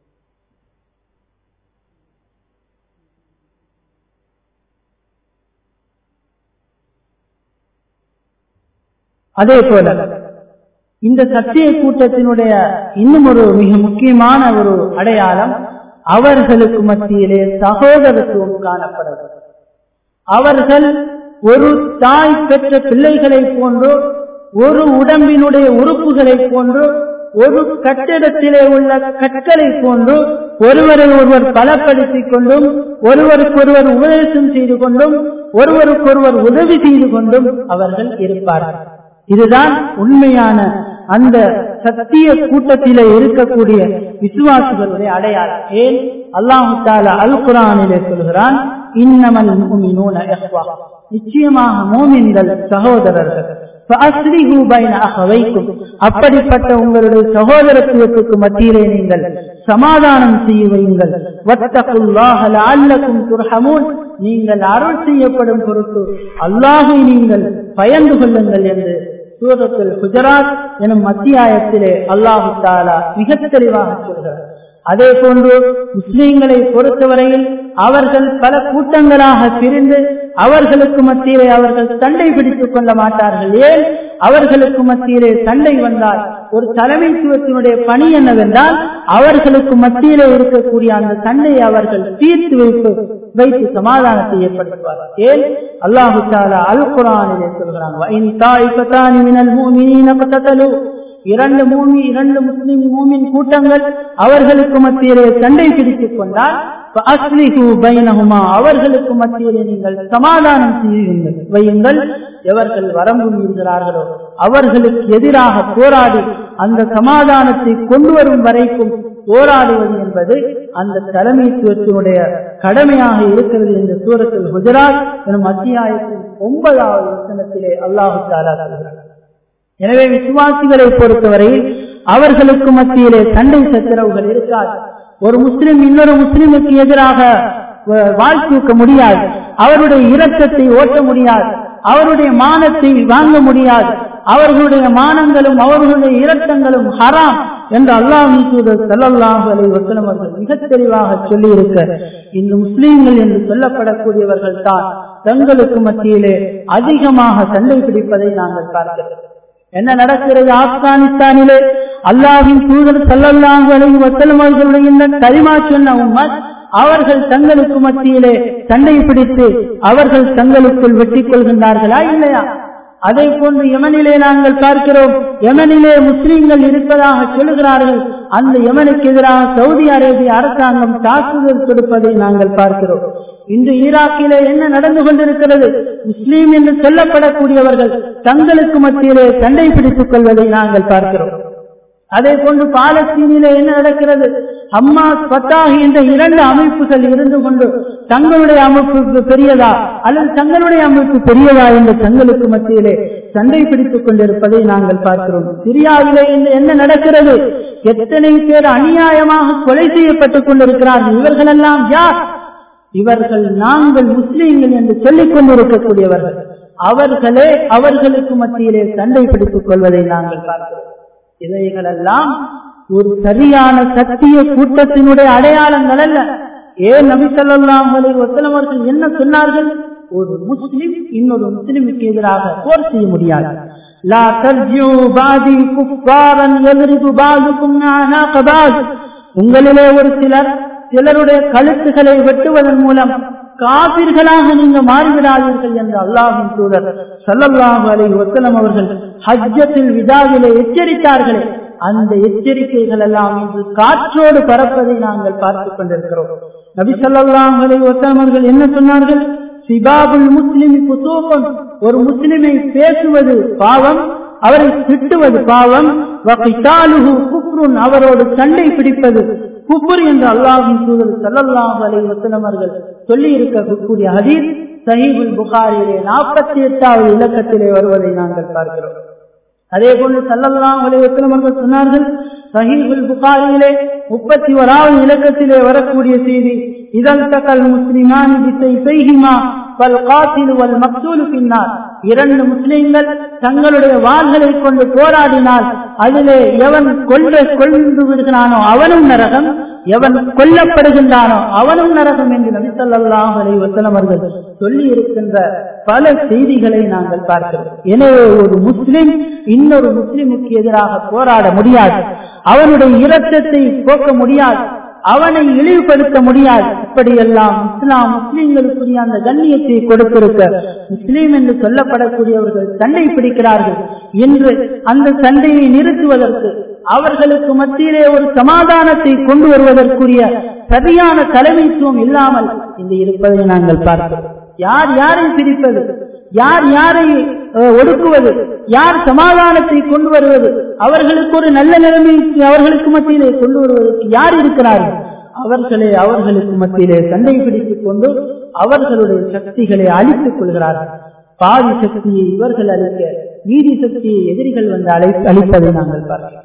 அதே போல இந்த சத்திய கூட்டத்தினுடைய இன்னும் ஒரு மிக முக்கியமான ஒரு அடையாளம், அவர்களுக்கு மத்தியிலே சகோதரத்துவம் காணப்படுகிறது. அவர்கள் ஒரு தாய் பெற்ற பிள்ளைகளை போன்றோ, ஒரு உடம்பினுடைய உறுப்புகளை போன்றோ, ஒரு கட்டிடத்திலே உள்ள கற்களை போன்று ஒருவரை ஒருவர் பலப்படுத்திக் கொண்டும், ஒருவருக்கொருவர் உபதேசம் செய்து கொண்டும், ஒருவருக்கொருவர் உதவி செய்து கொண்டும் அவர்கள் இருப்பார்கள். இதுதான் உண்மையான அந்த சத்திய கூட்டத்திலே இருக்கக்கூடிய விசுவாசிகளுடைய அடையாளம். ஏன் அல்லாஹ் தஆலா அல் குர்ஆனிலே சொல்கிறான், இன்னமல் முஃமினூன இஹ்வா, நிச்சயமாக மூமின்கள் சகோதரர்கள். ஃபஅஸ்லிஹு பைன அஹவைக்கும், அப்படிப்பட்ட உங்களுடைய சகோதரத்துவத்துக்கு மத்தியிலே நீங்கள் சமாதானம் செய்யுங்கள். வத்தகுல்லாஹ லஅல்லகும் துர்ஹமூன், நீங்கள் அருள் செய்யப்படும் பொருட்டு அல்லாஹ்வை நீங்கள் பயந்து கொள்ளுங்கள் என்று சூரத்துல் ஹுஜராத் எனும் அத்தியாயத்திலே அல்லாஹ் தஆலா மிக தெளிவாக சொல்கிறார். அதே போன்று முஸ்லிம்களை பொறுத்தவரையில் அவர்கள் பல கூட்டங்களாக பிரிந்து அவர்களுக்கு மத்தியிலே அவர்கள் சண்டை பிடித்துக் கொள்ள மாட்டார்கள். ஏன்? அவர்களுக்கு மத்தியிலே சண்டை வந்தால் ஒரு தலைமைத்துவத்தினுடைய பணி என்னவென்றால் அவர்களுக்கு மத்தியிலே இருக்கக்கூடிய அந்த சண்டையை அவர்கள் தீர்த்து வைத்து வைத்து சமாதானம் செய்யப்படுவார். ஏன்? அல்லாஹு தஆலா அல் குர்ஆனிலே சொல்கிறான், வஇன் தாயிஃபதானி மினல் முஃமினீன கதலு, இரண்டு மூமி இரண்டு முஸ்லிம் மூமின் கூட்டங்கள் அவர்களுக்கு மத்தியிலே சண்டை பிடித்துக் கொண்டால் ஃபஅஸ்லிஹு பைனஹுமா, அவர்களுக்கு மத்தியிலே நீங்கள் சமாதானம் செய்யுங்கள் வையுங்கள். எவர்கள் வரம்பு மீறுகிறார்களோ அவர்களுக்கு எதிராக போராடி அந்த சமாதானத்தை கொண்டு வரும் வரைக்கும் போராடுவது என்பது அந்த தலைமைத்துவத்தினுடைய கடமையாக இருக்கிறது என்று சூரத்துல் ஹுஜராத் எனும் அத்தியாயத்தின் ஒன்பதாவது வசனத்திலே அல்லாஹ் தஆலா சொல்கிறார். எனவே விசுவாசிகளை பொறுத்தவரையில் அவர்களுக்கு மத்தியிலே சண்டை சச்சரவுகள் இருக்காது. ஒரு முஸ்லிம் இன்னொரு முஸ்லிமுக்கு எதிராக வாள் தூக்க முடியாது, அவருடைய இரத்தத்தை ஓட்ட முடியாது, அவருடைய மானத்தை வாங்க முடியாது. அவர்களுடைய மானங்களும் அவர்களுடைய இரத்தங்களும் ஹராம் என்று அல்லாஹ்வின் தூதர் ஸல்லல்லாஹு அலைஹி வஸல்லம் அவர்கள் மிக தெளிவாக சொல்லி இருக்க, இந்த முஸ்லிம்கள் என்று சொல்லப்படக்கூடியவர்கள் தான் தங்களுக்கு மத்தியிலே அதிகமாக சண்டை பிடிப்பதை நாங்கள் பார்க்கிறோம். என்ன நடக்கிறது? ஆப்கானிஸ்தானிலே அல்லாஹ்வின் தூதர் ஸல்லல்லாஹு அலைஹி வஸல்லம் அவர்களுடைய இந்த கலிமா சொன்ன உம்மத் அவர்கள் தங்களுக்கு மத்தியிலே சண்டை பிடித்து அவர்கள் தங்களுக்குள் வெட்டிக் கொள்கின்றார்களா இல்லையா? அதே போன்று யமனிலே நாங்கள் பார்க்கிறோம், யமனிலே முஸ்லிம்கள் இருப்பதாக சொல்லுகிறார்கள். அந்த யமனுக்கு எதிராக சவுதி அரேபிய அரசாங்கம் தாக்குதல் தொடுப்பதை நாங்கள் பார்க்கிறோம். இன்று ஈராக்கிலே என்ன நடந்து கொண்டிருக்கிறது? முஸ்லீம் என்று சொல்லப்படக்கூடியவர்கள் தங்களுக்கு மத்தியிலே சண்டை பிடித்துக் கொள்வதை நாங்கள் பார்க்கிறோம். அதே போன்று பாலஸ்தீனிலே என்ன நடக்கிறது? ஹமாஸ், ஃபத்தாஹ் என்ற இரண்டு அமைப்புகள் இருந்து கொண்டு தங்களுடைய அமைப்பு பெரியதா அல்லது தங்களுடைய அமைப்பு பெரியதா என்று தங்களுக்கு மத்தியிலே சண்டை பிடித்துக் கொண்டிருப்பதை நாங்கள் பார்க்கிறோம். சிரியாவிலே என்ன நடக்கிறது? எத்தனை பேர் அநியாயமாக கொலை செய்யப்பட்டுக் கொண்டிருக்கிறார்கள். இவர்கள் எல்லாம் யார்? இவர்கள் நாங்கள் முஸ்லீம்கள் என்று சொல்லிக் கொண்டிருக்கக்கூடியவர்கள். அவர்களே அவர்களுக்கு மத்தியிலே சண்டை பிடித்துக் கொள்வதை நாங்கள் பார்க்கிறோம். இவைகளெல்லாம் ஒரு சரியான சத்திய கூட்டத்தினுடைய அடையாளங்கள் அல்ல. ஏன் நபி ஸல்லல்லாஹு அலைஹி வஸல்லம் அவர்கள் என்ன சொன்னார்கள்? ஒரு முஸ்லிம் இன்னொரு முஸ்லிமுக்கு எதிராக போர் செய்ய முடியாது. லா தர்ஜிஉ பாதி குஃபாரன் யத்ரிபு பாதுகும் அனாக பாத், உங்களிலே ஒரு சிலர் சிலருடைய கழுத்துக்களை வெட்டுவதன் மூலம் காபிர்களாக நீங்க மாறிவிடாதீர்கள் என்று அல்லாஹ்வின் தூதர் ஸல்லல்லாஹு அலைஹி வஸல்லம் அவர்கள் ஹஜ்ஜத்துல் விதாவிலே எச்சரித்தார்களே, அந்த எச்சரிக்கைகள் எல்லாம் இன்று காற்றோடு பறப்பதை நாங்கள் பார்த்துக் கொண்டிருக்கிறோம். நபி ஸல்லல்லாஹு அலைஹி வஸல்லம் அவர்கள் என்ன சொன்னார்கள்? சிபாபுல் முஸ்லிமி ஃபுசூகன், ஒரு முஸ்லிமை பேசுவது பாவம், அவரை திட்டுவது பாவம், அவரோடு சண்டை பிடிப்பது குஃப்ர் என்று அல்லாஹ்வின் தூதர் ஸல்லல்லாஹு அலைஹி வஸல்லம் அவர்கள் சொல்லி இருக்கக்கூடிய ஹதீஸ் சஹீஹுல் புகாரியிலே நாற்பத்தி எட்டாவது இலக்கத்திலே வருவதை நாங்கள் பார்க்கிறோம். அதே போன்று ஸல்லல்லாஹு அலைஹி வஸல்லம் அவர்கள் சொன்னார்கள், சஹீஹுல் புகாரியிலே முப்பத்தி ஓராவது இலக்கத்திலே வரக்கூடிய செய்தி, இதல் தகல் முஸ்லிமானி பிஸைஃபிஹிமா வல் காத்திலு வல் மக்தூலு பின்னார். இரண்டு முஸ்லிம்கள் தங்களுடைய வாள்களை கொண்டு போராடினால் அதிலே எவன் கொல்ல கொண்டு விடுகிறானோ அவனும் நரகம், எவன் கொல்லப்படுகின்றானோ அவனும் நரகம் என்று நபி ஸல்லல்லாஹு அலைஹி வஸல்லம் அவர்கள் சொல்லி இருக்கின்ற பல செய்திகளை நாங்கள் பார்க்கிறோம். எனவே ஒரு முஸ்லிம் இன்னொரு முஸ்லிமுக்கு எதிராக போராட முடியாது, அவனுடைய இரத்தத்தை போக்க முடியாது, அவனை இழிவுபடுத்த முடியாது. இப்படியெல்லாம் இஸ்லாம் முஸ்லிம்களுக்குரிய அந்த கண்ணியத்தை கொடுத்திருக்க முஸ்லீம் என்று சொல்லப்படக்கூடியவர்கள் சண்டை பிடிக்கிறார்கள் என்று அந்த சண்டையை நிறுத்துவதற்கு, அவர்களுக்கு மத்தியிலே ஒரு சமாதானத்தை கொண்டு வருவதற்குரிய சரியான தலைமைத்துவம் இல்லாமல் இந்த இருப்பதை நாங்கள் பார்க்கிறோம். யார் யாரை பிரிப்பது, யார் யாரை ஒடுக்குவது, யார் சமாதானத்தை கொண்டு வருவது, அவர்களுக்கு ஒரு நல்ல நிலைமை அவர்களுக்கு மத்தியிலே கொண்டு வருவதற்கு யார் இருக்கிறார்கள்? அவர்களே அவர்களுக்கு மத்தியிலே சண்டை பிடித்துக் கொண்டு அவர்களுடைய சக்திகளை அழித்துக் கொள்கிறார்கள். பாதி சக்தியை இவர்கள் அழிக்க, மீதி சக்தியை எதிரிகள் வந்து அழை அழிப்பதை நாங்கள் பார்க்கிறோம்.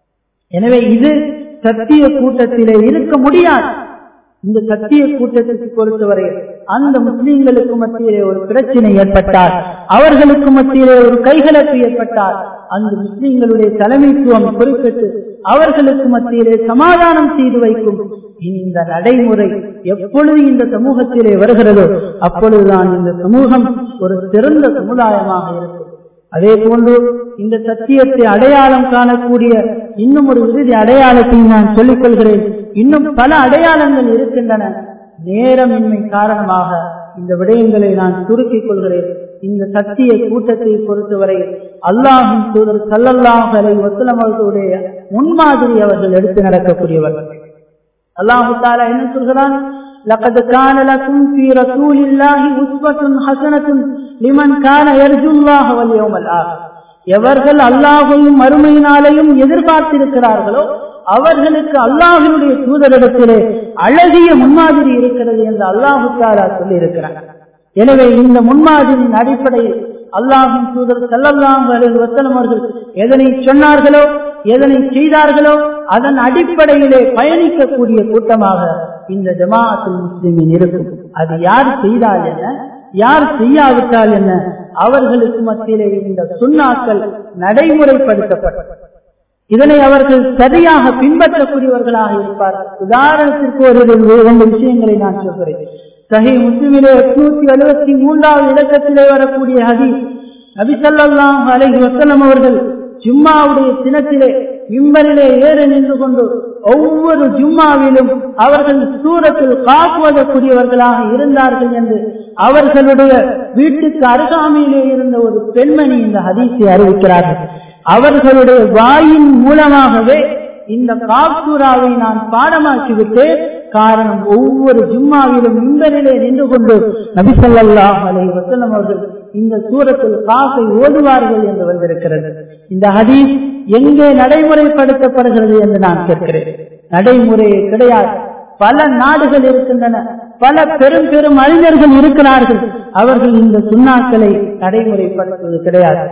எனவே இது சத்திய கூட்டத்திலே இருக்க முடியாது. இந்த சத்திய கூட்டத்திற்கு பொறுத்தவரை அந்த முஸ்லிம்களுக்கு மத்தியிலே ஒரு பிரச்சனை ஏற்பட்டால், அவர்களுக்கு மத்தியிலே ஒரு கைகலப்பு ஏற்பட்டால், அந்த முஸ்லிம்களுடைய தலைமைத்துவம் பொறுப்பேற்று அவர்களுக்கு மத்தியிலே சமாதானம் செய்து வைக்கும் இந்த நடைமுறை எப்பொழுது இந்த சமூகத்திலே வருகிறதோ அப்பொழுதுதான் இந்த சமூகம் ஒரு சிறந்த சமுதாயமாக இருக்கும். அதே போன்று இந்த சத்தியத்தை அடையாளம் காணக்கூடிய இன்னும் ஒரு இறுதி அடையாளத்தை நான் சொல்லிக் கொள்கிறேன். இன்னும் பல அடையாளங்கள் இருக்கின்றன. நேரமின்மை காரணமாக இந்த விடயங்களை நான் சுருக்கிக் கொள்கிறேன். இந்த சத்திய கூட்டத்தை பொறுத்தவரை அல்லாஹ்வின் தூதர் ஸல்லல்லாஹு அலைஹி வஸல்லம் அவர்களுடைய முன்மாதிரி அவர்கள் எடுத்து நடக்கக்கூடியவர்கள். அல்லாஹ் தஆலா என்ன சொல்கிறான்? لقد كان لكم في رسول الله أسوة حسنة لمن كان يرجو الله واليوم الآخر. எவர்கள் அல்லாஹ்வையும் மறுமை நாளையும் எதிர்பார்த்திருக்கிறார்களோ அவர்களுக்கு அல்லாஹ்வினுடைய தூதரிடத்திலே அழகிய முன்மாதிரி இருக்கிறது என்று அல்லாஹ் தஆலா சொல்லி இருக்கிறார். எனவே இந்த முன்மாதிரியின் அடிப்படையில் அல்லாஹ்வின் தூதர் ஸல்லல்லாஹு அலைஹி வஸல்லம் அவர்கள் எதனை சொன்னார்களோ எதனை செய்தார்களோ அதன் அடிப்படையிலே பயணிக்கக்கூடிய கூட்டமாக இந்த ஜமாஅத்துல் முஸ்லிமீன் இருக்கும். அது யார் செய்தால் என்ன, யார் செய்யாவிட்டால் என்ன, அவர்களுக்கு மத்தியிலே இந்த சுன்னாக்கள் நடைமுறைப்படுத்தப்பட்டது. இதனை அவர்கள் சரியாக பின்பற்றக்கூடியவர்களாக இருப்பார்கள். உதாரணத்திற்கு ஒரு இரண்டு விஷயங்களை நான் சொல்கிறேன். சஹீஹ் முஸ்லிமிலே எட்நூத்தி எழுபத்தி மூன்றாவது இலக்கத்திலே வரக்கூடிய ஹதீஸ், நபி ஸல்லல்லாஹு அலைஹி வஸல்லம் அவர்கள் ஜும்மாவுடைய தினத்திலே மிம்பரிலே ஏறி நின்று கொண்டு ஒவ்வொரு ஜும்மாவிலும் அவர்கள் சூரத்தில் காப்புவதற்குரியவர்களாக இருந்தார்கள் என்று அவர்களுடைய வீட்டுக்கு அருகாமையிலே இருந்த ஒரு பெண்மணி இந்த ஹதீஸை அறிவிக்கிறார்கள். அவர்களுடைய வாயின் மூலமாகவே இந்த காப்சூராவை நான் பாடமாக்கிவிட்டு, காரணம் ஒவ்வொரு ஜும்மாவிலும் மிம்பரிலே நின்று கொண்டு நபி ஸல்லல்லாஹு அலைஹி வஸல்லம் அவர்கள் இந்த சூரத்துல் காஃபை ஓதுவார்கள் என்று வந்திருக்கிறது. இந்த ஹதீஸ் எங்கே நடைமுறைப்படுத்தப்படுகிறது என்று நான் கேட்கிறேன். நடைமுறையே கிடையாது. பல நாடுகள் இருக்கின்றன, பல பெரும் பெரும் அறிஞர்கள் இருக்கிறார்கள், அவர்கள் இந்த சுன்னாக்களை நடைமுறைப்படுத்துவது கிடையாது.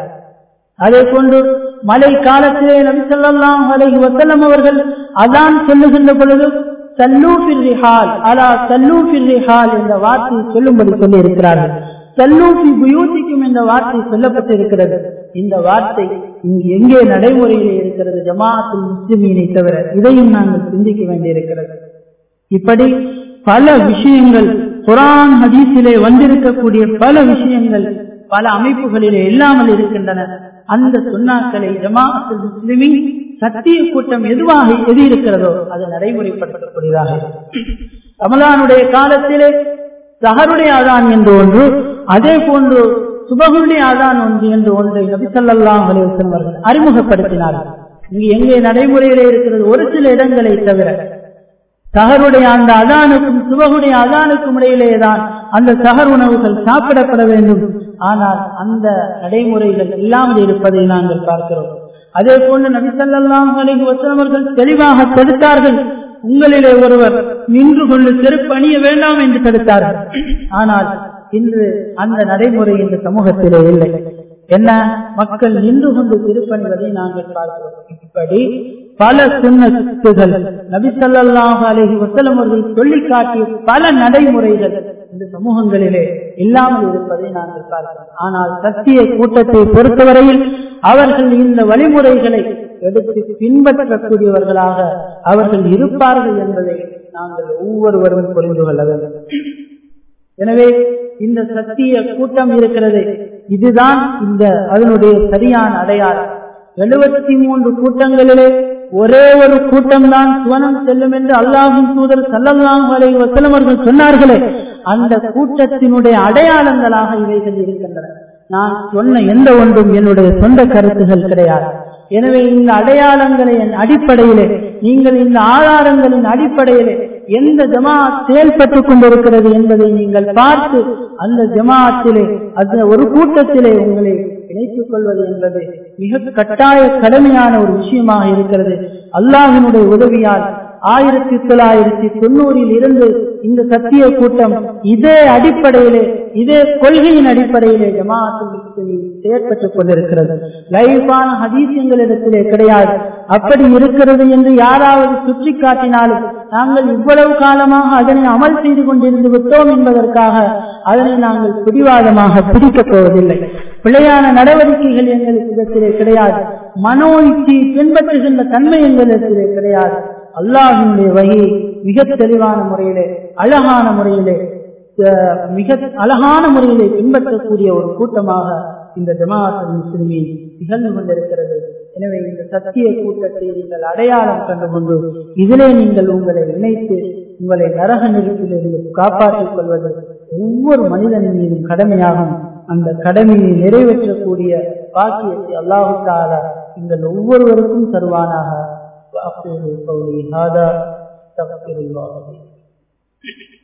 அதே போன்று மழை காலத்திலே நபி ஸல்லல்லாஹு அலைஹி வஸல்லம் அவர்கள் அதான் சொல்லுகின்ற பொழுது சல்லூ ஃபில் ரிஹால் அலா சல்லூ ஃபில் ரிஹால் என்ற வார்த்தையை சொல்லும்படி சொல்லி இருக்கிறார்கள். சல்லூ ஃபி புயூதிக்கும் என்ற வார்த்தை சொல்லப்பட்டிருக்கிறது. இந்த வார்த்தை இங்கு எங்கே நடைமுறையிலே இருக்கிறது? ஜமாஅத்துல் முஸ்லிமீனை தவிர. இதையும் நாங்கள் சிந்திக்க வேண்டியிருக்கிறது. இப்படி பல விஷயங்கள் குர்ஆன் ஹதீஸிலே வந்திருக்கக்கூடிய பல விஷயங்கள் பல அமைப்புகளிலே இல்லாமல் இருக்கின்றன. அந்த சுன்னாக்களை ஜமாஅத்துல் முஸ்லிமீன் சத்திய கூட்டம் எதுவாக எது இருக்கிறதோ அது நடைமுறைப்படுத்தக்கூடியதாக. ரமலானுடைய காலத்திலே சஹருடைய அதான் என்று ஒன்று, அதே போன்று சுபஹுடைய அதான் ஒன்று என்று ஒன்றை நபி ஸல்லல்லாஹு அலைஹி வஸல்லம் அவர்கள் அறிமுகப்படுத்தினார்கள். இங்கு எங்கே நடைமுறையிலே இருக்கிறது? ஒரு சில இடங்களை தவிர. சஹருடைய அந்த அதானுக்கும் சுபஹுடைய அதானுக்கும் இடையிலேதான் அந்த சஹர் உணவுகள் சாப்பிடப்பட வேண்டும். ஆனால் அந்த நடைமுறைகள் இல்லாமல் இருப்பதை நாங்கள் பார்க்கிறோம். அதே போன்று நபி ஸல்லல்லாஹு அலைஹி வஸல்லம் அவர்கள் தெளிவாக தடுத்தார்கள். உங்களிலே ஒருவர் நின்று கொண்டு செருப்பு அணிய வேண்டாம் என்று தடுத்தார்கள். ஆனால் இன்று அந்த நடைமுறை இந்த சமூகத்திலே இல்லை. என்ன, மக்கள் நின்று கொண்டு திருப்பணிவதை நாங்கள் பார்க்கிறோம். இப்படி பல சுன்னத்துகள் நபி ஸல்லல்லாஹு அலைஹி வஸல்லம் அவர்கள் சொல்லி காட்டிய பல நடைமுறைகள் இந்த சமூகங்களிலே இல்லாமல் இருப்பதை நாங்கள் பார்க்கிறோம். ஆனால் சத்திய கூட்டத்தை பொறுத்தவரையில் அவர்கள் இந்த வழிமுறைகளை எடுத்து பின்பற்றக்கூடியவர்களாக அவர்கள் இருப்பார்கள் என்பதை நாங்கள் ஒவ்வொருவரும் புரிந்து கொள்ள வேண்டும். எனவே இந்த சத்திய கூட்டம் இருக்கிறது, இதுதான் இந்த அதனுடைய சரியான அடையாளம். எழுபத்தி மூன்று கூட்டங்களிலே ஒரே ஒரு கூட்டம் தான் சுவனம் செல்லும் என்று அல்லாஹ்வின் தூதர் ஸல்லல்லாஹு அலைஹி வஸல்லம் அவர்கள் சொன்னார்களே, அந்த கூட்டத்தினுடைய அடையாளங்களாக இவைகள் இருக்கின்றன. நான் சொன்ன எந்த ஒன்றும் என்னுடைய சொந்த கருத்துகள் கிடையாது. எனவே இந்த அடையாளங்களின் அடிப்படையிலே, நீங்கள் இந்த ஆதாரங்களின் அடிப்படையிலே எந்த ஜமாஅத் செயல்பட்டுக் கொண்டிருக்கிறது என்பதை நீங்கள் பார்த்து அந்த ஜமாஅத்திலே அந்த ஒரு கூட்டத்திலே உங்களை இணைத்துக் கொள்வது என்பது மிக கட்டாய கடமையான ஒரு விஷயமாக இருக்கிறது. அல்லாஹ்வினுடைய உதவியால் ஆயிரத்தி தொள்ளாயிரத்தி தொண்ணூறில் இருந்து இந்த சத்திய கூட்டம் இதே அடிப்படையிலே இதே கொள்கையின் அடிப்படையிலே ஜமாஅத்தில் செயற்பட்டுக் கொண்டிருக்கிறது. லைவான ஹதீஸ் எங்களிடத்திலே கிடையாது. அப்படி இருக்கிறது என்று யாராவது சுற்றி காட்டினாலும் நாங்கள் இவ்வளவு காலமாக அதனை அமல் செய்து கொண்டிருந்து விட்டோம் என்பதற்காக அதனை நாங்கள் பிடிவாதமாக பிடிக்கப் போவதில்லை. பிழையான நடவடிக்கைகள் எங்களுக்கு இடத்திலே கிடையாது. மனோ இச்சி பின்பற்றுகின்ற தன்மை எங்களிடத்திலே கிடையாது. அல்லாஹ்வினுடைய வழியை மிக தெளிவான முறையிலே அழகான முறையிலே மிக அழகான முறையிலே பின்பற்றக்கூடிய ஒரு கூட்டமாக இந்த ஜமாஅத்துல் முஸ்லிமீன் திகழ்ந்து கொண்டிருக்கிறது. எனவே இந்த சத்திய கூட்டத்தை நீங்கள் அடையாளம் கண்டுகொண்டு இதிலே நீங்கள் உங்களை இணைத்து உங்களை நரக நெருப்பிலிருந்து காப்பாற்றிக் கொள்வது ஒவ்வொரு மனிதனின் மீதும் கடமையாகும். அந்த கடமையை நிறைவேற்றக்கூடிய பாக்கியத்தை அல்லாஹ் தஆலா நீங்கள் ஒவ்வொருவருக்கும் தருவானாக. وأقول قولي هذا استغفر الله لي.